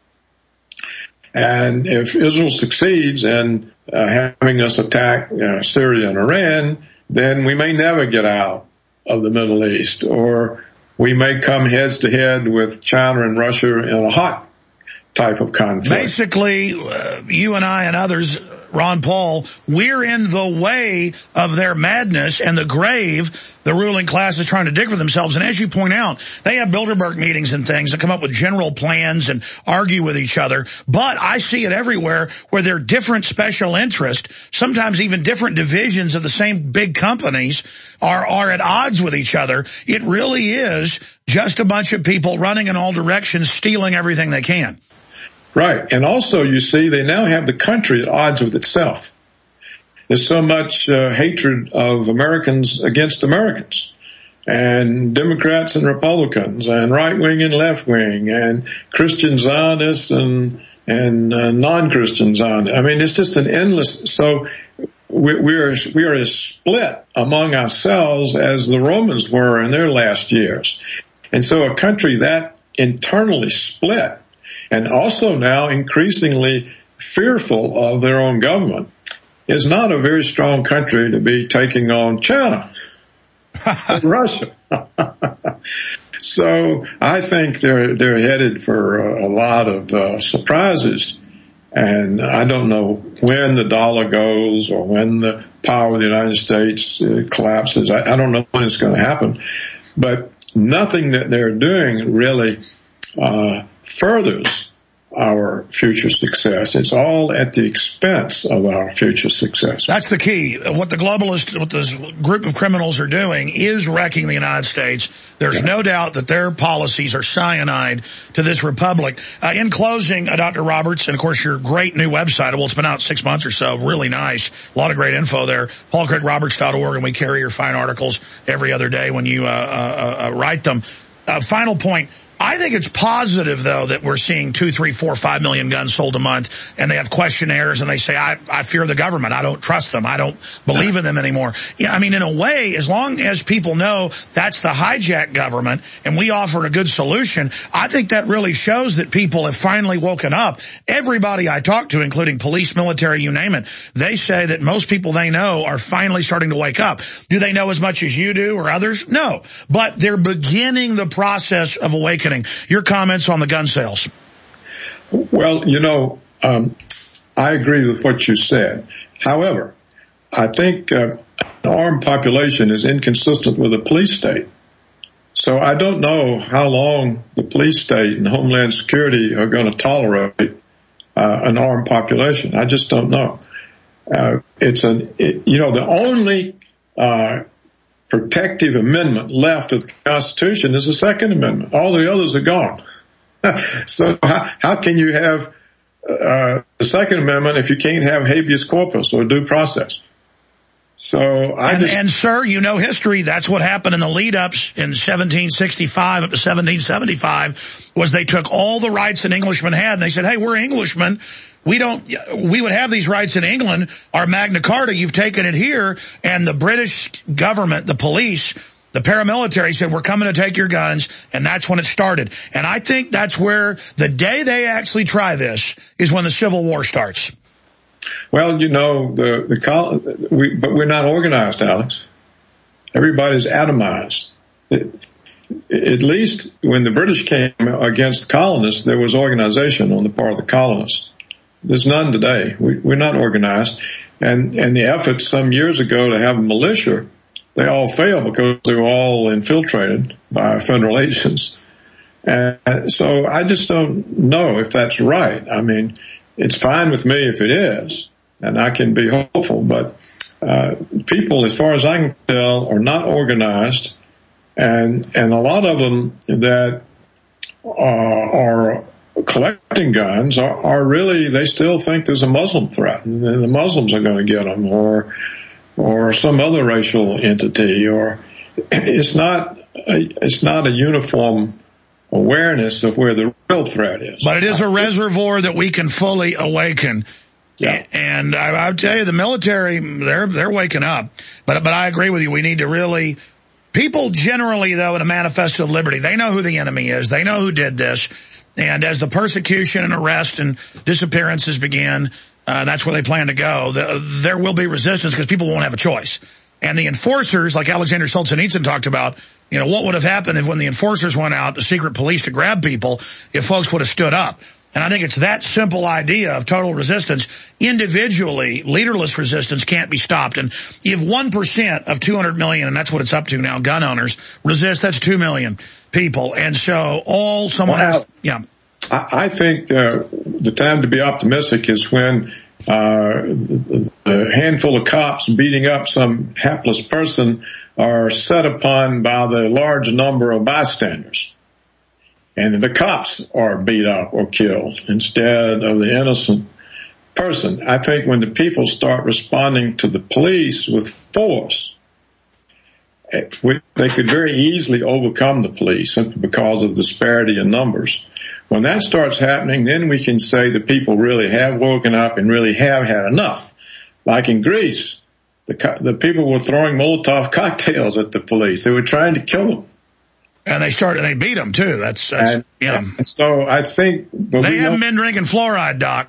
And if Israel succeeds in uh, having us attack uh, Syria and Iran, then we may never get out of the Middle East, or we may come heads to head with China and Russia in a hot type of conflict. Basically, uh, you and I and others, Ron Paul, we're in the way of their madness and the grave the ruling class is trying to dig for themselves. And as you point out, they have Bilderberg meetings and things that come up with general plans and argue with each other. But I see it everywhere where there are different special interests, sometimes even different divisions of the same big companies are, are at odds with each other. It really is just a bunch of people running in all directions, stealing everything they can. Right. And also, you see, they now have the country at odds with itself. There's so much uh, hatred of Americans against Americans, and Democrats and Republicans, and right wing and left wing, and Christian Zionists and and uh, non-Christian Zionists. I mean, it's just an endless. So we, we are we are as split among ourselves as the Romans were in their last years. And so a country that internally split and also now increasingly fearful of their own government is not a very strong country to be taking on China and Russia. So I think they're they're headed for a, a lot of uh, surprises. And I don't know when the dollar goes or when the power of the United States uh, collapses. I, I don't know when it's going to happen. But nothing that they're doing really uh furthers our future success. It's all at the expense of our future success. That's the key. What the globalists, what this group of criminals are doing is wrecking the United States. There's yeah. no doubt that their policies are cyanide to this republic. Uh, in closing, uh, Doctor Roberts, and of course your great new website, well, it's been out six months or so, really nice. A lot of great info there, paul craig roberts dot org, and we carry your fine articles every other day when you uh, uh, uh, write them. Uh, final point. I think it's positive, though, that we're seeing two, three, four, five million guns sold a month, and they have questionnaires, and they say, I, I fear the government. I don't trust them. I don't believe in them anymore. Yeah, I mean, in a way, as long as people know that's the hijacked government, and we offer a good solution, I think that really shows that people have finally woken up. Everybody I talk to, including police, military, you name it, they say that most people they know are finally starting to wake up. Do they know as much as you do or others? No. But they're beginning the process of awakening. Your comments on the gun sales? Well, you know, um, I agree with what you said. However, I think uh, an armed population is inconsistent with a police state. So I don't know how long the police state and Homeland Security are going to tolerate uh, an armed population. I just don't know. Uh, it's an, it, you know, the only uh protective amendment left of the Constitution is the Second Amendment. All the others are gone. So how, how can you have uh, the Second Amendment if you can't have habeas corpus or due process? So I and, just, and sir, you know history. That's what happened in the lead-ups in seventeen sixty-five up to seventeen seventy-five. Was they took all the rights an Englishman had, and they said, "Hey, we're Englishmen. We don't. We would have these rights in England. Our Magna Carta, you've taken it here." And the British government, the police, the paramilitary said, "We're coming to take your guns," and that's when it started. And I think that's where the day they actually try this is when the Civil War starts. Well, you know, the, the, we, but we're not organized, Alex. Everybody's atomized. It, at least when the British came against the colonists, there was organization on the part of the colonists. There's none today. We, we're not organized. And, and the efforts some years ago to have a militia, they all failed because they were all infiltrated by federal agents. And so I just don't know if that's right. I mean, it's fine with me if it is, and I can be hopeful, but uh people, as far as I can tell, are not organized, and and a lot of them that uh, are collecting guns are, are really, they still think there's a Muslim threat, and the Muslims are going to get them, or or some other racial entity, or it's not a, it's not a uniform awareness of where the real threat is. But it is a reservoir that we can fully awaken. Yeah. And I, I'll tell you, the military, they're, they're waking up. But, but I agree with you. We need to really, people generally, though, in a manifesto of liberty, they know who the enemy is. They know who did this. And as the persecution and arrest and disappearances begin, uh, that's where they plan to go. The, there will be resistance because people won't have a choice. And the enforcers, like Alexander Solzhenitsyn talked about, you know, what would have happened if when the enforcers went out, the secret police to grab people, if folks would have stood up. And I think it's that simple idea of total resistance. Individually, leaderless resistance can't be stopped. And if one percent of two hundred million, and that's what it's up to now, gun owners, resist, that's two million people. And so all someone well, has, yeah. I, I think uh, the time to be optimistic is when uh a handful of cops beating up some hapless person are set upon by the large number of bystanders, and the cops are beat up or killed instead of the innocent person. I think when the people start responding to the police with force, they could very easily overcome the police simply because of disparity in numbers. When that starts happening, then we can say that people really have woken up and really have had enough. Like in Greece, the co- the people were throwing Molotov cocktails at the police. They were trying to kill them. And they started, they beat them too. That's, that's and, yeah. And so I think they haven't been drinking fluoride, Doc.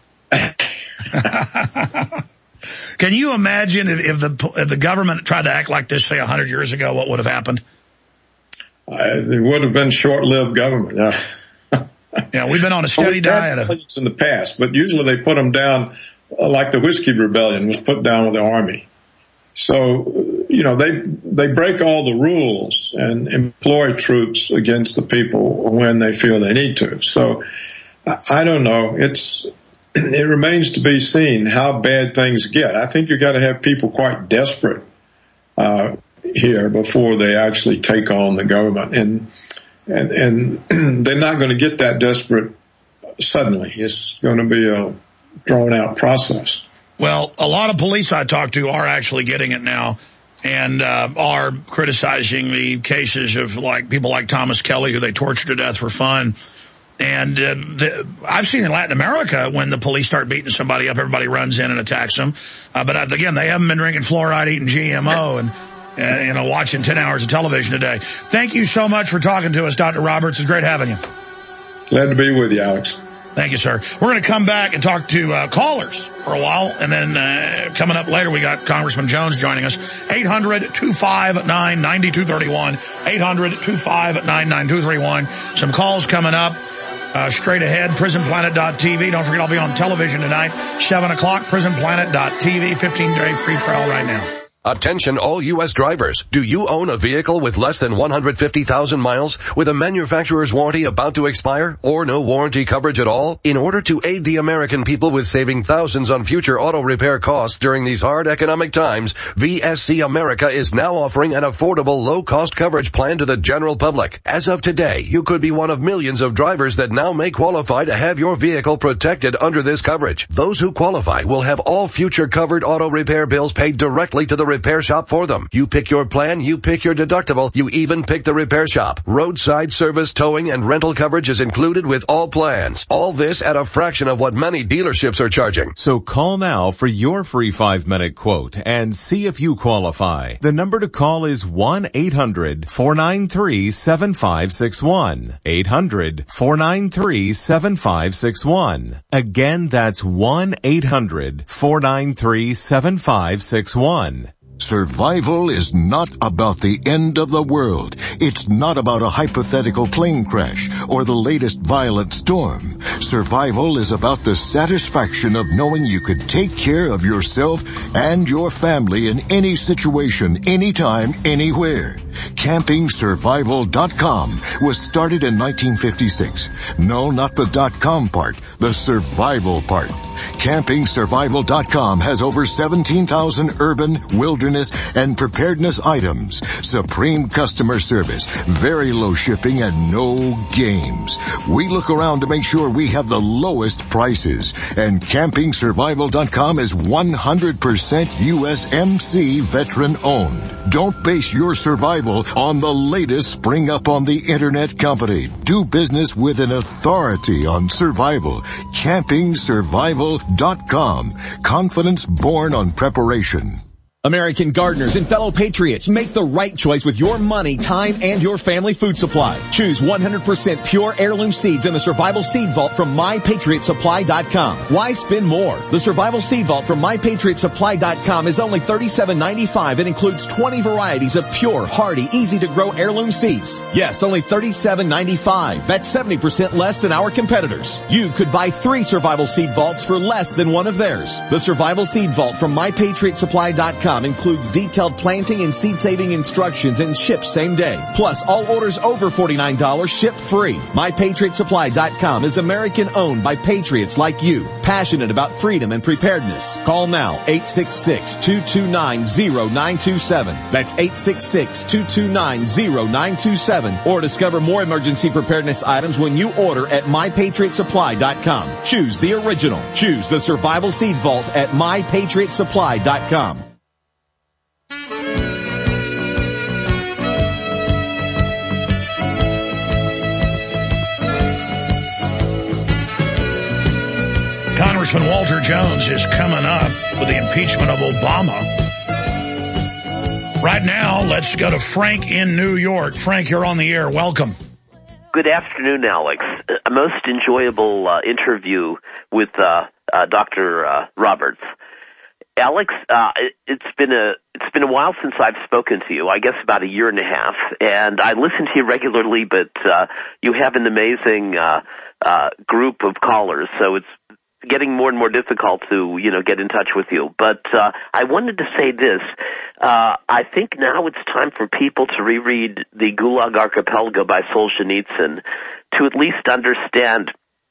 Can you imagine if, if the if the government tried to act like this, say, a hundred years ago, what would have happened? Uh, it would have been short-lived government. Uh, yeah, we've been on a steady diet of in the past, but usually they put them down uh, like the Whiskey Rebellion was put down with the army. So, you know, they they break all the rules and employ troops against the people when they feel they need to. So, I, I don't know. It's it remains to be seen how bad things get. I think you got to have people quite desperate uh here before they actually take on the government, and and and they're not going to get that desperate suddenly. It's going to be a drawn out process. Well, a lot of police I talk to are actually getting it now, and uh, are criticizing the cases of like people like Thomas Kelly, who they tortured to death for fun. And uh, the, I've seen in Latin America when the police start beating somebody up, everybody runs in and attacks them. Uh, but again, they haven't been drinking fluoride, eating G M O, and uh, you know, watching ten hours of television a day. Thank you so much for talking to us, Doctor Roberts. It's great having you. Glad to be with you, Alex. Thank you, sir. We're going to come back and talk to uh, callers for a while, and then uh, coming up later, we got Congressman Jones joining us. eight hundred, two five nine, nine two three one, eight hundred, two five nine, nine two three one. Some calls coming up uh, straight ahead, prison planet dot t v. Don't forget, I'll be on television tonight, seven o'clock, prison planet dot t v, fifteen-day free trial right now. Attention all U S drivers. Do you own a vehicle with less than one hundred fifty thousand miles with a manufacturer's warranty about to expire or no warranty coverage at all? In order to aid the American people with saving thousands on future auto repair costs during these hard economic times, V S C America is now offering an affordable low-cost coverage plan to the general public. As of today, you could be one of millions of drivers that now may qualify to have your vehicle protected under this coverage. Those who qualify will have all future covered auto repair bills paid directly to the repair shop for them. You pick your plan, you pick your deductible, you even pick the repair shop. Roadside service, towing, and rental coverage is included with all plans. All this at a fraction of what many dealerships are charging. So call now for your free five-minute quote and see if you qualify. The number to call is one eight hundred, four nine three, seven five six one. eight hundred, four nine three, seven five six one. Again, that's one eight hundred, four nine three, seven five six one. Survival is not about the end of the world. It's not about a hypothetical plane crash or the latest violent storm. Survival is about the satisfaction of knowing you could take care of yourself and your family in any situation, anytime, anywhere. Camping Survival dot com was started in nineteen fifty-six. No, not the dot com part, the survival part. Camping Survival dot com has over seventeen thousand urban, wilderness, and preparedness items, supreme customer service, very low shipping, and no games. We look around to make sure we have the lowest prices, and Camping Survival dot com is one hundred percent U S M C veteran owned. Don't base your survival on the latest spring up on the internet company. Do business with an authority on survival. Camping Survival dot com. Confidence born on preparation. American gardeners and fellow patriots, make the right choice with your money, time, and your family food supply. Choose one hundred percent pure heirloom seeds in the Survival Seed Vault from my patriot supply dot com. Why spend more? The Survival Seed Vault from my patriot supply dot com is only thirty-seven ninety-five and includes twenty varieties of pure, hardy, easy-to-grow heirloom seeds. Yes, only thirty-seven ninety-five. That's seventy percent less than our competitors. You could buy three Survival Seed Vaults for less than one of theirs. The Survival Seed Vault from my patriot supply dot com includes detailed planting and seed-saving instructions and ships same day. Plus, all orders over forty-nine dollars ship free. my patriot supply dot com is American-owned by patriots like you, passionate about freedom and preparedness. Call now, eight six six, two two nine, zero nine two seven. That's eight six six, two two nine, zero nine two seven. Or discover more emergency preparedness items when you order at my patriot supply dot com. Choose the original. Choose the Survival Seed Vault at my patriot supply dot com. Congressman Walter Jones is coming up with the impeachment of Obama. Right now, let's go to Frank in New York. Frank, you're on the air. Welcome. Good afternoon, Alex. A most enjoyable uh, interview with uh, uh, Doctor Uh, Roberts. Alex, uh, it, it's been a it's been a while since I've spoken to you. I guess about a year and a half, and I listen to you regularly. But uh, you have an amazing uh, uh, group of callers, so it's getting more and more difficult to, you know, get in touch with you. But uh, I wanted to say this. Uh, I think now it's time for people to reread the Gulag Archipelago by Solzhenitsyn to at least understand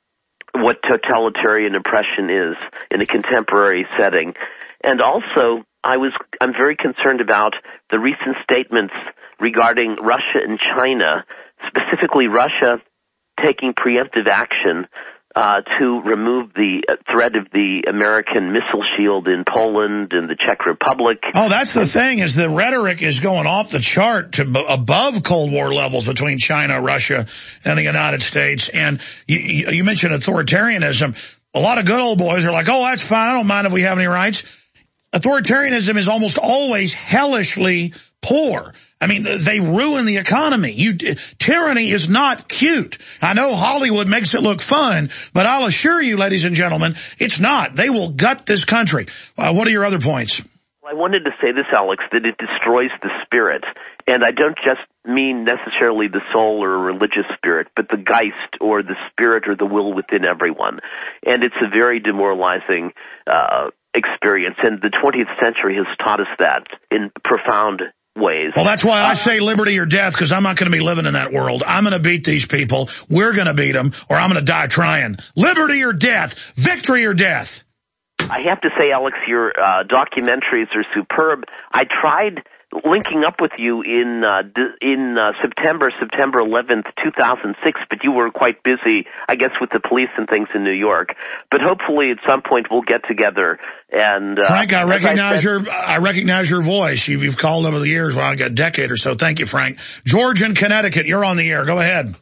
what totalitarian oppression is in a contemporary setting. And also, I was, I'm very concerned about the recent statements regarding Russia and China, specifically Russia taking preemptive action Uh, to remove the threat of the American missile shield in Poland and the Czech Republic. Oh, that's the thing, is the rhetoric is going off the chart to b- above Cold War levels between China, Russia, and the United States. And you, you mentioned authoritarianism. A lot of good old boys are like, oh, that's fine, I don't mind if we have any rights. Authoritarianism is almost always hellishly poor. I mean, they ruin the economy. You, tyranny is not cute. I know Hollywood makes it look fun, but I'll assure you, ladies and gentlemen, it's not. They will gut this country. Uh, what are your other points? Well, I wanted to say this, Alex, that it destroys the spirit. And I don't just mean necessarily the soul or religious spirit, but the Geist, or the spirit or the will within everyone. And it's a very demoralizing uh experience. And the twentieth century has taught us that in profound ways. Well, that's why I say liberty or death, because I'm not going to be living in that world. I'm going to beat these people. We're going to beat them, or I'm going to die trying. Liberty or death. Victory or death. I have to say, Alex, your uh, documentaries are superb. I tried linking up with you in uh, in uh, September, September eleventh, two thousand six, but you were quite busy, I guess, with the police and things in New York. But hopefully, at some point, we'll get together. And uh, Frank, I recognize I said, your I recognize your voice. You've, you've called over the years. Well, I got a decade or so. Thank you, Frank. George in Connecticut, you're on the air. Go ahead.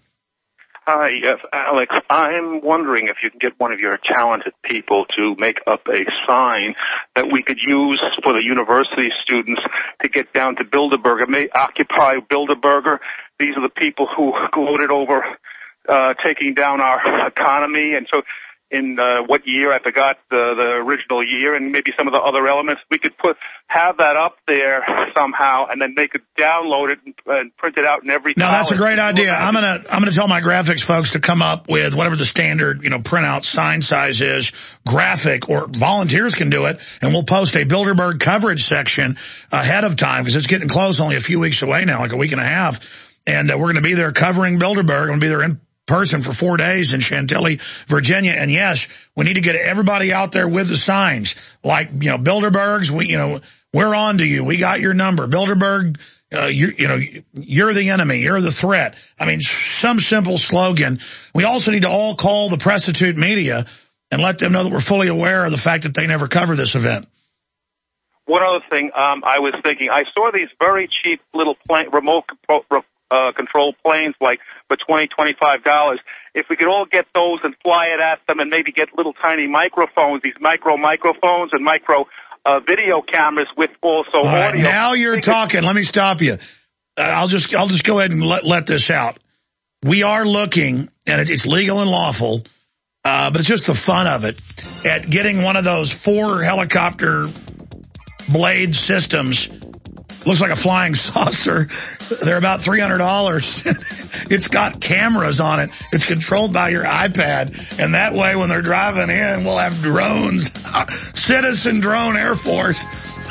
Hi, yes, Alex. I'm wondering if you can get one of your talented people to make up a sign that we could use for the university students to get down to Bilderberger. May Occupy Bilderberger. These are the people who gloated over uh, taking down our economy. And so in uh, what year, I forgot the, the original year, and maybe some of the other elements. We could put have that up there somehow, and then they could download it and, and print it out in every. No, that's a great idea. I'm gonna I'm gonna tell my graphics folks to come up with whatever the standard, you know, printout sign size is, graphic, or volunteers can do it, and we'll post a Bilderberg coverage section ahead of time because it's getting close, only a few weeks away now, like a week and a half, and uh, we're going to be there covering Bilderberg. I'm going to be there in person for four days in Chantilly, Virginia. And yes, we need to get everybody out there with the signs, like, you know, Bilderbergs. We, you know, we're on to you. We got your number. Bilderberg, uh, you, you know, you're the enemy. You're the threat. I mean, some simple slogan. We also need to all call the prostitute media and let them know that we're fully aware of the fact that they never cover this event. One other thing, um, I was thinking, I saw these very cheap little plane, remote control, uh, control planes, like for twenty, twenty-five dollars. If we could all get those and fly it at them, and maybe get little tiny microphones, these micro microphones and micro uh, video cameras with also all right, audio. Now you're talking. Let me stop you. Uh, I'll just I'll just go ahead and let let this out. We are looking, and it, it's legal and lawful, uh, but it's just the fun of it, at getting one of those four helicopter blade systems. Looks like a flying saucer. They're about three hundred dollars. It's got cameras on it. It's controlled by your iPad. And that way, when they're driving in, we'll have drones. Citizen Drone Air Force.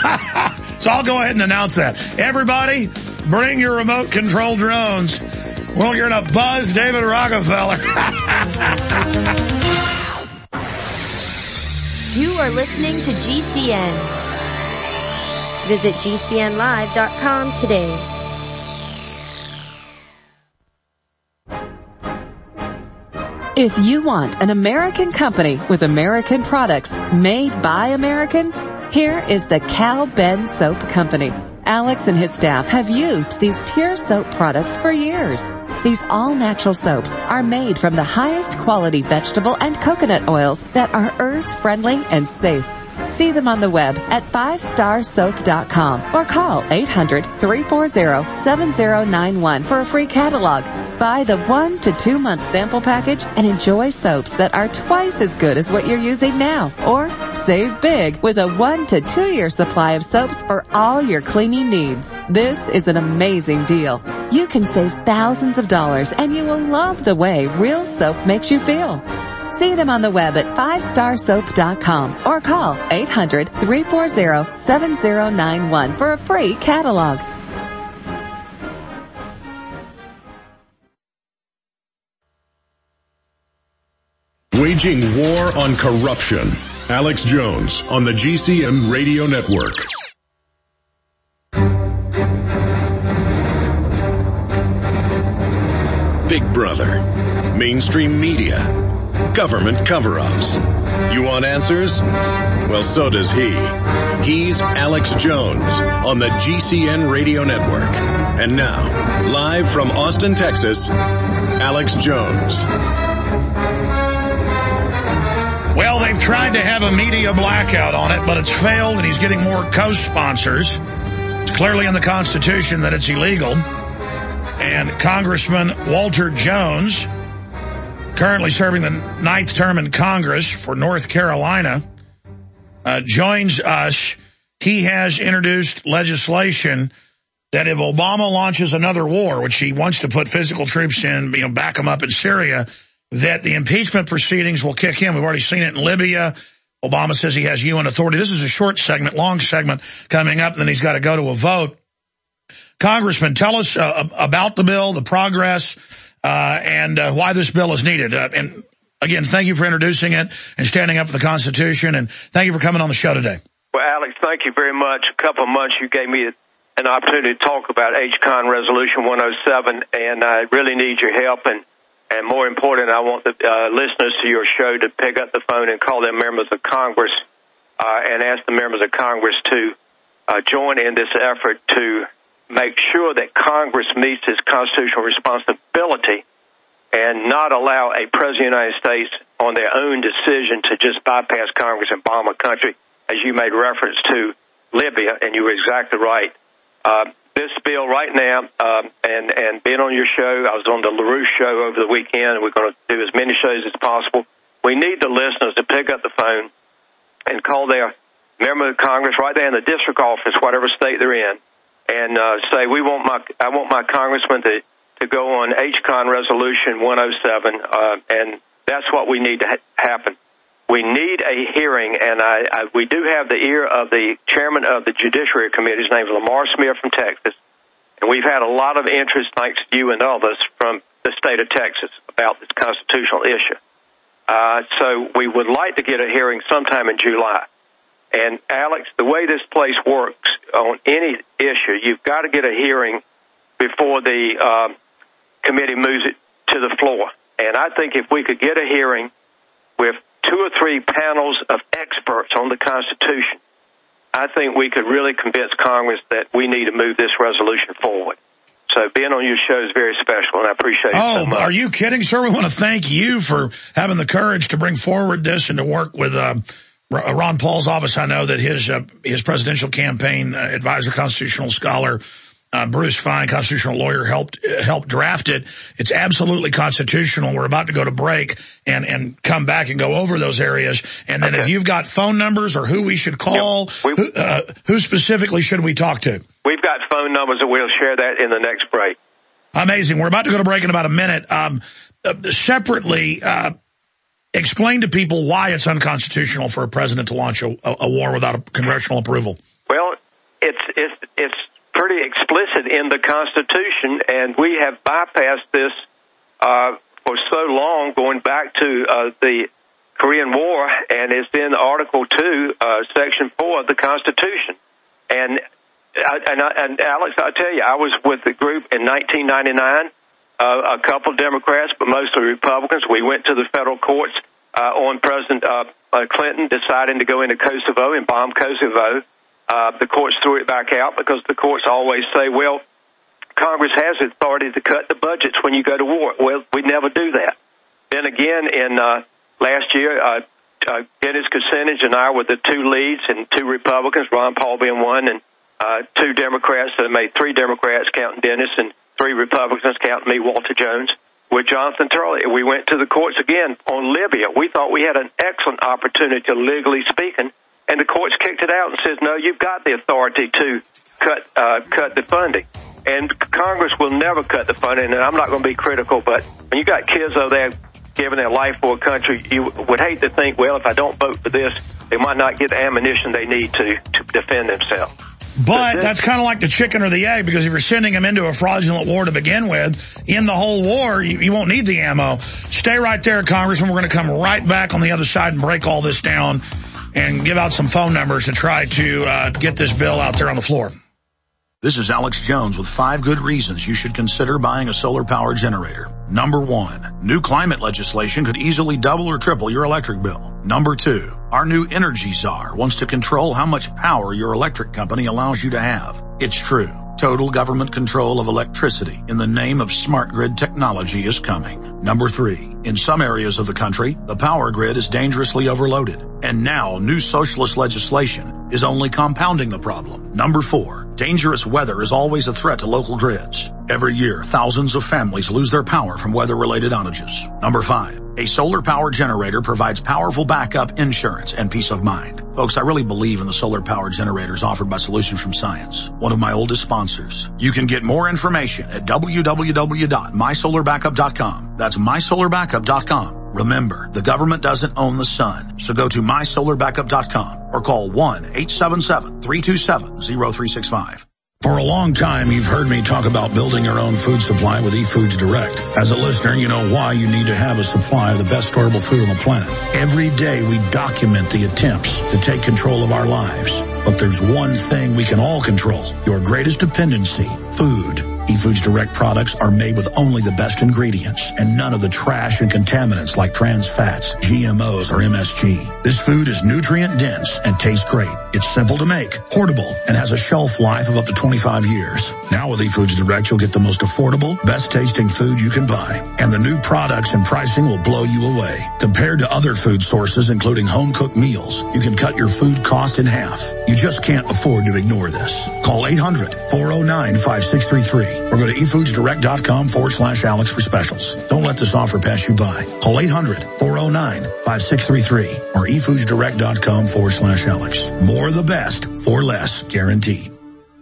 So I'll go ahead and announce that. Everybody, bring your remote control drones. Well, you're going to buzz David Rockefeller. You are listening to G C N. Visit G C N live dot com today. If you want an American company with American products made by Americans, here is the Cal Ben Soap Company. Alex and his staff have used these pure soap products for years. These all-natural soaps are made from the highest quality vegetable and coconut oils that are earth-friendly and safe. See them on the web at five star soap dot com or call eight hundred, three four zero, seven zero nine one for a free catalog. Buy the one to two month sample package and enjoy soaps that are twice as good as what you're using now. Or save big with a one to two year supply of soaps for all your cleaning needs. This is an amazing deal. You can save thousands of dollars and you will love the way real soap makes you feel. See them on the web at five star soap dot com or call eight hundred, three four zero, seven zero nine one for a free catalog. Waging war on corruption. Alex Jones on the G C N Radio Network. Big Brother. Mainstream media. Government cover-ups. You want answers? Well, so does he. He's Alex Jones on the G C N Radio Network. And now, live from Austin, Texas, Alex Jones. Well, they've tried to have a media blackout on it, but it's failed, and he's getting more co-sponsors. It's clearly in the Constitution that it's illegal. And Congressman Walter Jones, currently serving the ninth term in Congress for North Carolina, uh, joins us. He has introduced legislation that if Obama launches another war, which he wants to put physical troops in, you know, back them up in Syria, that the impeachment proceedings will kick in. We've already seen it in Libya. Obama says he has U N authority. This is a short segment, long segment coming up, and then he's got to go to a vote. Congressman, tell us uh, about the bill, the progress, uh, and uh, why this bill is needed. Uh, and again, thank you for introducing it and standing up for the Constitution, and thank you for coming on the show today. Well, Alex, thank you very much. A couple of months you gave me an opportunity to talk about H CON Resolution one oh seven, and I really need your help. And, and more important, I want the uh, listeners to your show to pick up the phone and call them members of Congress uh, and ask the members of Congress to uh, join in this effort to make sure that Congress meets its constitutional responsibility and not allow a president of the United States on their own decision to just bypass Congress and bomb a country, as you made reference to Libya, and you were exactly right. Uh, this bill right now, um, and, and being on your show, I was on the LaRouche show over the weekend, and we're going to do as many shows as possible. We need the listeners to pick up the phone and call their member of Congress right there in the district office, whatever state they're in, and uh, say, we want my, I want my congressman to, to go on H CON Resolution one oh seven, uh, and that's what we need to ha- happen. We need a hearing, and I, I, we do have the ear of the chairman of the Judiciary Committee. His name is Lamar Smith from Texas, and we've had a lot of interest, thanks to you and others, from the state of Texas about this constitutional issue. Uh, so we would like to get a hearing sometime in July. And, Alex, the way this place works on any issue, you've got to get a hearing before the uh, committee moves it to the floor. And I think if we could get a hearing with two or three panels of experts on the Constitution, I think we could really convince Congress that we need to move this resolution forward. So being on your show is very special, and I appreciate it oh, so much. Are you kidding, sir? We want to thank you for having the courage to bring forward this and to work with uh, Ron Paul's office. I know that his uh, his presidential campaign uh, advisor, constitutional scholar, uh, Bruce Fine, constitutional lawyer, helped uh, helped draft it. It's absolutely constitutional. We're about to go to break and, and come back and go over those areas. And then okay. if you've got phone numbers or who we should call, yep. we, who, uh, who specifically should we talk to? We've got phone numbers, and we'll share that in the next break. Amazing. We're about to go to break in about a minute. Um, uh, separately, uh, explain to people why it's unconstitutional for a president to launch a, a war without a congressional approval. Well, it's it's it's pretty explicit in the Constitution, and we have bypassed this uh, for so long, going back to uh, the Korean War, and it's in Article two, uh, Section four of the Constitution. And I, and, I, and Alex, I tell you, I was with the group in nineteen ninety-nine. Uh, a couple Democrats, but mostly Republicans. We went to the federal courts uh, on President uh, uh, Clinton deciding to go into Kosovo and bomb Kosovo. Uh, the courts threw it back out because the courts always say, well, Congress has the authority to cut the budgets when you go to war. Well, we never do that. Then again, in uh, last year, uh, uh, Dennis Kucinich and I were the two leads, and two Republicans, Ron Paul being one, and uh, two Democrats that made three Democrats counting Dennis, and three Republicans counting me, Walter Jones, with Jonathan Turley. We went to the courts again on Libya. We thought we had an excellent opportunity, legally speaking, and the courts kicked it out and says, no, you've got the authority to cut uh, cut the funding. And Congress will never cut the funding, and I'm not going to be critical, but when you got kids over there giving their life for a country, you would hate to think, well, if I don't vote for this, they might not get the ammunition they need to, to defend themselves. But that's kind of like the chicken or the egg, because if you're sending them into a fraudulent war to begin with, in the whole war, you, you won't need the ammo. Stay right there, Congressman. We're going to come right back on the other side and break all this down and give out some phone numbers to try to uh, get this bill out there on the floor. This is Alex Jones with five good reasons you should consider buying a solar power generator. Number one, new climate legislation could easily double or triple your electric bill. Number two, our new energy czar wants to control how much power your electric company allows you to have. It's true. Total government control of electricity in the name of smart grid technology is coming. Number three, in some areas of the country, the power grid is dangerously overloaded. And now new socialist legislation is only compounding the problem. Number four, dangerous weather is always a threat to local grids. Every year, thousands of families lose their power from weather-related outages. Number five, a solar power generator provides powerful backup insurance and peace of mind. Folks, I really believe in the solar power generators offered by Solutions from Science, one of my oldest sponsors. You can get more information at w w w dot my solar backup dot com. That's my solar backup dot com. Remember, the government doesn't own the sun, so go to my solar backup dot com or call one eight seven seven, three two seven, zero three six five. For a long time, you've heard me talk about building your own food supply with eFoods Direct. As a listener, you know why you need to have a supply of the best storable food on the planet. Every day, we document the attempts to take control of our lives. But there's one thing we can all control, your greatest dependency, food. eFoods Direct products are made with only the best ingredients and none of the trash and contaminants like trans fats, G M Os, or M S G. This food is nutrient dense and tastes great. It's simple to make, portable, and has a shelf life of up to twenty-five years. Now with eFoods Direct, you'll get the most affordable, best tasting food you can buy. And the new products and pricing will blow you away. Compared to other food sources, including home cooked meals, you can cut your food cost in half. You just can't afford to ignore this. Call eight hundred, four oh nine, five six three three or go to efoodsdirect.com forward slash Alex for specials. Don't let this offer pass you by. Call eight hundred, four oh nine, five six three three or efoodsdirect.com forward slash Alex. More of the best for less, guaranteed.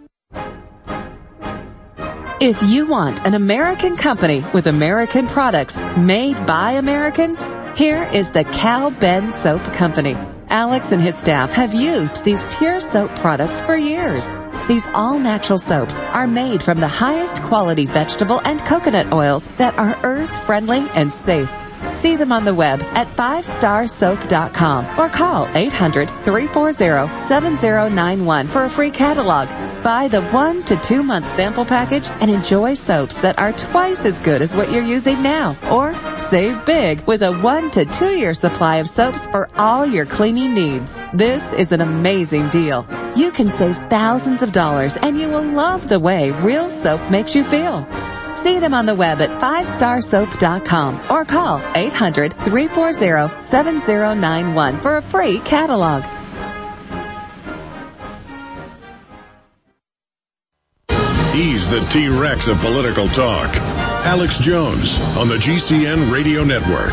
If you want an American company with American products made by Americans, here is the Cal Ben Soap Company. Alex and his staff have used these pure soap products for years. These all-natural soaps are made from the highest quality vegetable and coconut oils that are earth-friendly and safe. See them on the web at five star soap dot com or call eight hundred, three four zero, seven zero nine one for a free catalog. Buy the one to two month sample package and enjoy soaps that are twice as good as what you're using now. Or save big with a one to two year supply of soaps for all your cleaning needs. This is an amazing deal. You can save thousands of dollars and you will love the way real soap makes you feel. See them on the web at five star soap dot com or call eight hundred, three four zero, seven zero nine one for a free catalog. He's the T-Rex of political talk. Alex Jones on the G C N Radio Network.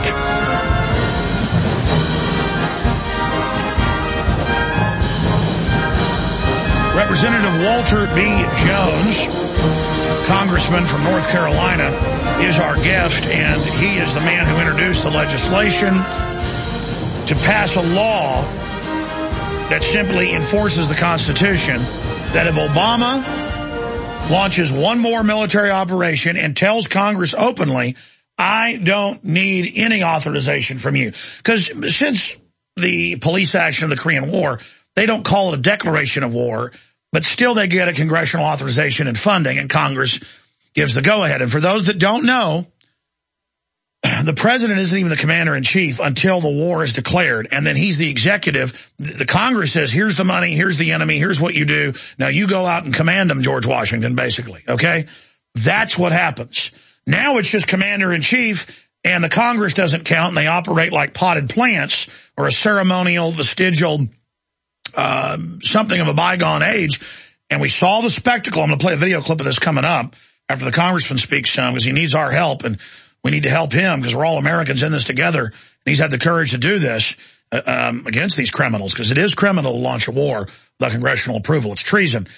Representative Walter B. Jones, Congressman from North Carolina, is our guest, and he is the man who introduced the legislation to pass a law that simply enforces the Constitution, that if Obama launches one more military operation and tells Congress openly, I don't need any authorization from you. Because since the police action of the Korean War, they don't call it a declaration of war, but still they get a congressional authorization and funding, and Congress gives the go-ahead. And for those that don't know, the president isn't even the commander-in-chief until the war is declared, and then he's the executive. The Congress says, here's the money, here's the enemy, here's what you do. Now you go out and command them, George Washington, basically, okay? That's what happens. Now it's just commander-in-chief, and the Congress doesn't count, and they operate like potted plants or a ceremonial, vestigial, uh, something of a bygone age. And we saw the spectacle. I'm going to play a video clip of this coming up after the congressman speaks some, because he needs our help, and we need to help him because we're all Americans in this together. And he's had the courage to do this uh, um, against these criminals, because it is criminal to launch a war without congressional approval. It's treason.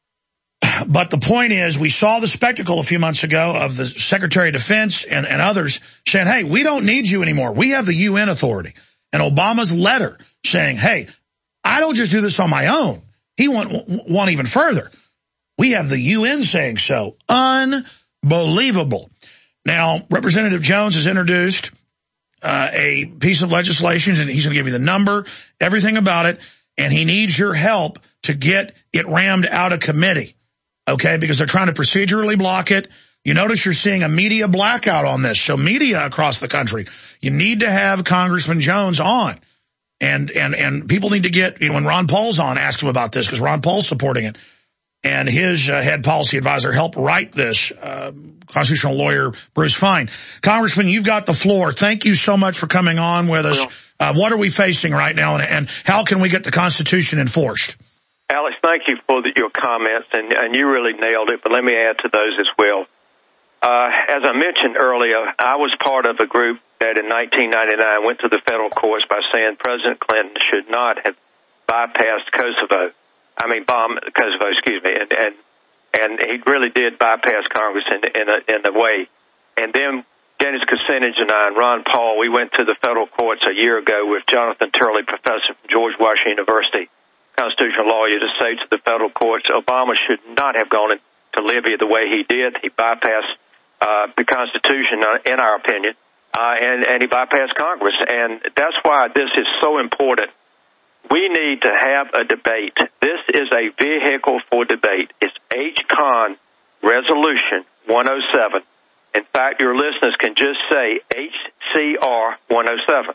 But the point is, we saw the spectacle a few months ago of the Secretary of Defense and, and others saying, hey, we don't need you anymore. We have the U N authority. And Obama's letter saying, hey, I don't just do this on my own. He went one even further. We have the U N saying so. Unbelievable. Now, Representative Jones has introduced uh, a piece of legislation, and he's going to give you the number, everything about it, and he needs your help to get it rammed out of committee, okay, because they're trying to procedurally block it. You notice you're seeing a media blackout on this. So media across the country, you need to have Congressman Jones on. And and and people need to get, you know, when Ron Paul's on, ask him about this, because Ron Paul's supporting it. And his uh, head policy advisor helped write this, uh, constitutional lawyer Bruce Fein. Congressman, you've got the floor. Thank you so much for coming on with us. Uh, what are we facing right now, and, and how can we get the Constitution enforced? Alex, thank you for the, your comments, and, and you really nailed it, but let me add to those as well. Uh, as I mentioned earlier, I was part of a group that in nineteen ninety-nine went to the federal courts by saying President Clinton should not have bypassed Kosovo. I mean, bomb Kosovo, excuse me, and and, and he really did bypass Congress in in a, in a way. And then Dennis Kucinich and I and Ron Paul, we went to the federal courts a year ago with Jonathan Turley, professor from George Washington University, constitutional lawyer, to say to the federal courts, Obama should not have gone into Libya the way he did. He bypassed uh, the Constitution, in our opinion, uh, and, and he bypassed Congress. And that's why this is so important. We need to have a debate. This is a vehicle for debate. It's H Con Resolution one oh seven. In fact, your listeners can just say H C R one oh seven.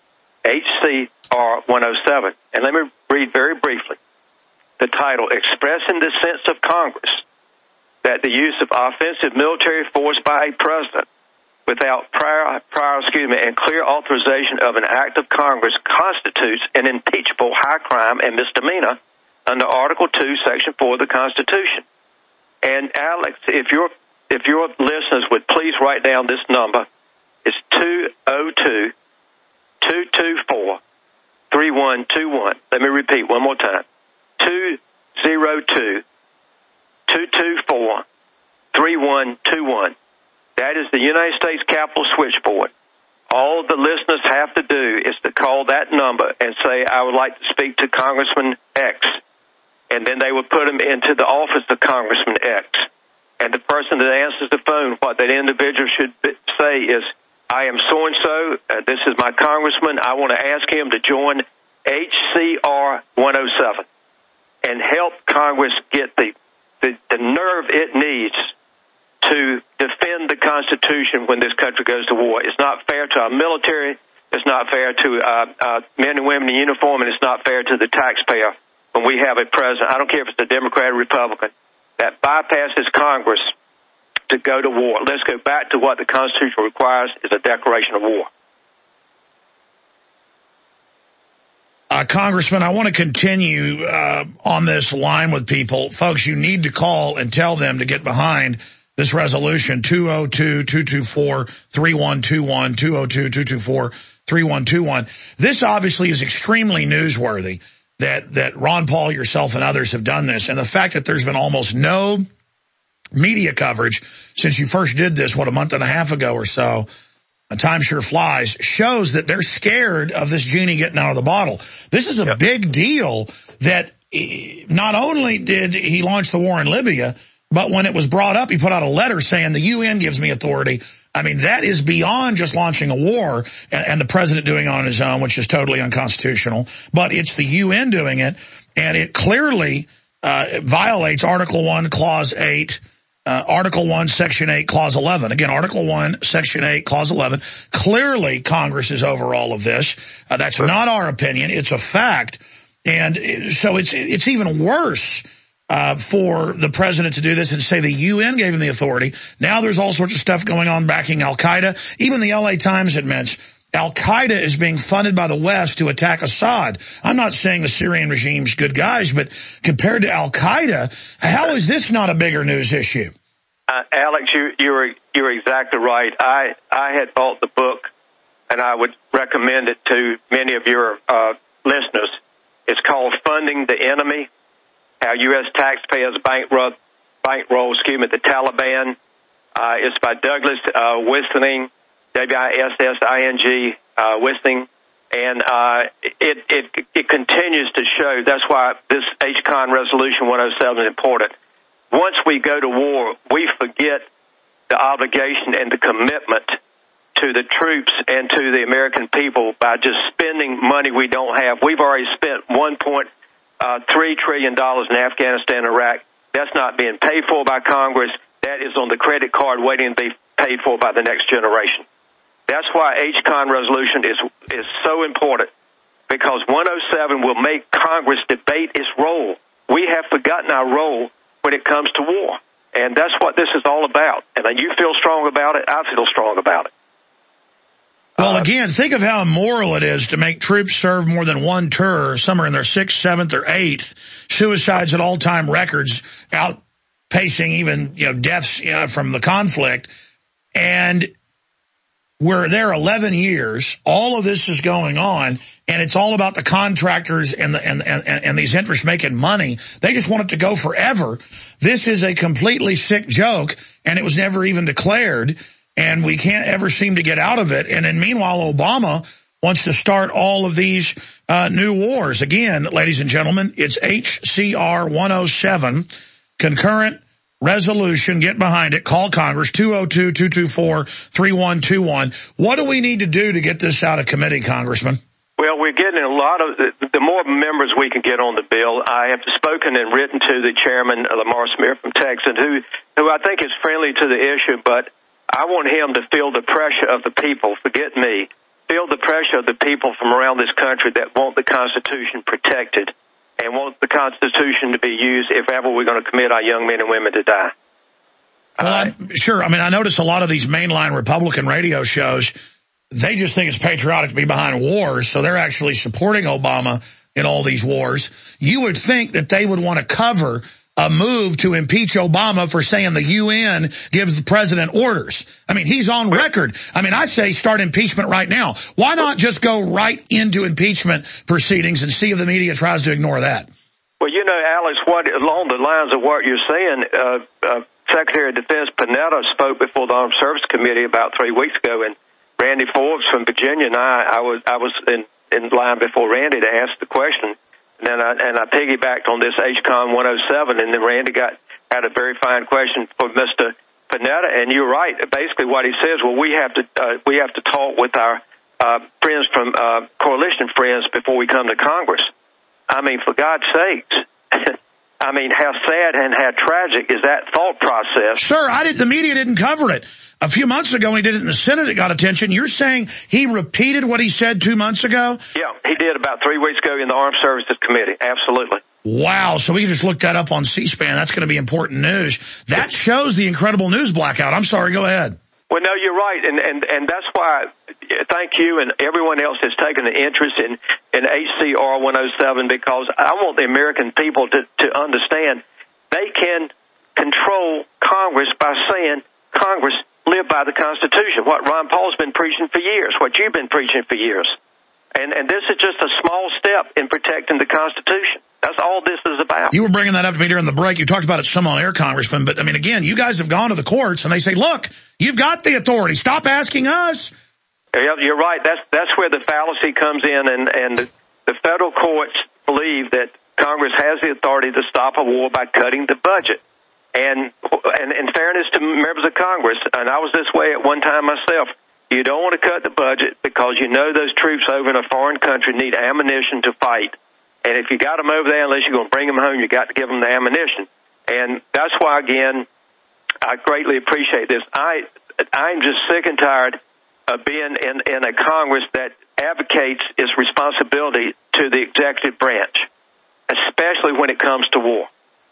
H C R one oh seven. And let me read very briefly the title, Expressing the Sense of Congress that the use of offensive military force by a president without prior, prior, excuse me, and clear authorization of an act of Congress constitutes an impeachable high crime and misdemeanor under Article two, Section four of the Constitution. And Alex, if your if your listeners would please write down this number, it's two oh two, two two four, three one two one. Let me repeat one more time. two oh two, two two four, three one two one. That is the United States Capitol switchboard. All the listeners have to do is to call that number and say, I would like to speak to Congressman X. And then they would put them into the office of Congressman X. And the person that answers the phone, what that individual should say is, I am so-and-so, uh, this is my congressman, I want to ask him to join H C R one oh seven and help Congress get the, the, the nerve it needs to defend the Constitution when this country goes to war. It's not fair to our military, it's not fair to uh, uh, men and women in uniform, and it's not fair to the taxpayer when we have a president, I don't care if it's a Democrat or Republican, that bypasses Congress to go to war. Let's go back to what the Constitution requires is a declaration of war. Uh, Congressman, I want to continue uh, on this line with people. Folks, you need to call and tell them to get behind this resolution, two oh two, two two four, three one two one, two oh two, two two four, three one two one. This obviously is extremely newsworthy that, that Ron Paul, yourself, and others have done this. And the fact that there's been almost no media coverage since you first did this, what, a month and a half ago or so, time sure flies, shows that they're scared of this genie getting out of the bottle. This is a yep. big deal that not only did he launch the war in Libya, but when it was brought up, he put out a letter saying the U N gives me authority. I mean, that is beyond just launching a war and, and the president doing it on his own, which is totally unconstitutional. But it's the U N doing it, and it clearly uh, violates Article one, Clause eight, uh, Article one, Section eight, Clause eleven. Again, Article one, Section eight, Clause eleven. Clearly, Congress is over all of this. Uh, that's not our opinion. It's a fact. And so it's it's even worse uh, for the president to do this and say the U N gave him the authority. Now there's all sorts of stuff going on backing Al-Qaeda. Even the L A Times admits Al-Qaeda is being funded by the West to attack Assad. I'm not saying the Syrian regime's good guys, but compared to Al-Qaeda, how is this not a bigger news issue? Uh, Alex, you, you're you're exactly right. I I had bought the book, and I would recommend it to many of your uh, listeners. It's called "Funding the Enemy: How U S Taxpayers Bankroll, bankroll excuse me, the Taliban." Uh, it's by Douglas uh, Wissing, W I S S I N G, uh, Wissing, and uh, it it it continues to show. That's why this H CON Resolution one oh seven is important. Once we go to war, we forget the obligation and the commitment to the troops and to the American people by just spending money we don't have. We've already spent one point three trillion dollars in Afghanistan and Iraq. That's not being paid for by Congress. That is on the credit card waiting to be paid for by the next generation. That's why H CON resolution is is so important, because one oh seven will make Congress debate its role. We have forgotten our role when it comes to war. And that's what this is all about. And you feel strong about it, I feel strong about it. Well, again, think of how immoral it is to make troops serve more than one tour, some are in their sixth, seventh, or eighth, suicides at all-time records, outpacing even, you know, deaths you know, from the conflict. And we're there eleven years, all of this is going on, and it's all about the contractors and the, and, and, and these interests making money. They just want it to go forever. This is a completely sick joke, and it was never even declared, and we can't ever seem to get out of it. And then meanwhile, Obama wants to start all of these uh, new wars. Again, ladies and gentlemen, it's H C R one oh seven, concurrent resolution. Get behind it. Call Congress, two oh two, two two four, three one two one. What do we need to do to get this out of committee, Congressman? Well, we're getting a lot of, the, the more members we can get on the bill. I have spoken and written to the chairman, Lamar Smith from Texas, who, who I think is friendly to the issue, but I want him to feel the pressure of the people, forget me, feel the pressure of the people from around this country that want the Constitution protected and want the Constitution to be used if ever we're going to commit our young men and women to die. Well, uh, sure. I mean, I notice a lot of these mainline Republican radio shows, they just think it's patriotic to be behind wars, so they're actually supporting Obama in all these wars. You would think that they would want to cover a move to impeach Obama for saying the U N gives the president orders. I mean, he's on record. I mean, I say start impeachment right now. Why not just go right into impeachment proceedings and see if the media tries to ignore that? Well, you know, Alex, what along the lines of what you're saying, uh, uh, Secretary of Defense Panetta spoke before the Armed Services Committee about three weeks ago, and Randy Forbes from Virginia and I, I was I was in, in line before Randy to ask the question. And then I, and I piggybacked on this H CON one oh seven, and then Randy got had a very fine question for Mister Panetta, and you're right. Basically, what he says, well, we have to uh, we have to talk with our uh, friends from uh, coalition friends before we come to Congress. I mean, for God's sakes. I mean, how sad and how tragic is that thought process? Sir, I did. The media didn't cover it. A few months ago, when he did it in the Senate, it got attention. You're saying he repeated what he said two months ago? Yeah, he did about three weeks ago in the Armed Services Committee. Absolutely. Wow. So we can just look that up on C-SPAN. That's going to be important news. That shows the incredible news blackout. I'm sorry. Go ahead. Well, no, you're right. And, and, and that's why thank you and everyone else has taken an interest in, in H C R one oh seven, because I want the American people to, to understand they can control Congress by saying, Congress, live by the Constitution. What Ron Paul's been preaching for years, what you've been preaching for years. And, and this is just a small step in protecting the Constitution. That's all this is about. You were bringing that up to me during the break. You talked about it some on air, Congressman. But, I mean, again, you guys have gone to the courts, and they say, look, you've got the authority. Stop asking us. Yeah, you're right. That's that's where the fallacy comes in, and, and the, the federal courts believe that Congress has the authority to stop a war by cutting the budget. And, and in fairness to members of Congress, and I was this way at one time myself, you don't want to cut the budget because you know those troops over in a foreign country need ammunition to fight. And if you got them over there, unless you're going to bring them home, you got to give them the ammunition. And that's why, again, I greatly appreciate this. I, I'm just sick and tired of being in, in a Congress that advocates its responsibility to the executive branch, especially when it comes to war.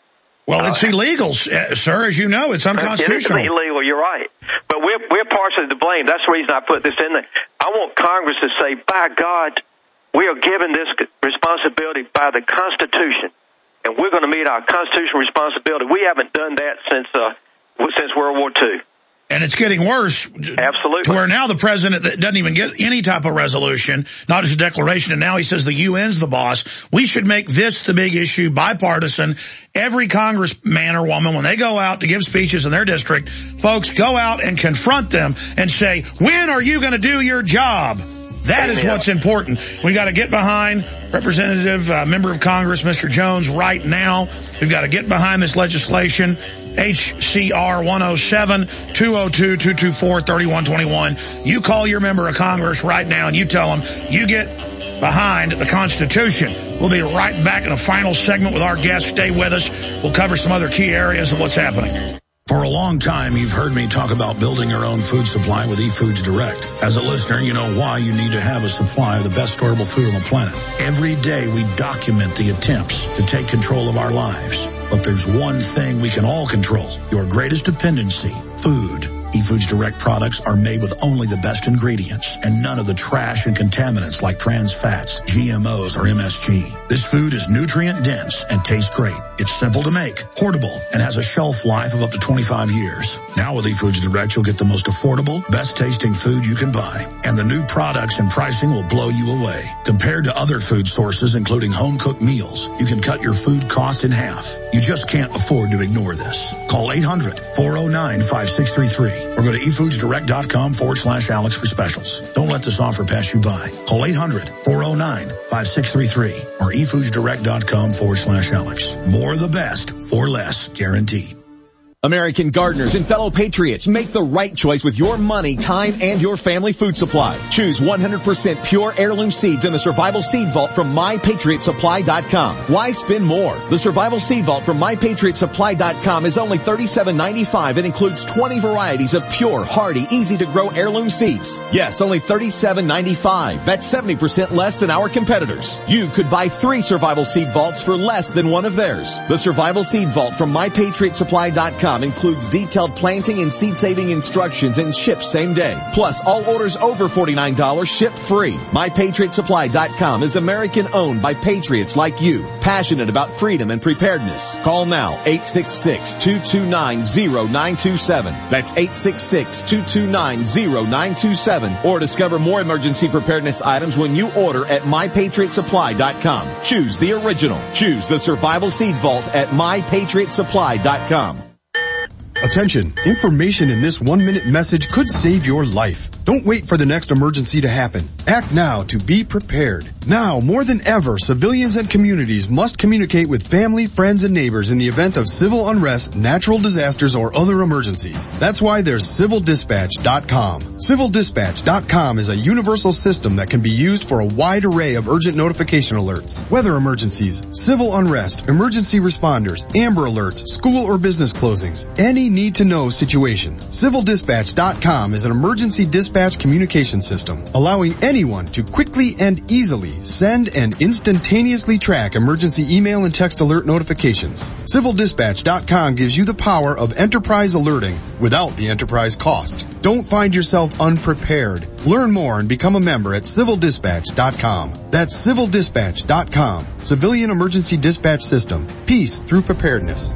Well, it's uh, illegal, sir, as you know. It's unconstitutional. It is illegal, you're right. But we're, we're partially to blame. That's the reason I put this in there. I want Congress to say, by God, we are given this responsibility by the Constitution, and we're going to meet our constitutional responsibility. We haven't done that since uh, since World War Two. And it's getting worse. Absolutely. To where now the president doesn't even get any type of resolution, not just a declaration, and now he says the U N's the boss. We should make this the big issue, bipartisan. Every congressman or woman, when they go out to give speeches in their district, folks, go out and confront them and say, when are you going to do your job? That is what's important. We got to get behind Representative, uh, Member of Congress, Mister Jones, right now. We've got to get behind this legislation. H C R one oh seven, two oh two, two two four, three one two one. You call your member of Congress right now and you tell them you get behind the Constitution. We'll be right back in a final segment with our guests. Stay with us. We'll cover some other key areas of what's happening. For a long time, you've heard me talk about building your own food supply with eFoods Direct. As a listener, you know why you need to have a supply of the best storable food on the planet. Every day, we document the attempts to take control of our lives. But there's one thing we can all control, your greatest dependency, food. eFoods Direct products are made with only the best ingredients and none of the trash and contaminants like trans fats, G M Os, or M S G. This food is nutrient dense and tastes great. It's simple to make, portable, and has a shelf life of up to twenty-five years. Now with eFoods Direct, you'll get the most affordable, best tasting food you can buy. And the new products and pricing will blow you away. Compared to other food sources, including home cooked meals, you can cut your food cost in half. You just can't afford to ignore this. Call eight hundred, four oh nine, five six three three or go to efoodsdirect.com forward slash Alex for specials. Don't let this offer pass you by. Call eight hundred, four oh nine, five six three three or efoodsdirect.com forward slash Alex. More of the best for less, guaranteed. American gardeners and fellow patriots, make the right choice with your money, time, and your family food supply. Choose one hundred percent pure heirloom seeds in the Survival Seed Vault from my patriot supply dot com. Why spend more? The Survival Seed Vault from my patriot supply dot com is only thirty-seven ninety-five and includes twenty varieties of pure, hardy, easy-to-grow heirloom seeds. Yes, only thirty-seven ninety-five. That's seventy percent less than our competitors. You could buy three Survival Seed Vaults for less than one of theirs. The Survival Seed Vault from my patriot supply dot com includes detailed planting and seed saving instructions and ships same day. Plus, all orders over forty-nine dollars ship free. my patriot supply dot com is American owned by patriots like you, passionate about freedom and preparedness. Call now, eight six six, two two nine, zero nine two seven. That's eight six six, two two nine, zero nine two seven. Or discover more emergency preparedness items when you order at my patriot supply dot com. Choose the original. Choose the Survival Seed Vault at my patriot supply dot com. Attention, information in this one-minute message could save your life. Don't wait for the next emergency to happen. Act now to be prepared. Now, more than ever, civilians and communities must communicate with family, friends, and neighbors in the event of civil unrest, natural disasters, or other emergencies. That's why there's civil dispatch dot com. civil dispatch dot com is a universal system that can be used for a wide array of urgent notification alerts. Weather emergencies, civil unrest, emergency responders, Amber Alerts, school or business closings, any need-to-know situation. civil dispatch dot com is an emergency dispatch communication system, allowing anyone to quickly and easily send and instantaneously track emergency email and text alert notifications. civil dispatch dot com gives you the power of enterprise alerting without the enterprise cost. Don't find yourself unprepared. Learn more and become a member at civil dispatch dot com. That's civil dispatch dot com. Civilian Emergency Dispatch System. Peace through preparedness.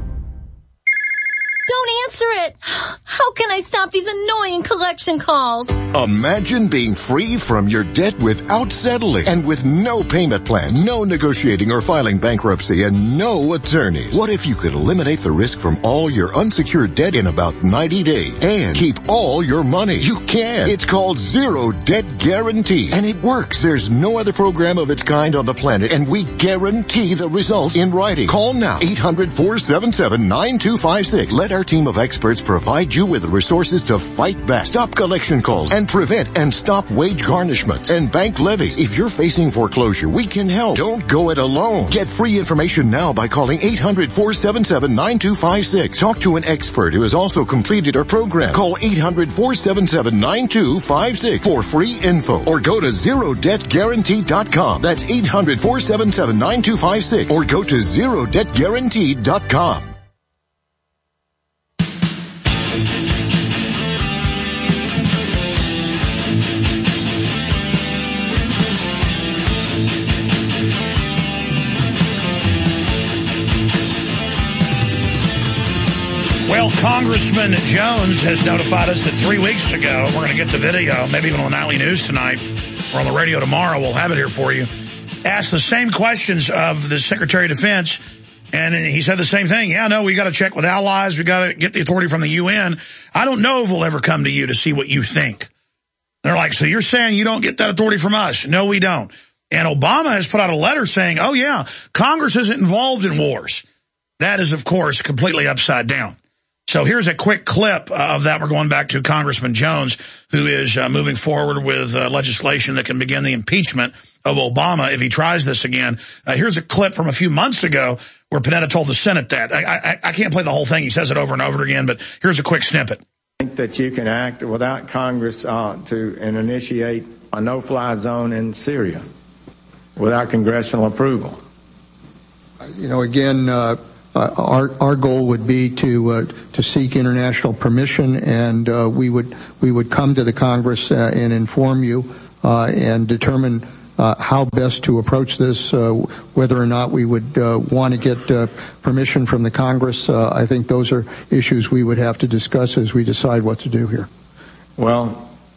Don't answer it. How can I stop these annoying collection calls? Imagine being free from your debt without settling and with no payment plan, no negotiating or filing bankruptcy, and no attorneys. What if you could eliminate the risk from all your unsecured debt in about ninety days and keep all your money? You can. It's called Zero Debt Guarantee, and it works. There's no other program of its kind on the planet, and we guarantee the results in writing. Call now, eight hundred, four seven seven, nine two five six. Let our team of experts provide you with the resources to fight back, stop collection calls, and prevent and stop wage garnishments and bank levies. If you're facing foreclosure, we can help. Don't go it alone. Get free information now by calling eight hundred, four seven seven, nine two five six. Talk to an expert who has also completed our program. Call eight hundred, four seven seven, nine two five six for free info or go to zero debt guaranteed dot com. That's eight hundred, four seven seven, nine two five six or go to zero debt guaranteed dot com. Well, Congressman Jones has notified us that three weeks ago, we're going to get the video, maybe even on the nightly news tonight or on the radio tomorrow, we'll have it here for you, asked the same questions of the Secretary of Defense, and he said the same thing. Yeah, no, we got to check with allies. We got to get the authority from the U N. I don't know if we'll ever come to you to see what you think. They're like, so you're saying you don't get that authority from us? No, we don't. And Obama has put out a letter saying, oh, yeah, Congress isn't involved in wars. That is, of course, completely upside down. So here's a quick clip of that. We're going back to Congressman Jones, who is uh, moving forward with uh, legislation that can begin the impeachment of Obama if he tries this again. Uh, here's a clip from a few months ago where Panetta told the Senate that. I, I, I can't play the whole thing. He says it over and over again, but here's a quick snippet. I think that you can act without Congress uh, to and initiate a no-fly zone in Syria without congressional approval. You know, again, uh, Uh, our our goal would be to uh, to seek international permission, and uh, we would we would come to the Congress uh, and inform you uh, and determine uh, how best to approach this. Uh, whether or not we would uh, want to get uh, permission from the Congress, uh, I think those are issues we would have to discuss as we decide what to do here. Well,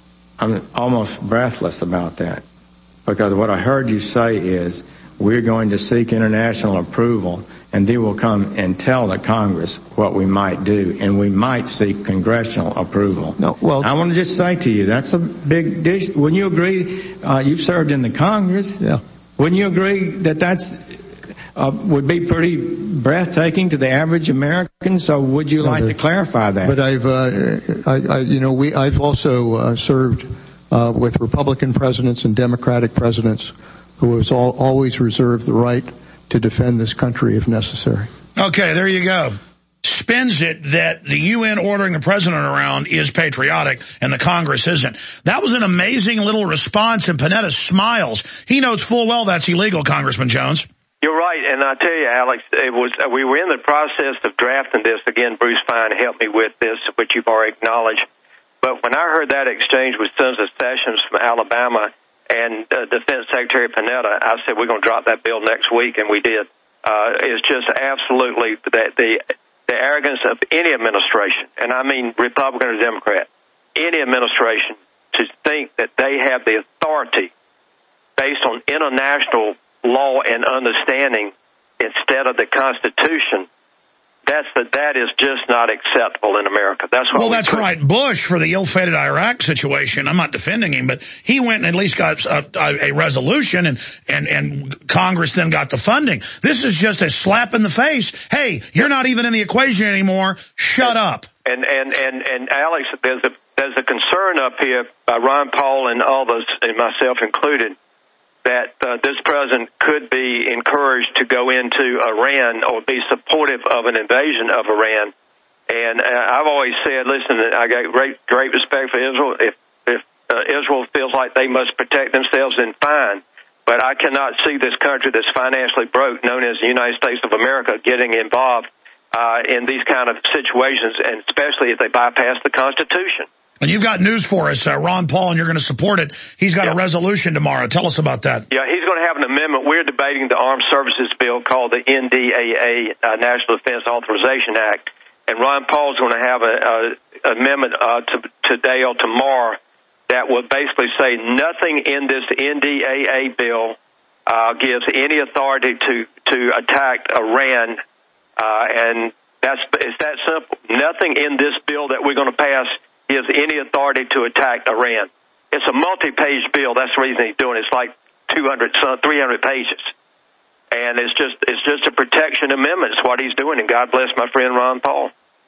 I'm almost breathless about that, because what I heard you say is we're going to seek international approval, and then we'll come and tell the Congress what we might do, and we might seek congressional approval. No, well, I want to just say to you, that's a big dish. Wouldn't you agree? Uh, you've served in the Congress. Yeah. Wouldn't you agree that that's uh, would be pretty breathtaking to the average American? So would you no, like to clarify that? But I've, uh, I, I, you know, we I've also uh, served uh, with Republican presidents and Democratic presidents who has all, always reserved the right to defend this country if necessary. Okay, there you go. Spins it that the U N ordering the president around is patriotic and the Congress isn't. That was an amazing little response, and Panetta smiles. He knows full well that's illegal, Congressman Jones. You're right, and I tell you, Alex, it was uh, we were in the process of drafting this. Again, Bruce Fine helped me with this, which you've already acknowledged. But when I heard that exchange with Senator Sessions from Alabama and uh, Defense Secretary Panetta, I said, we're going to drop that bill next week, and we did. Uh, it's just absolutely the, the the arrogance of any administration, and I mean Republican or Democrat, any administration, to think that they have the authority based on international law and understanding instead of the Constitution. That's the, that is just not acceptable in America. That's what well, we that's put. right. Bush, for the ill-fated Iraq situation, I'm not defending him, but he went and at least got a, a resolution, and, and, and Congress then got the funding. This is just a slap in the face. Hey, you're not even in the equation anymore. Shut up. And and and and Alex, there's a there's a concern up here by Ron Paul and others, and myself included, that uh, this president could be encouraged to go into Iran or be supportive of an invasion of Iran. And uh, I've always said, listen, I got great great respect for Israel. If if uh, Israel feels like they must protect themselves, then fine. But I cannot see this country that's financially broke, known as the United States of America, getting involved uh, in these kind of situations, and especially if they bypass the Constitution. And you've got news for us, uh, Ron Paul, and you're going to support it. He's got yeah. a resolution tomorrow. Tell us about that. Yeah, he's going to have an amendment. We're debating the Armed Services Bill called the N D A A, uh, National Defense Authorization Act. And Ron Paul's going to have an amendment uh, to, today or tomorrow that will basically say nothing in this N D A A bill uh, gives any authority to, to attack Iran. Uh, and that's it's that simple. Nothing in this bill that we're going to pass gives any authority to attack Iran. It's a multi-page bill. That's the reason he's doing it. It's like two hundred, three hundred pages. And it's just it's just a protection amendment. It's what he's doing, and God bless my friend Ron Paul.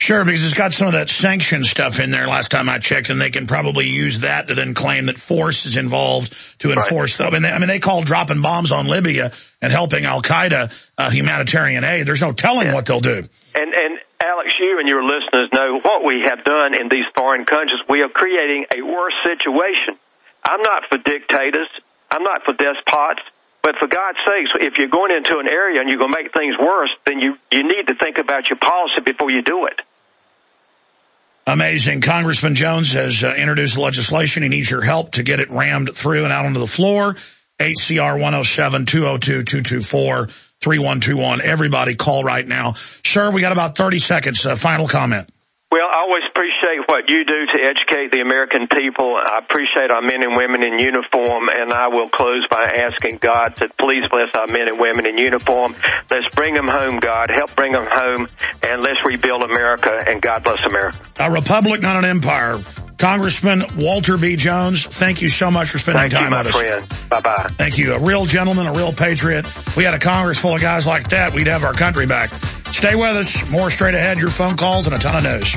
Sure, because it's got some of that sanction stuff in there last time I checked, and they can probably use that to then claim that force is involved to enforce them. I mean, they, I mean, they call dropping bombs on Libya and helping Al-Qaeda uh, humanitarian aid. There's no telling yeah. what they'll do. And, and Alex, you and your listeners know what we have done in these foreign countries. We are creating a worse situation. I'm not for dictators. I'm not for despots. But for God's sakes, if you're going into an area and you're going to make things worse, then you, you need to think about your policy before you do it. Amazing. Congressman Jones has uh, introduced legislation. He needs your help to get it rammed through and out onto the floor. H C R one oh seven, two oh two, two two four, three one two one. Everybody call right now. Sir, we got about thirty seconds. Uh, final comment. Well, I always appreciate what you do to educate the American people. I appreciate our men and women in uniform, and I will close by asking God to please bless our men and women in uniform. Let's bring them home, God. Help bring them home, and let's rebuild America, and God bless America. A republic, not an empire. Congressman Walter B. Jones, thank you so much for spending thank time you, with us. Thank you, my friend. Bye-bye. Thank you. A real gentleman, a real patriot. We had a Congress full of guys like that, we'd have our country back. Stay with us. More straight ahead, your phone calls and a ton of news.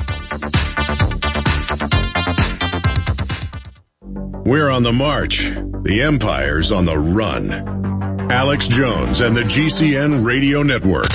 We're on the march. The empire's on the run. Alex Jones and the G C N Radio Network.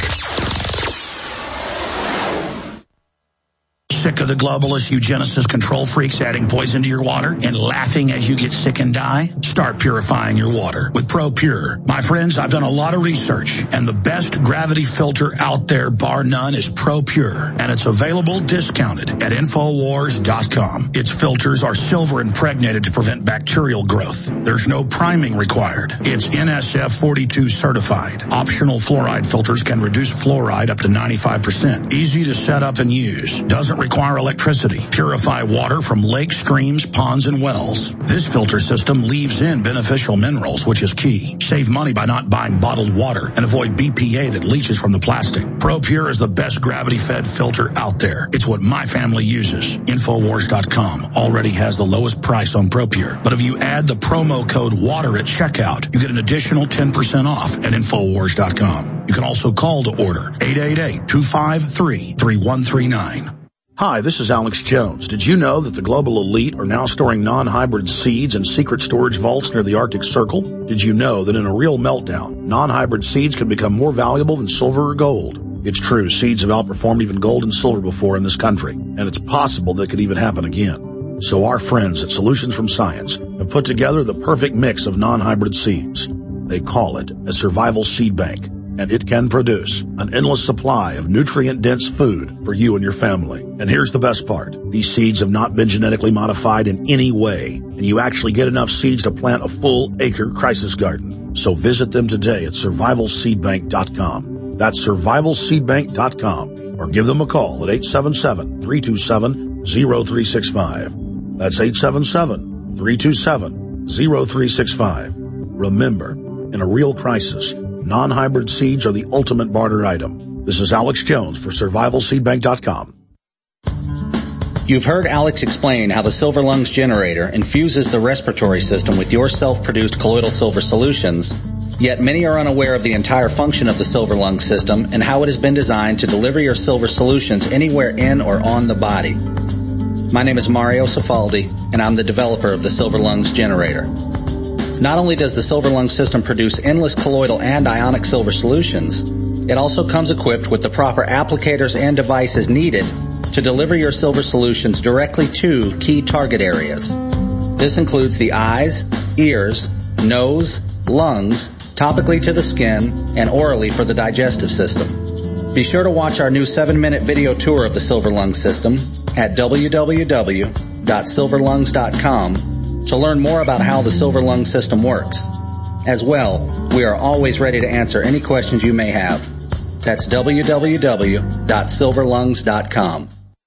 Sick of the globalist eugenicist control freaks adding poison to your water and laughing as you get sick and die? Start purifying your water with ProPure. My friends, I've done a lot of research, and the best gravity filter out there, bar none, is ProPure, and it's available discounted at Infowars dot com. Its filters are silver impregnated to prevent bacterial growth. There's no priming required. It's N S F forty-two certified. Optional fluoride filters can reduce fluoride up to ninety-five percent. Easy to set up and use. Doesn't require require electricity. Purify water from lakes, streams, ponds, and wells. This filter system leaves in beneficial minerals, which is key. Save money by not buying bottled water and avoid B P A that leaches from the plastic. ProPure is the best gravity-fed filter out there. It's what my family uses. Infowars dot com already has the lowest price on ProPure. But if you add the promo code WATER at checkout, you get an additional ten percent off at Infowars dot com. You can also call to order eight eight eight, two five three, three one three nine. Hi, this is Alex Jones. Did you know that the global elite are now storing non-hybrid seeds in secret storage vaults near the Arctic Circle? Did you know that in a real meltdown, non-hybrid seeds can become more valuable than silver or gold? It's true, seeds have outperformed even gold and silver before in this country, and it's possible that could even happen again. So our friends at Solutions from Science have put together the perfect mix of non-hybrid seeds. They call it a survival seed bank, and it can produce an endless supply of nutrient-dense food for you and your family. And here's the best part. These seeds have not been genetically modified in any way, and you actually get enough seeds to plant a full acre crisis garden. So visit them today at survival seed bank dot com. That's survival seed bank dot com, or give them a call at eight seven seven, three two seven, zero three six five. That's eight seven seven, three two seven, zero three six five. Remember, in a real crisis, non-hybrid seeds are the ultimate barter item. This is Alex Jones for survival seed bank dot com. You've heard Alex explain how the Silver Lungs generator infuses the respiratory system with your self-produced colloidal silver solutions, yet many are unaware of the entire function of the Silver Lungs system and how it has been designed to deliver your silver solutions anywhere in or on the body. My name is Mario Cifaldi, and I'm the developer of the Silver Lungs generator. Not only does the Silver Lungs system produce endless colloidal and ionic silver solutions, it also comes equipped with the proper applicators and devices needed to deliver your silver solutions directly to key target areas. This includes the eyes, ears, nose, lungs, topically to the skin, and orally for the digestive system. Be sure to watch our new seven-minute video tour of the Silver Lungs system at w w w dot silver lungs dot com to learn more about how the Silver Lung system works. As well, we are always ready to answer any questions you may have. That's w w w dot silver lungs dot com.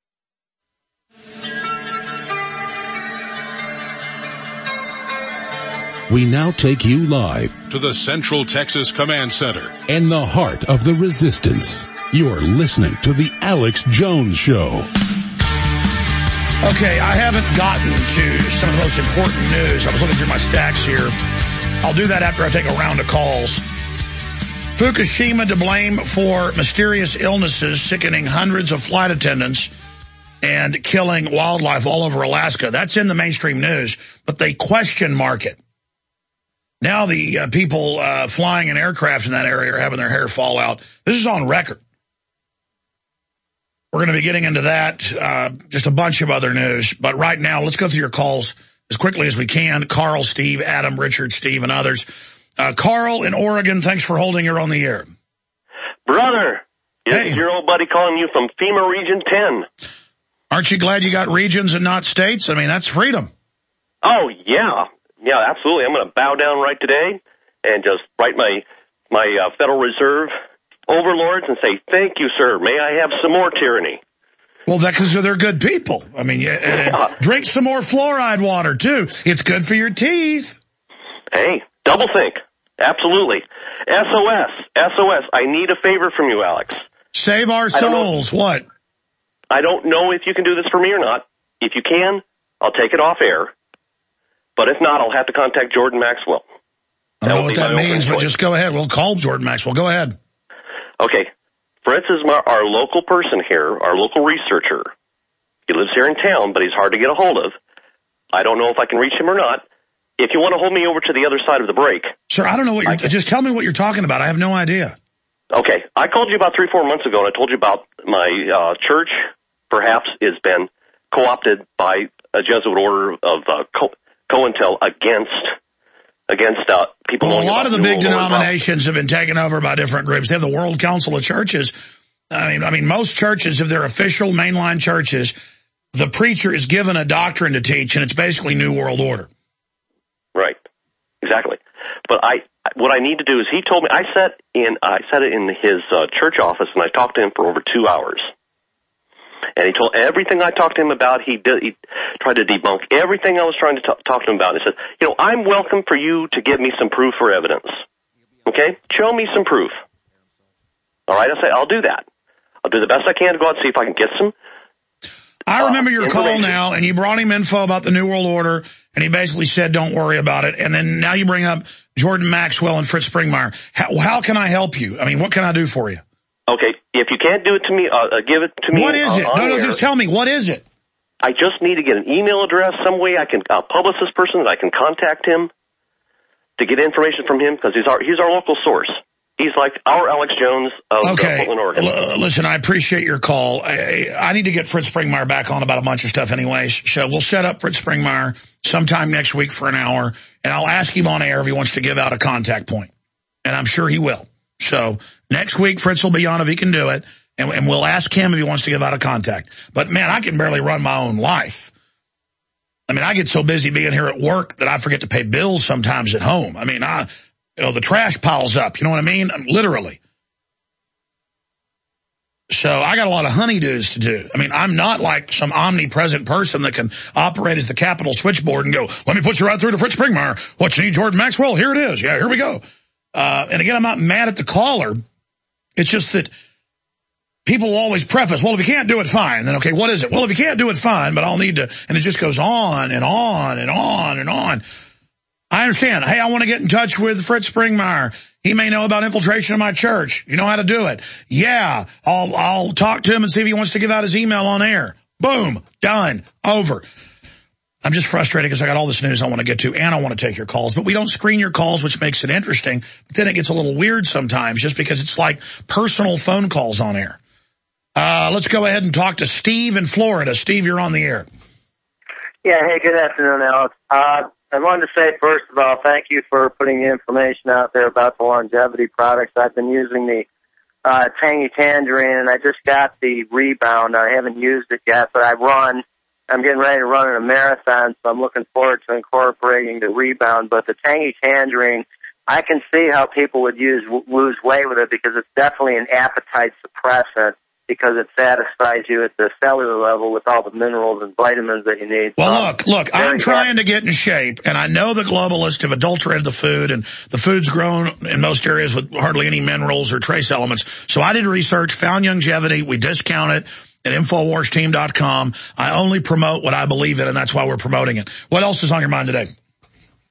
We now take you live to the Central Texas Command Center and the heart of the resistance. You're listening to the Alex Jones Show. Okay, I haven't gotten to some of the most important news. I was looking through my stacks here. I'll do that after I take a round of calls. Fukushima to blame for mysterious illnesses sickening hundreds of flight attendants and killing wildlife all over Alaska. That's in the mainstream news, but they question mark it. Now the uh, people uh, flying in aircraft in that area are having their hair fall out. This is on record. We're going to be getting into that, uh, just a bunch of other news. But right now, let's go through your calls as quickly as we can. Carl, Steve, Adam, Richard, Steve, and others. Uh, Carl in Oregon, thanks for holding her on the air. Brother, hey. It's your old buddy calling you from FEMA Region ten. Aren't you glad you got regions and not states? I mean, that's freedom. Oh, yeah. Yeah, absolutely. I'm going to bow down right today and just write my, my uh, Federal Reserve overlords and say, thank you, sir. May I have some more tyranny? Well, that's because they're good people. I mean, yeah, and, and drink some more fluoride water, too. It's good for your teeth. Hey, double think. Absolutely. S O S. S O S. I need a favor from you, Alex. Save our souls. What? I don't know if you can do this for me or not. If you can, I'll take it off air. But if not, I'll have to contact Jordan Maxwell. I don't know what that means, but just go ahead. We'll call Jordan Maxwell. Go ahead. Okay. Fritz is my, our local person here, our local researcher. He lives here in town, but he's hard to get a hold of. I don't know if I can reach him or not. If you want to hold me over to the other side of the break. Sir, I don't know what you're, just tell me what you're talking about. I have no idea. Okay. I called you about three, four months ago, and I told you about my uh, church perhaps has been co-opted by a Jesuit order of uh, co- COINTEL against against uh, people. Well, a lot of the big denominations have been taken over by different groups. They have the World Council of Churches. I mean, I mean, most churches, if they're official mainline churches, the preacher is given a doctrine to teach, and it's basically New World Order. Right. Exactly. But I, what I need to do is, he told me, I sat in, I sat in his uh, church office, and I talked to him for over two hours. And he told everything I talked to him about. He did, he tried to debunk everything I was trying to t- talk to him about. He said, you know, I'm welcome for you to give me some proof or evidence. Okay? Show me some proof. All right? I say, I'll do that. I'll do the best I can to go out and see if I can get some. I remember your call now, and you brought him info about the New World Order, and he basically said, don't worry about it. And then now you bring up Jordan Maxwell and Fritz Springmeier. How, how can I help you? I mean, what can I do for you? Okay, if you can't do it to me, uh, uh, give it to me. What is it? No, no, just tell me. What is it? I just need to get an email address, some way I can uh, publish this person, that I can contact him to get information from him, because he's our, he's our local source. He's like our Alex Jones of okay. Portland, Oregon. L- listen, I appreciate your call. I, I need to get Fritz Springmeier back on about a bunch of stuff anyways. So we'll set up Fritz Springmeier sometime next week for an hour, and I'll ask him on air if he wants to give out a contact point. And I'm sure he will. So next week, Fritz will be on if he can do it, and, and we'll ask him if he wants to give out a contact. But, man, I can barely run my own life. I mean, I get so busy being here at work that I forget to pay bills sometimes at home. I mean, I... You know, the trash piles up. You know what I mean? Literally. So I got a lot of honeydews to do. I mean, I'm not like some omnipresent person that can operate as the Capitol switchboard and go, let me put you right through to Fritz Springmeier. What, you need Jordan Maxwell? Here it is. Yeah, here we go. Uh, and again, I'm not mad at the caller. It's just that people always preface, well, if you can't do it, fine. Then, okay, what is it? Well, if you can't do it, fine, but I'll need to, and it just goes on and on and on and on. I understand. Hey, I want to get in touch with Fritz Springmeier. He may know about infiltration of my church. You know how to do it. Yeah, I'll I'll talk to him and see if he wants to give out his email on air. Boom. Done. Over. I'm just frustrated because I got all this news I want to get to, and I want to take your calls. But we don't screen your calls, which makes it interesting. But then it gets a little weird sometimes just because it's like personal phone calls on air. Uh, let's go ahead and talk to Steve in Florida. Steve, you're on the air. Yeah, hey, good afternoon, Alex. Uh, I wanted to say, first of all, thank you for putting the information out there about the longevity products. I've been using the uh, Tangy Tangerine, and I just got the Rebound. I haven't used it yet, but I run. I'm getting ready to run in a marathon, so I'm looking forward to incorporating the Rebound. But the Tangy Tangerine, I can see how people would use lose weight with it because it's definitely an appetite suppressant, because it satisfies you at the cellular level with all the minerals and vitamins that you need. Well, look, look, I'm trying to get in shape, and I know the globalists have adulterated the food, and the food's grown in most areas with hardly any minerals or trace elements. So I did research, found longevity, we discount it at Infowars Team dot com. I only promote what I believe in, and that's why we're promoting it. What else is on your mind today?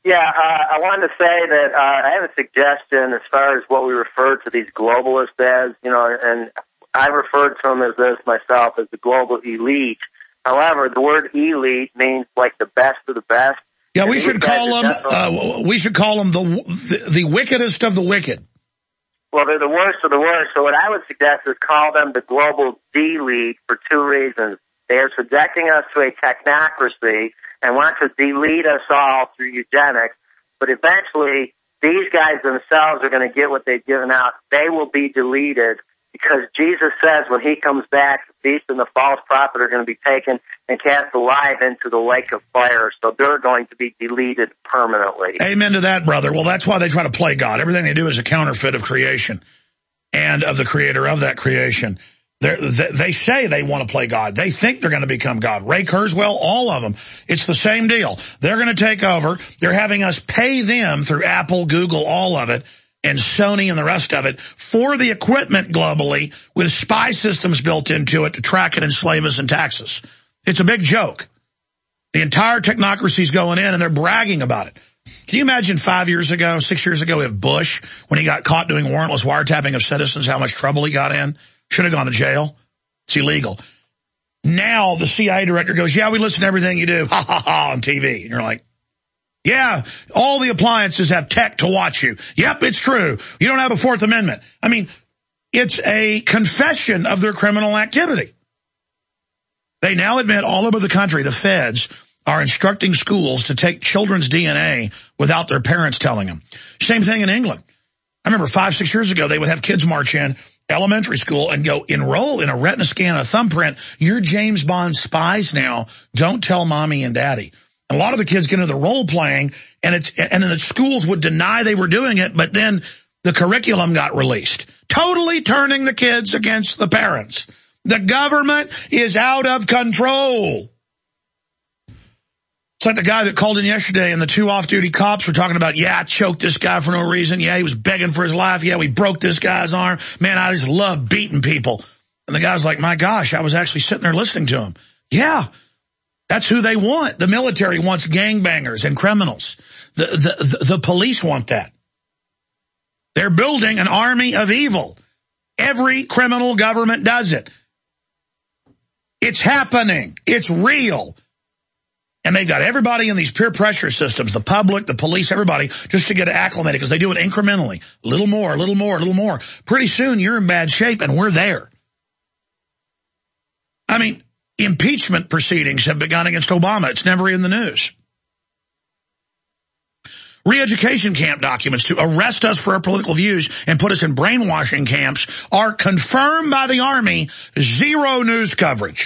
Yeah, uh, I wanted to say that uh, I have a suggestion as far as what we refer to these globalists as, you know, and I referred to them as this myself, as the global elite. However, the word elite means like the best of the best. Yeah, we should call them, uh, we should call them the, the, the wickedest of the wicked. Well, they're the worst of the worst. So what I would suggest is call them the global delete for two reasons. They are subjecting us to a technocracy and want to delete us all through eugenics. But eventually, these guys themselves are going to get what they've given out. They will be deleted because Jesus says when he comes back, the beast and the false prophet are going to be taken and cast alive into the lake of fire. So they're going to be deleted permanently. Amen to that, brother. Well, that's why they try to play God. Everything they do is a counterfeit of creation and of the creator of that creation. They're, they say they want to play God. They think they're going to become God. Ray Kurzweil, all of them. It's the same deal. They're going to take over. They're having us pay them through Apple, Google, all of it, and Sony and the rest of it for the equipment globally with spy systems built into it to track and enslave us in Texas. It's a big joke. The entire technocracy's going in and they're bragging about it. Can you imagine five years ago, six years ago, if Bush, when he got caught doing warrantless wiretapping of citizens, how much trouble he got in? Should have gone to jail. It's illegal. Now the C I A director goes, yeah, we listen to everything you do, ha, ha, ha, on T V. And you're like, yeah, all the appliances have tech to watch you. Yep, it's true. You don't have a Fourth Amendment. I mean, it's a confession of their criminal activity. They now admit all over the country, the feds are instructing schools to take children's D N A without their parents telling them. Same thing in England. I remember five, six years ago, they would have kids march in elementary school and go enroll in a retina scan and a thumbprint. You're James Bond spies now. Don't tell mommy and daddy. And a lot of the kids get into the role playing, and it's and then the schools would deny they were doing it, but then the curriculum got released, totally turning the kids against the parents. The government is out of control. It's like the guy that called in yesterday and the two off-duty cops were talking about, yeah, I choked this guy for no reason. Yeah, he was begging for his life. Yeah, we broke this guy's arm. Man, I just love beating people. And the guy's like, my gosh, I was actually sitting there listening to him. Yeah, that's who they want. The military wants gangbangers and criminals. The, the, the, the police want that. They're building an army of evil. Every criminal government does it. It's happening. It's real. And they've got everybody in these peer pressure systems, the public, the police, everybody, just to get acclimated because they do it incrementally. A little more, a little more, a little more. Pretty soon you're in bad shape and we're there. I mean, impeachment proceedings have begun against Obama. It's never in the news. Re-education camp documents to arrest us for our political views and put us in brainwashing camps are confirmed by the Army. Zero news coverage.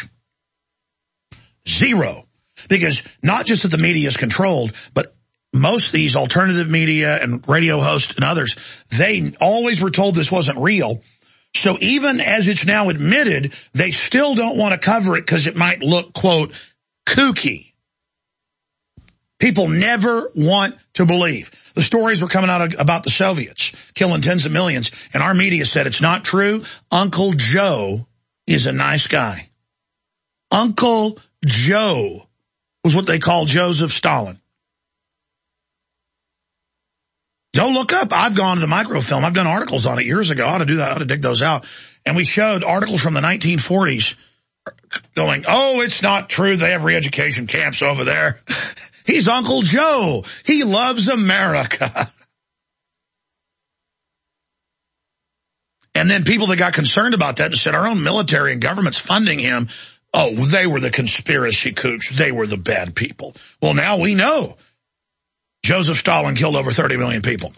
Zero. Because not just that the media is controlled, but most of these alternative media and radio hosts and others, they always were told this wasn't real. So even as it's now admitted, they still don't want to cover it because it might look, quote, kooky. People never want to believe. The stories were coming out about the Soviets killing tens of millions, and our media said it's not true. Uncle Joe is a nice guy. Uncle Joe was what they call Joseph Stalin. Go look up. I've gone to the microfilm. I've done articles on it years ago. I ought to do that. I ought to dig those out. And we showed articles from the nineteen forties going, oh, it's not true. They have re-education camps over there. He's Uncle Joe. He loves America. And then people that got concerned about that and said our own military and government's funding him. Oh, they were the conspiracy kooks. They were the bad people. Well, now we know Joseph Stalin killed over thirty million people.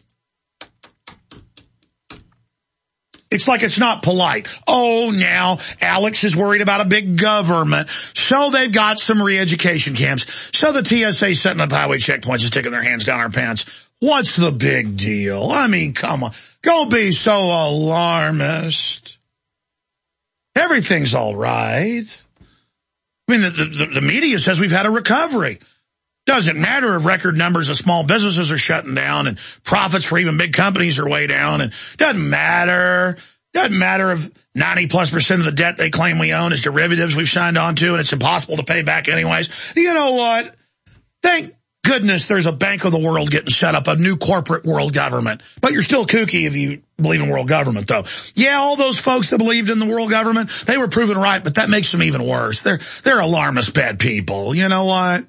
It's like it's not polite. Oh, now Alex is worried about a big government. So they've got some re-education camps. So the T S A setting up highway checkpoints and sticking their hands down our pants. What's the big deal? I mean, come on. Don't be so alarmist. Everything's all right. I mean, the, the, the media says we've had a recovery. Doesn't matter if record numbers of small businesses are shutting down and profits for even big companies are way down. And doesn't matter. Doesn't matter if ninety plus percent of the debt they claim we own is derivatives we've signed on to and it's impossible to pay back anyways. You know what? Thank goodness, there's a Bank of the World getting set up, a new corporate world government. But you're still kooky if you believe in world government, though. Yeah, all those folks that believed in the world government, they were proven right, but that makes them even worse. They're, they're alarmist bad people. You know what?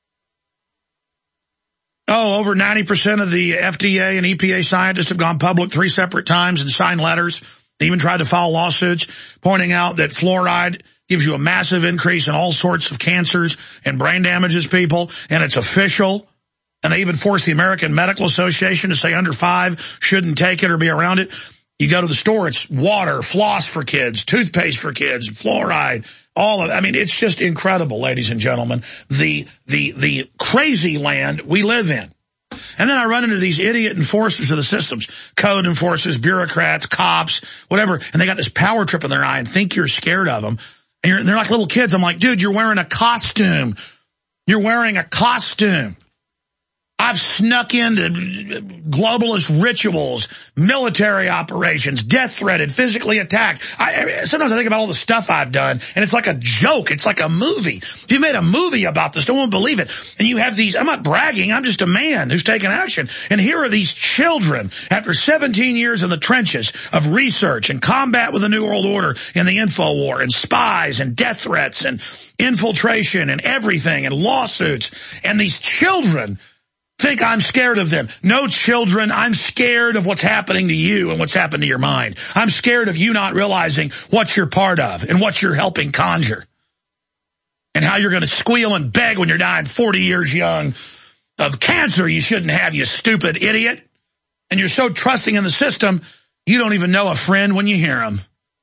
Oh, over ninety percent of the F D A and E P A scientists have gone public three separate times and signed letters. They even tried to file lawsuits pointing out that fluoride gives you a massive increase in all sorts of cancers and brain damages people, and it's official. And they even forced the American Medical Association to say under five shouldn't take it or be around it. You go to the store, it's water, floss for kids, toothpaste for kids, fluoride, all of it. I mean, it's just incredible, ladies and gentlemen, the the the crazy land we live in. And then I run into these idiot enforcers of the systems, code enforcers, bureaucrats, cops, whatever, and they got this power trip in their eye and think you're scared of them. And you're, they're like little kids. I'm like, dude, you're wearing a costume. You're wearing a costume. I've snuck into globalist rituals, military operations, death threatened, physically attacked. I, sometimes I think about all the stuff I've done, and it's like a joke. It's like a movie. If you made a movie about this, no one would believe it. And you have these, I'm not bragging, I'm just a man who's taking action. And here are these children, after seventeen years in the trenches of research and combat with the New World Order in the info war, and spies and death threats and infiltration and everything and lawsuits. And these children think I'm scared of them. No, children, I'm scared of what's happening to you and what's happened to your mind. I'm scared of you not realizing what you're part of and what you're helping conjure. And how you're going to squeal and beg when you're dying forty years young of cancer you shouldn't have, you stupid idiot. And you're so trusting in the system, you don't even know a friend when you hear him.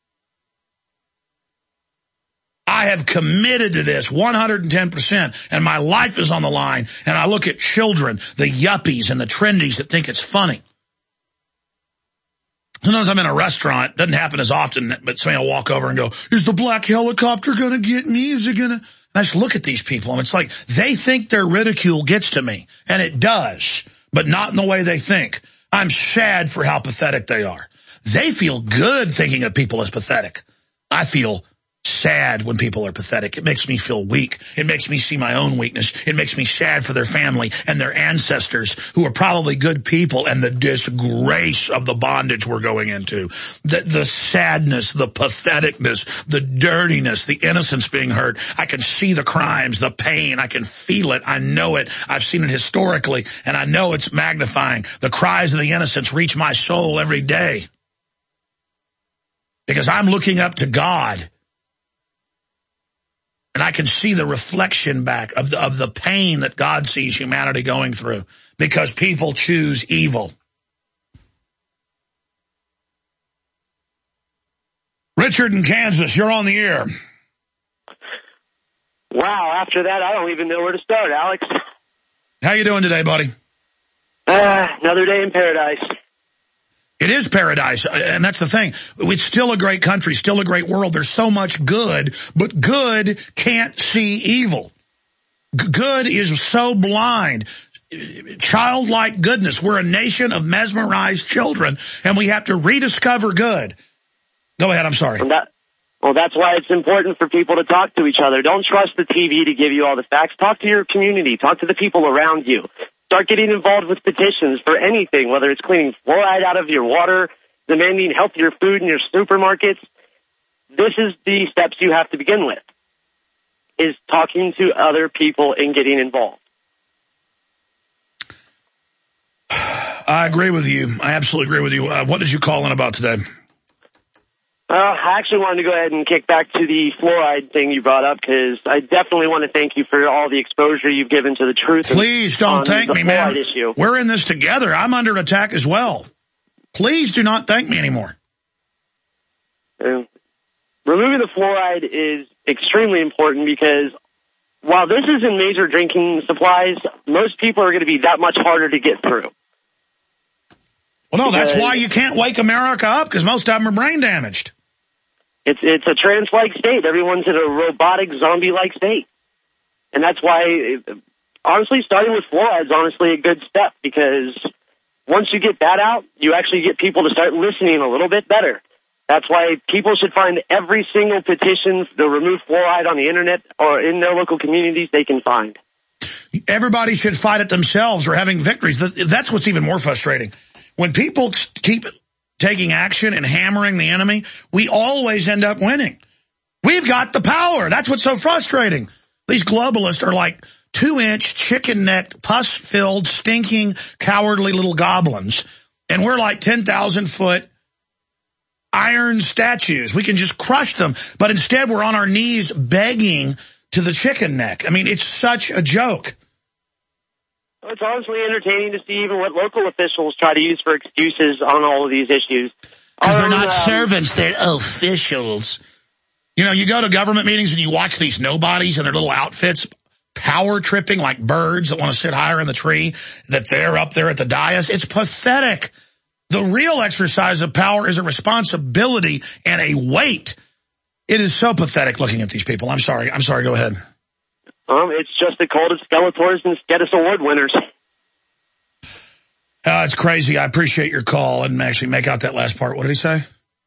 I have committed to this one hundred ten percent, and my life is on the line, and I look at children, the yuppies and the trendies that think it's funny. Sometimes I'm in a restaurant, doesn't happen as often, but somebody will walk over and go, is the black helicopter going to get me? Is it going to? And I just look at these people, and it's like they think their ridicule gets to me, and it does, but not in the way they think. I'm sad for how pathetic they are. They feel good thinking of people as pathetic. I feel sad when people are pathetic. It makes me feel weak. It makes me see my own weakness. It makes me sad for their family and their ancestors who are probably good people, and the disgrace of the bondage we're going into. The, the sadness, the patheticness, the dirtiness, the innocence being hurt. I can see the crimes, the pain. I can feel it. I know it. I've seen it historically, and I know it's magnifying. The cries of the innocents reach my soul every day because I'm looking up to God. And I can see the reflection back of the, of the pain that God sees humanity going through because people choose evil. Richard in Kansas, you're on the air. Wow, after that, I don't even know where to start, Alex. How you doing today, buddy? Uh, another day in paradise. It is paradise, and that's the thing. It's still a great country, still a great world. There's so much good, but good can't see evil. G- good is so blind. Childlike goodness. We're a nation of mesmerized children, and we have to rediscover good. Go ahead, I'm sorry. Well, that, well, that's why it's important for people to talk to each other. Don't trust the T V to give you all the facts. Talk to your community. Talk to the people around you. Start getting involved with petitions for anything, whether it's cleaning fluoride out of your water, demanding healthier food in your supermarkets. This is the steps you have to begin with, is talking to other people and getting involved. I agree with you. I absolutely agree with you. Uh, what did you call in about today? Uh, I actually wanted to go ahead and kick back to the fluoride thing you brought up, because I definitely want to thank you for all the exposure you've given to the truth. Please don't thank me, man. Issue. We're in this together. I'm under attack as well. Please do not thank me anymore. Uh, removing the fluoride is extremely important, because while this is in major drinking supplies, most people are going to be that much harder to get through. Well, no, that's why you can't wake America up, because most of them are brain damaged. It's it's a trance-like state. Everyone's in a robotic, zombie-like state. And that's why, honestly, starting with fluoride is honestly a good step, because once you get that out, you actually get people to start listening a little bit better. That's why people should find every single petition to remove fluoride on the internet or in their local communities they can find. everybody should fight it themselves or having victories. That's what's even more frustrating. When people keep taking action and hammering the enemy, we always end up winning. We've got the power. That's what's so frustrating. These globalists are like two-inch, chicken-necked, pus-filled, stinking, cowardly little goblins. And we're like ten thousand foot iron statues. We can just crush them. But instead, we're on our knees begging to the chicken neck. I mean, it's such a joke. Well, it's honestly entertaining to see even what local officials try to use for excuses on all of these issues. Because they're Um, not um, servants, they're officials. You know, you go to government meetings and you watch these nobodies in their little outfits power tripping like birds that want to sit higher in the tree, that they're up there at the dais. It's pathetic. The real exercise of power is a responsibility and a weight. It is so pathetic looking at these people. I'm sorry. I'm sorry. Go ahead. Um, it's just the cult of Skeletors and Skedis Award winners. Uh, it's crazy. I appreciate your call and actually make out that last part. What did he say?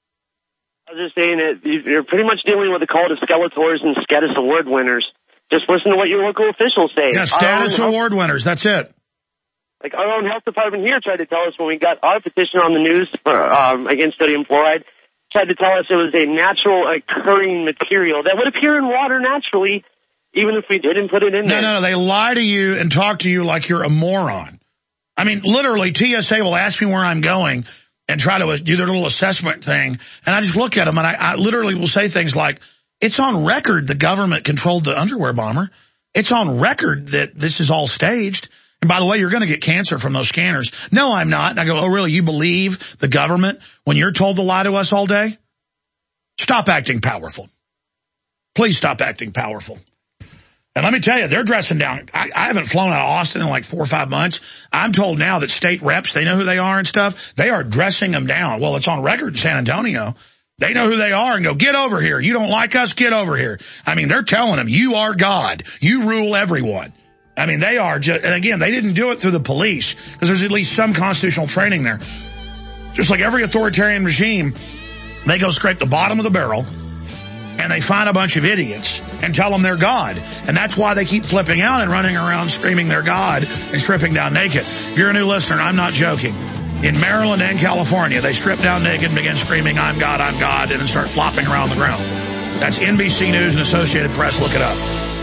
I was just saying that you're pretty much dealing with the cult of Skeletors and Skedis Award winners. Just listen to what your local officials say. Yeah, status Our own award winners. That's it. Like our own health department here tried to tell us when we got our petition on the news for, um, against sodium fluoride, tried to tell us it was a natural occurring material that would appear in water naturally, even if we didn't put it in No, there. no, no. They lie to you and talk to you like you're a moron. I mean, literally, T S A will ask me where I'm going and try to do their little assessment thing. And I just look at them and I, I literally will say things like, it's on record the government controlled the underwear bomber. It's on record that this is all staged. And by the way, you're going to get cancer from those scanners. No, I'm not. And I go, oh, really? You believe the government when you're told to lie to us all day? Stop acting powerful. Please stop acting powerful. And let me tell you, they're dressing down. I, I haven't flown out of Austin in like four or five months. I'm told now that state reps, they know who they are and stuff. They are dressing them down. Well, it's on record in San Antonio. They know who they are and go, get over here. You don't like us? Get over here. I mean, they're telling them, you are God. You rule everyone. I mean, they are just, and again, they didn't do it through the police because there's at least some constitutional training there. Just like every authoritarian regime, they go scrape the bottom of the barrel and they find a bunch of idiots and tell them they're God. And that's why they keep flipping out and running around screaming they're God and stripping down naked. If you're a new listener, I'm not joking. In Maryland and California, they strip down naked and begin screaming, I'm God, I'm God, and then start flopping around the ground. That's N B C News and Associated Press. Look it up.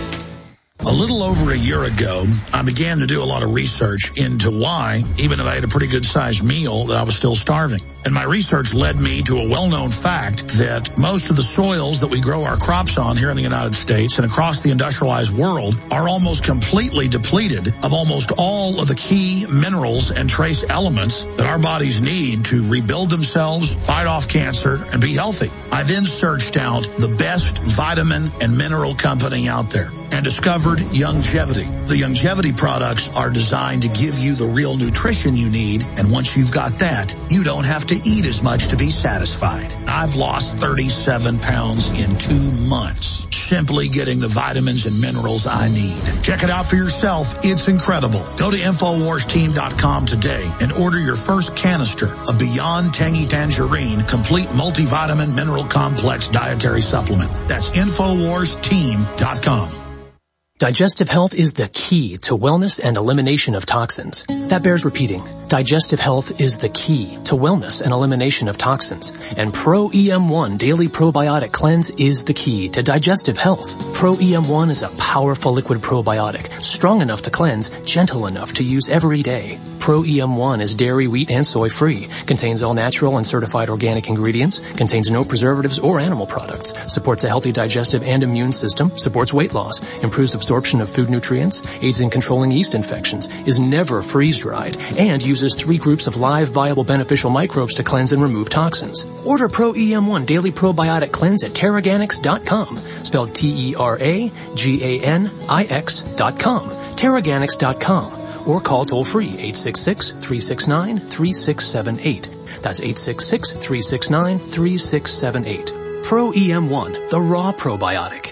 A little over a year ago, I began to do a lot of research into why, even if I had a pretty good-sized meal, that I was still starving. And my research led me to a well-known fact that most of the soils that we grow our crops on here in the United States and across the industrialized world are almost completely depleted of almost all of the key minerals and trace elements that our bodies need to rebuild themselves, fight off cancer, and be healthy. I then searched out the best vitamin and mineral company out there and discovered Youngevity. The Youngevity products are designed to give you the real nutrition you need, and once you've got that, you don't have to eat as much to be satisfied. I've lost thirty-seven pounds in two months, simply getting the vitamins and minerals I need. Check it out for yourself. It's incredible. Go to Infowars Team dot com today and order your first canister of Beyond Tangy Tangerine Complete Multivitamin Mineral Complex Dietary Supplement. That's Infowars Team dot com. Digestive health is the key to wellness and elimination of toxins. That bears repeating. Digestive health is the key to wellness and elimination of toxins. And Pro E M one Daily Probiotic Cleanse is the key to digestive health. Pro E M one is a powerful liquid probiotic, strong enough to cleanse, gentle enough to use every day. Pro E M one is dairy, wheat, and soy free, contains all natural and certified organic ingredients, contains no preservatives or animal products, supports a healthy digestive and immune system, supports weight loss, improves absorption of food nutrients, aids in controlling yeast infections, is never freeze-dried, and uses three groups of live, viable, beneficial microbes to cleanse and remove toxins. Order Pro E M one Daily Probiotic Cleanse at Terraganics dot com, spelled T E R A G A N I X dot com, Terraganics dot com, or call toll-free eight six six, three six nine, three six seven eight. That's eight six six, three six nine, three six seven eight. Pro E M one, the raw probiotic.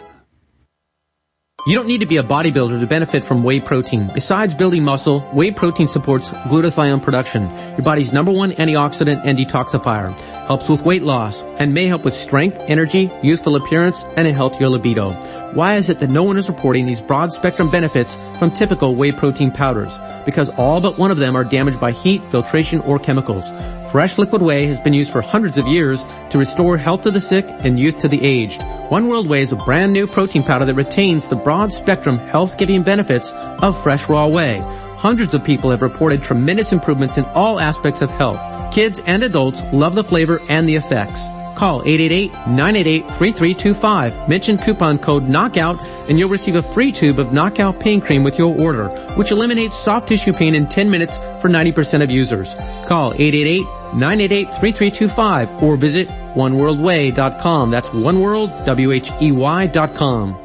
You don't need to be a bodybuilder to benefit from whey protein. Besides building muscle, whey protein supports glutathione production, your body's number one antioxidant and detoxifier, helps with weight loss, and may help with strength, energy, youthful appearance, and a healthier libido. Why is it that no one is reporting these broad-spectrum benefits from typical whey protein powders? Because all but one of them are damaged by heat, filtration, or chemicals. Fresh liquid whey has been used for hundreds of years to restore health to the sick and youth to the aged. One World Whey is a brand new protein powder that retains the broad-spectrum health-giving benefits of fresh raw whey. Hundreds of people have reported tremendous improvements in all aspects of health. Kids and adults love the flavor and the effects. Call eight eight eight, nine eight eight, three three two five. Mention coupon code KNOCKOUT and you'll receive a free tube of Knockout Pain Cream with your order, which eliminates soft tissue pain in ten minutes for ninety percent of users. Call eight eight eight, nine eight eight, three three two five or visit one world way dot com. That's oneworld, W H E Y dot com.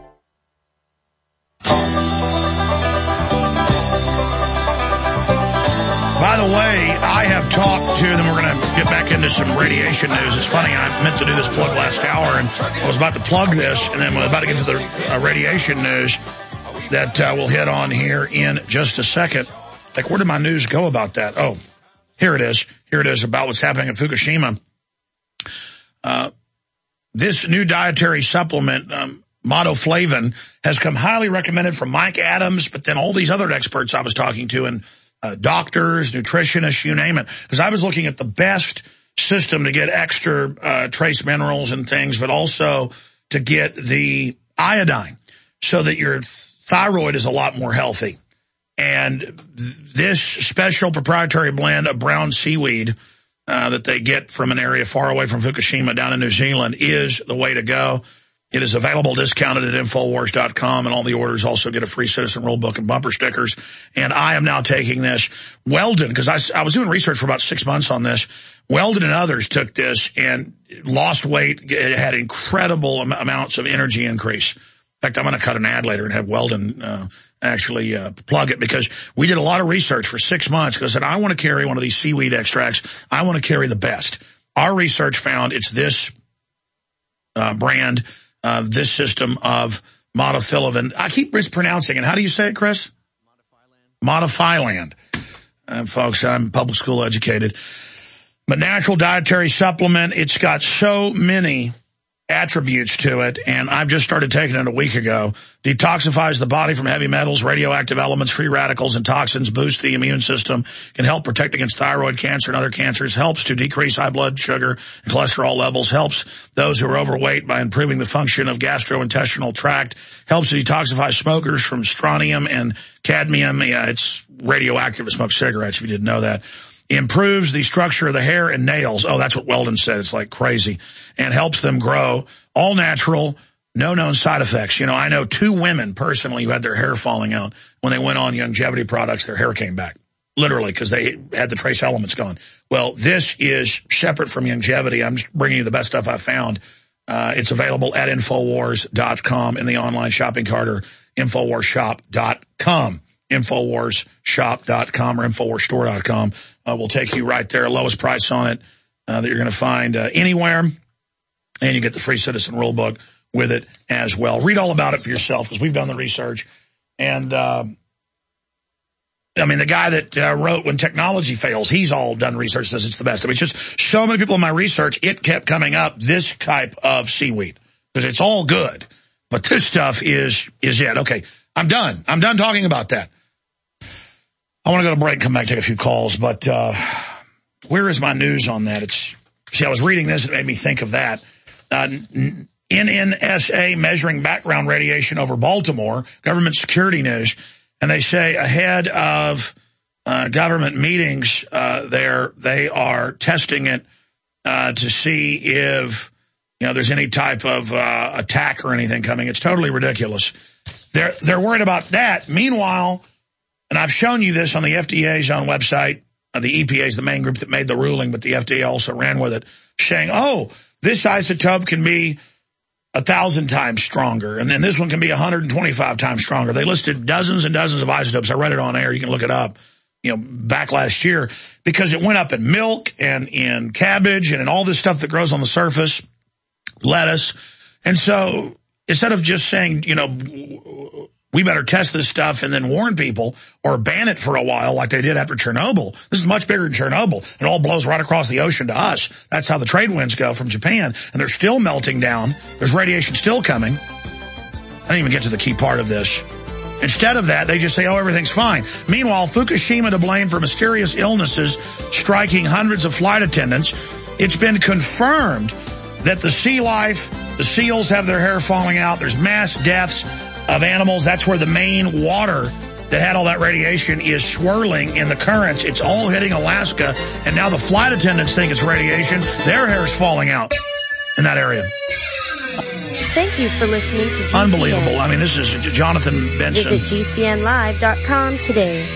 By the way, I have talked to them. We're going to get back into some radiation news. It's funny, I meant to do this plug last hour, and I was about to plug this, and then we're about to get to the uh, radiation news that uh, we'll hit on here in just a second. Like, where did my news go about that? Oh, here it is. Here it is about what's happening in Fukushima. Uh, this new dietary supplement, um, Modoflavin, has come highly recommended from Mike Adams, but then all these other experts I was talking to, and Uh, doctors, nutritionists, you name it. Because I was looking at the best system to get extra uh, trace minerals and things, but also to get the iodine so that your thyroid is a lot more healthy. And th- this special proprietary blend of brown seaweed uh, that they get from an area far away from Fukushima down in New Zealand is the way to go. It is available discounted at Infowars dot com, and all the orders also get a free Citizen Rule book and bumper stickers. And I am now taking this. Weldon, because I, I was doing research for about six months on this. Weldon and others took this and lost weight. It had incredible am- amounts of energy increase. In fact, I'm going to cut an ad later and have Weldon uh, actually uh, plug it, because we did a lot of research for six months because I said, I want to carry one of these seaweed extracts. I want to carry the best. Our research found it's this uh, brand, Uh, this system of Modoflavin. I keep mispronouncing it. How do you say it, Chris? Modifyland. Uh, folks, I'm public school educated. But natural dietary supplement, it's got so many attributes to it, and I've just started taking it a week ago. Detoxifies the body from heavy metals, radioactive elements, free radicals, and toxins, boosts the immune system, can help protect against thyroid cancer and other cancers, helps to decrease high blood sugar and cholesterol levels, helps those who are overweight by improving the function of gastrointestinal tract, helps to detoxify smokers from strontium and cadmium. Yeah, it's radioactive to smoke cigarettes, if you didn't know that. Improves the structure of the hair and nails. Oh, that's what Weldon said. It's like crazy. And helps them grow. All natural, no known side effects. You know, I know two women personally who had their hair falling out. When they went on longevity products, their hair came back. Literally, because they had the trace elements gone. Well, this is separate from longevity. I'm just bringing you the best stuff I found. Uh, it's available at Infowars dot com in the online shopping cart, or Infowars shop dot com. Infowars shop dot com or Infowars store dot com uh, will take you right there. Lowest price on it uh, that you're going to find uh, anywhere. And you get the free Citizen Rule book with it as well. Read all about it for yourself, because we've done the research. And, uh, I mean, the guy that uh, wrote When Technology Fails, he's all done research, says it's the best. I mean, it's just so many people in my research, it kept coming up, this type of seaweed. Because it's all good. But this stuff is, is it. Okay, I'm done. I'm done talking about that. I want to go to break and come back and take a few calls, but uh where is my news on that? It's see, I was reading this, it made me think of that. Uh, N N S A measuring background radiation over Baltimore, government security news, and they say ahead of uh government meetings uh there, they are testing it uh to see if, you know, there's any type of uh attack or anything coming. It's totally ridiculous. They're they're worried about that. Meanwhile, and I've shown you this on the F D A's own website. Uh, the E P A is the main group that made the ruling, but the F D A also ran with it, saying, oh, this isotope can be a thousand times stronger, and then this one can be one hundred twenty-five times stronger. They listed dozens and dozens of isotopes. I read it on air. You can look it up, you know, back last year, because it went up in milk and in cabbage and in all this stuff that grows on the surface, lettuce. And so instead of just saying, you know, we better test this stuff and then warn people or ban it for a while like they did after Chernobyl. This is much bigger than Chernobyl. It all blows right across the ocean to us. That's how the trade winds go from Japan. And they're still melting down. There's radiation still coming. I didn't even get to the key part of this. Instead of that, they just say, oh, everything's fine. Meanwhile, Fukushima to blame for mysterious illnesses striking hundreds of flight attendants. It's been confirmed that the sea life, the seals have their hair falling out. There's mass deaths of animals. That's where the main water that had all that radiation is swirling in the currents. It's all hitting Alaska, and now the flight attendants think it's radiation. Their hair's falling out in that area. Thank you for listening to G C N. Unbelievable. I mean, this is Jonathan Benson. Visit G C N live dot com today.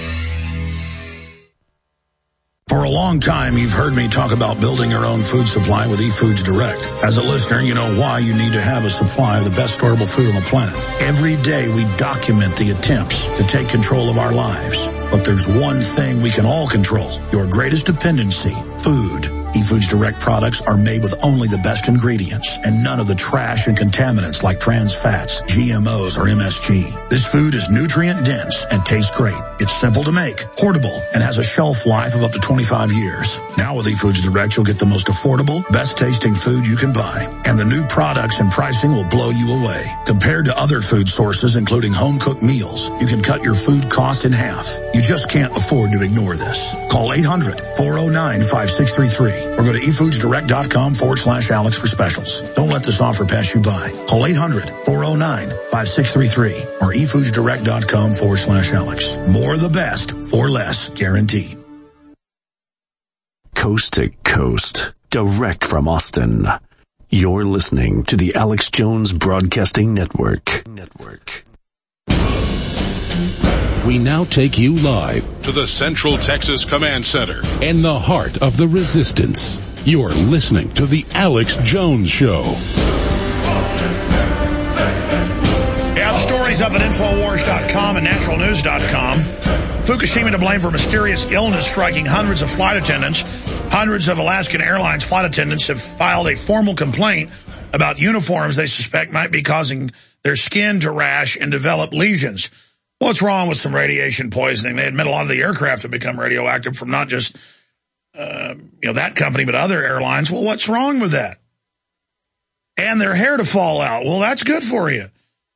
For a long time, you've heard me talk about building your own food supply with eFoods Direct. As a listener, you know why you need to have a supply of the best storable food on the planet. Every day, we document the attempts to take control of our lives. But there's one thing we can all control, your greatest dependency, food. eFoods Direct products are made with only the best ingredients and none of the trash and contaminants like trans fats, G M Os, or M S G. This food is nutrient dense and tastes great. It's simple to make, portable, and has a shelf life of up to twenty-five years. Now with eFoods Direct, you'll get the most affordable, best tasting food you can buy. And the new products and pricing will blow you away. Compared to other food sources, including home cooked meals, you can cut your food cost in half. You just can't afford to ignore this. Call eight hundred, four oh nine, five six three three. Or go to efoodsdirect.com forward slash Alex for specials. Don't let this offer pass you by. Call eight hundred, four oh nine, five six three three or efoodsdirect.com forward slash Alex. More of the best for less, guaranteed. Coast to coast, direct from Austin. You're listening to the Alex Jones Broadcasting Network. Network. We now take you live to the Central Texas Command Center in the heart of the resistance. You're listening to the Alex Jones Show. Yeah, the story's up at Infowars dot com and Natural News dot com. Fukushima to blame for mysterious illness striking hundreds of flight attendants. Hundreds of Alaskan Airlines flight attendants have filed a formal complaint about uniforms they suspect might be causing their skin to rash and develop lesions. What's wrong with some radiation poisoning? They admit a lot of the aircraft have become radioactive from not just, uh, you know, that company, but other airlines. Well, what's wrong with that? And their hair to fall out. Well, that's good for you.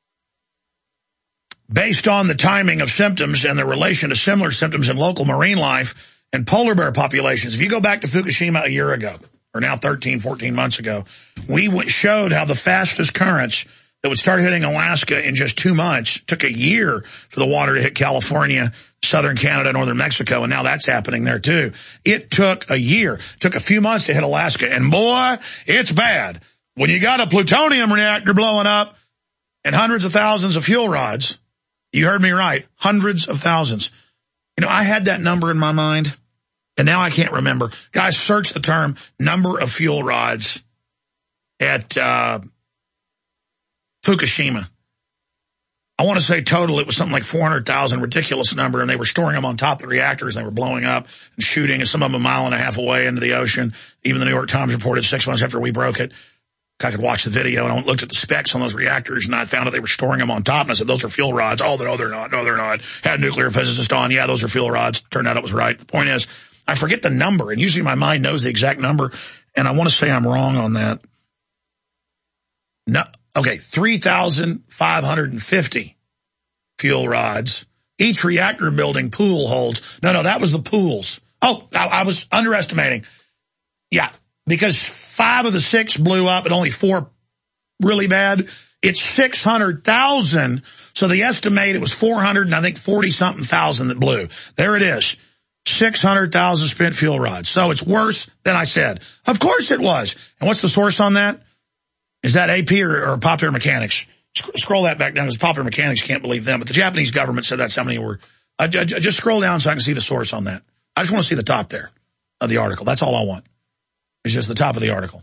Based on the timing of symptoms and the relation to similar symptoms in local marine life and polar bear populations. If you go back to Fukushima a year ago, or now thirteen, fourteen months ago, we showed how the fastest currents that would start hitting Alaska in just two months. Took a year for the water to hit California, southern Canada, northern Mexico, and now that's happening there too. It took a year. Took a few months to hit Alaska, and boy, it's bad. When you got a plutonium reactor blowing up and hundreds of thousands of fuel rods, you heard me right, hundreds of thousands. You know, I had that number in my mind, and now I can't remember. Guys, search the term number of fuel rods at uh Fukushima. I want to say total, it was something like four hundred thousand, ridiculous number, and they were storing them on top of the reactors. They were blowing up and shooting, and some of them a mile and a half away into the ocean. Even the New York Times reported six months after we broke it. I could watch the video, and I looked at the specs on those reactors, and I found out they were storing them on top, and I said, those are fuel rods. Oh, no, they're not. No, they're not. Had a nuclear physicist on. Yeah, those are fuel rods. Turned out it was right. The point is, I forget the number, and usually my mind knows the exact number, and I want to say I'm wrong on that. No. Okay, three thousand five hundred fifty fuel rods. Each reactor building pool holds. No, no, that was the pools. Oh, I, I was underestimating. Yeah, because five of the six blew up and only four really bad. It's six hundred thousand. So the estimate, it was four hundred and I think forty-something thousand that blew. There it is. six hundred thousand spent fuel rods. So it's worse than I said. Of course it was. And what's the source on that? Is that A P or, or Popular Mechanics? Sc- scroll that back down because Popular Mechanics can't believe them. But the Japanese government said that's how many were. Uh, j- j- just scroll down so I can see the source on that. I just want to see the top there of the article. That's all I want. It's just the top of the article.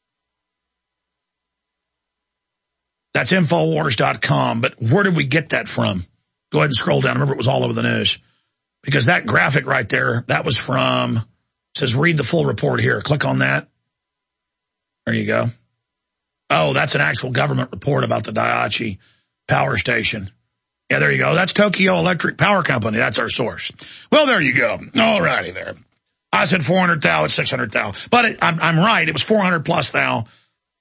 That's Infowars dot com. But where did we get that from? Go ahead and scroll down. Remember, it was all over the news. Because that graphic right there, that was from, it says read the full report here. Click on that. There you go. Oh, that's an actual government report about the Daiichi power station. Yeah, there you go. That's Tokyo Electric Power Company. That's our source. Well, there you go. All righty there. I said four hundred thou, it's six hundred thou. But it, I'm, I'm right. It was four hundred plus thou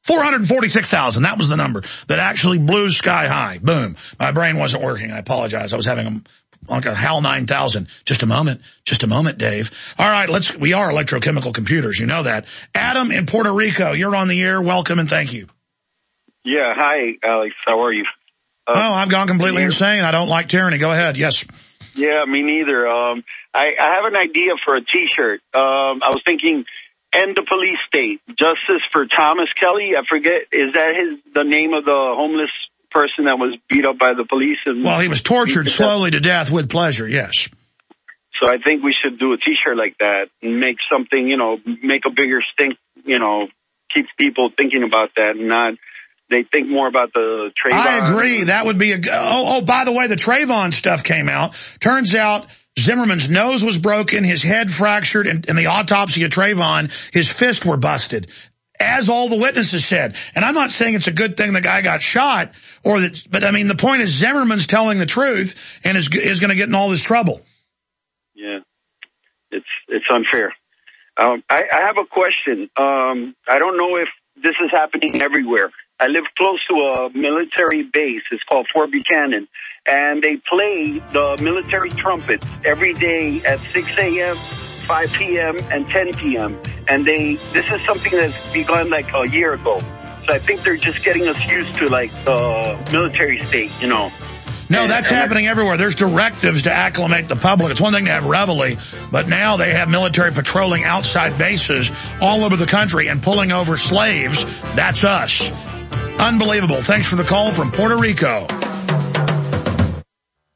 four hundred forty-six thousand. That was the number that actually blew sky high. Boom. My brain wasn't working. I apologize. I was having a, like a HAL nine thousand. Just a moment. Just a moment, Dave. All right, let's, we are electrochemical computers. You know that. Adam in Puerto Rico, you're on the air. Welcome and thank you. Yeah. Hi, Alex. How are you? Um, oh, I've gone completely insane. I don't like tyranny. Go ahead. Yes. Yeah, me neither. Um, I, I have an idea for a T-shirt. Um, I was thinking, "End the police state, justice for Thomas Kelly." I forget, is that his the name of the homeless person that was beat up by the police? And well, he was tortured slowly to death with pleasure. Yes. So I think we should do a T-shirt like that and make something, you know, make a bigger stink, you know, keep people thinking about that and not. They think more about the Trayvon. I agree. That would be a... Oh, oh, by the way, the Trayvon stuff came out. Turns out Zimmerman's nose was broken, his head fractured, and in the autopsy of Trayvon, his fists were busted, as all the witnesses said. And I'm not saying it's a good thing the guy got shot, or that, but I mean, the point is Zimmerman's telling the truth and is, is going to get in all this trouble. Yeah. It's, it's unfair. Um, I, I have a question. Um, I don't know if this is happening everywhere. I live close to a military base. It's called Fort Buchanan. And they play the military trumpets every day at six a.m., five p.m., and ten p.m. And they, this is something that's begun like a year ago. So I think they're just getting us used to like the military state, you know. No, that's happening everywhere. There's directives to acclimate the public. It's one thing to have reveille, but now they have military patrolling outside bases all over the country and pulling over slaves. That's us. Unbelievable. Thanks for the call from Puerto Rico.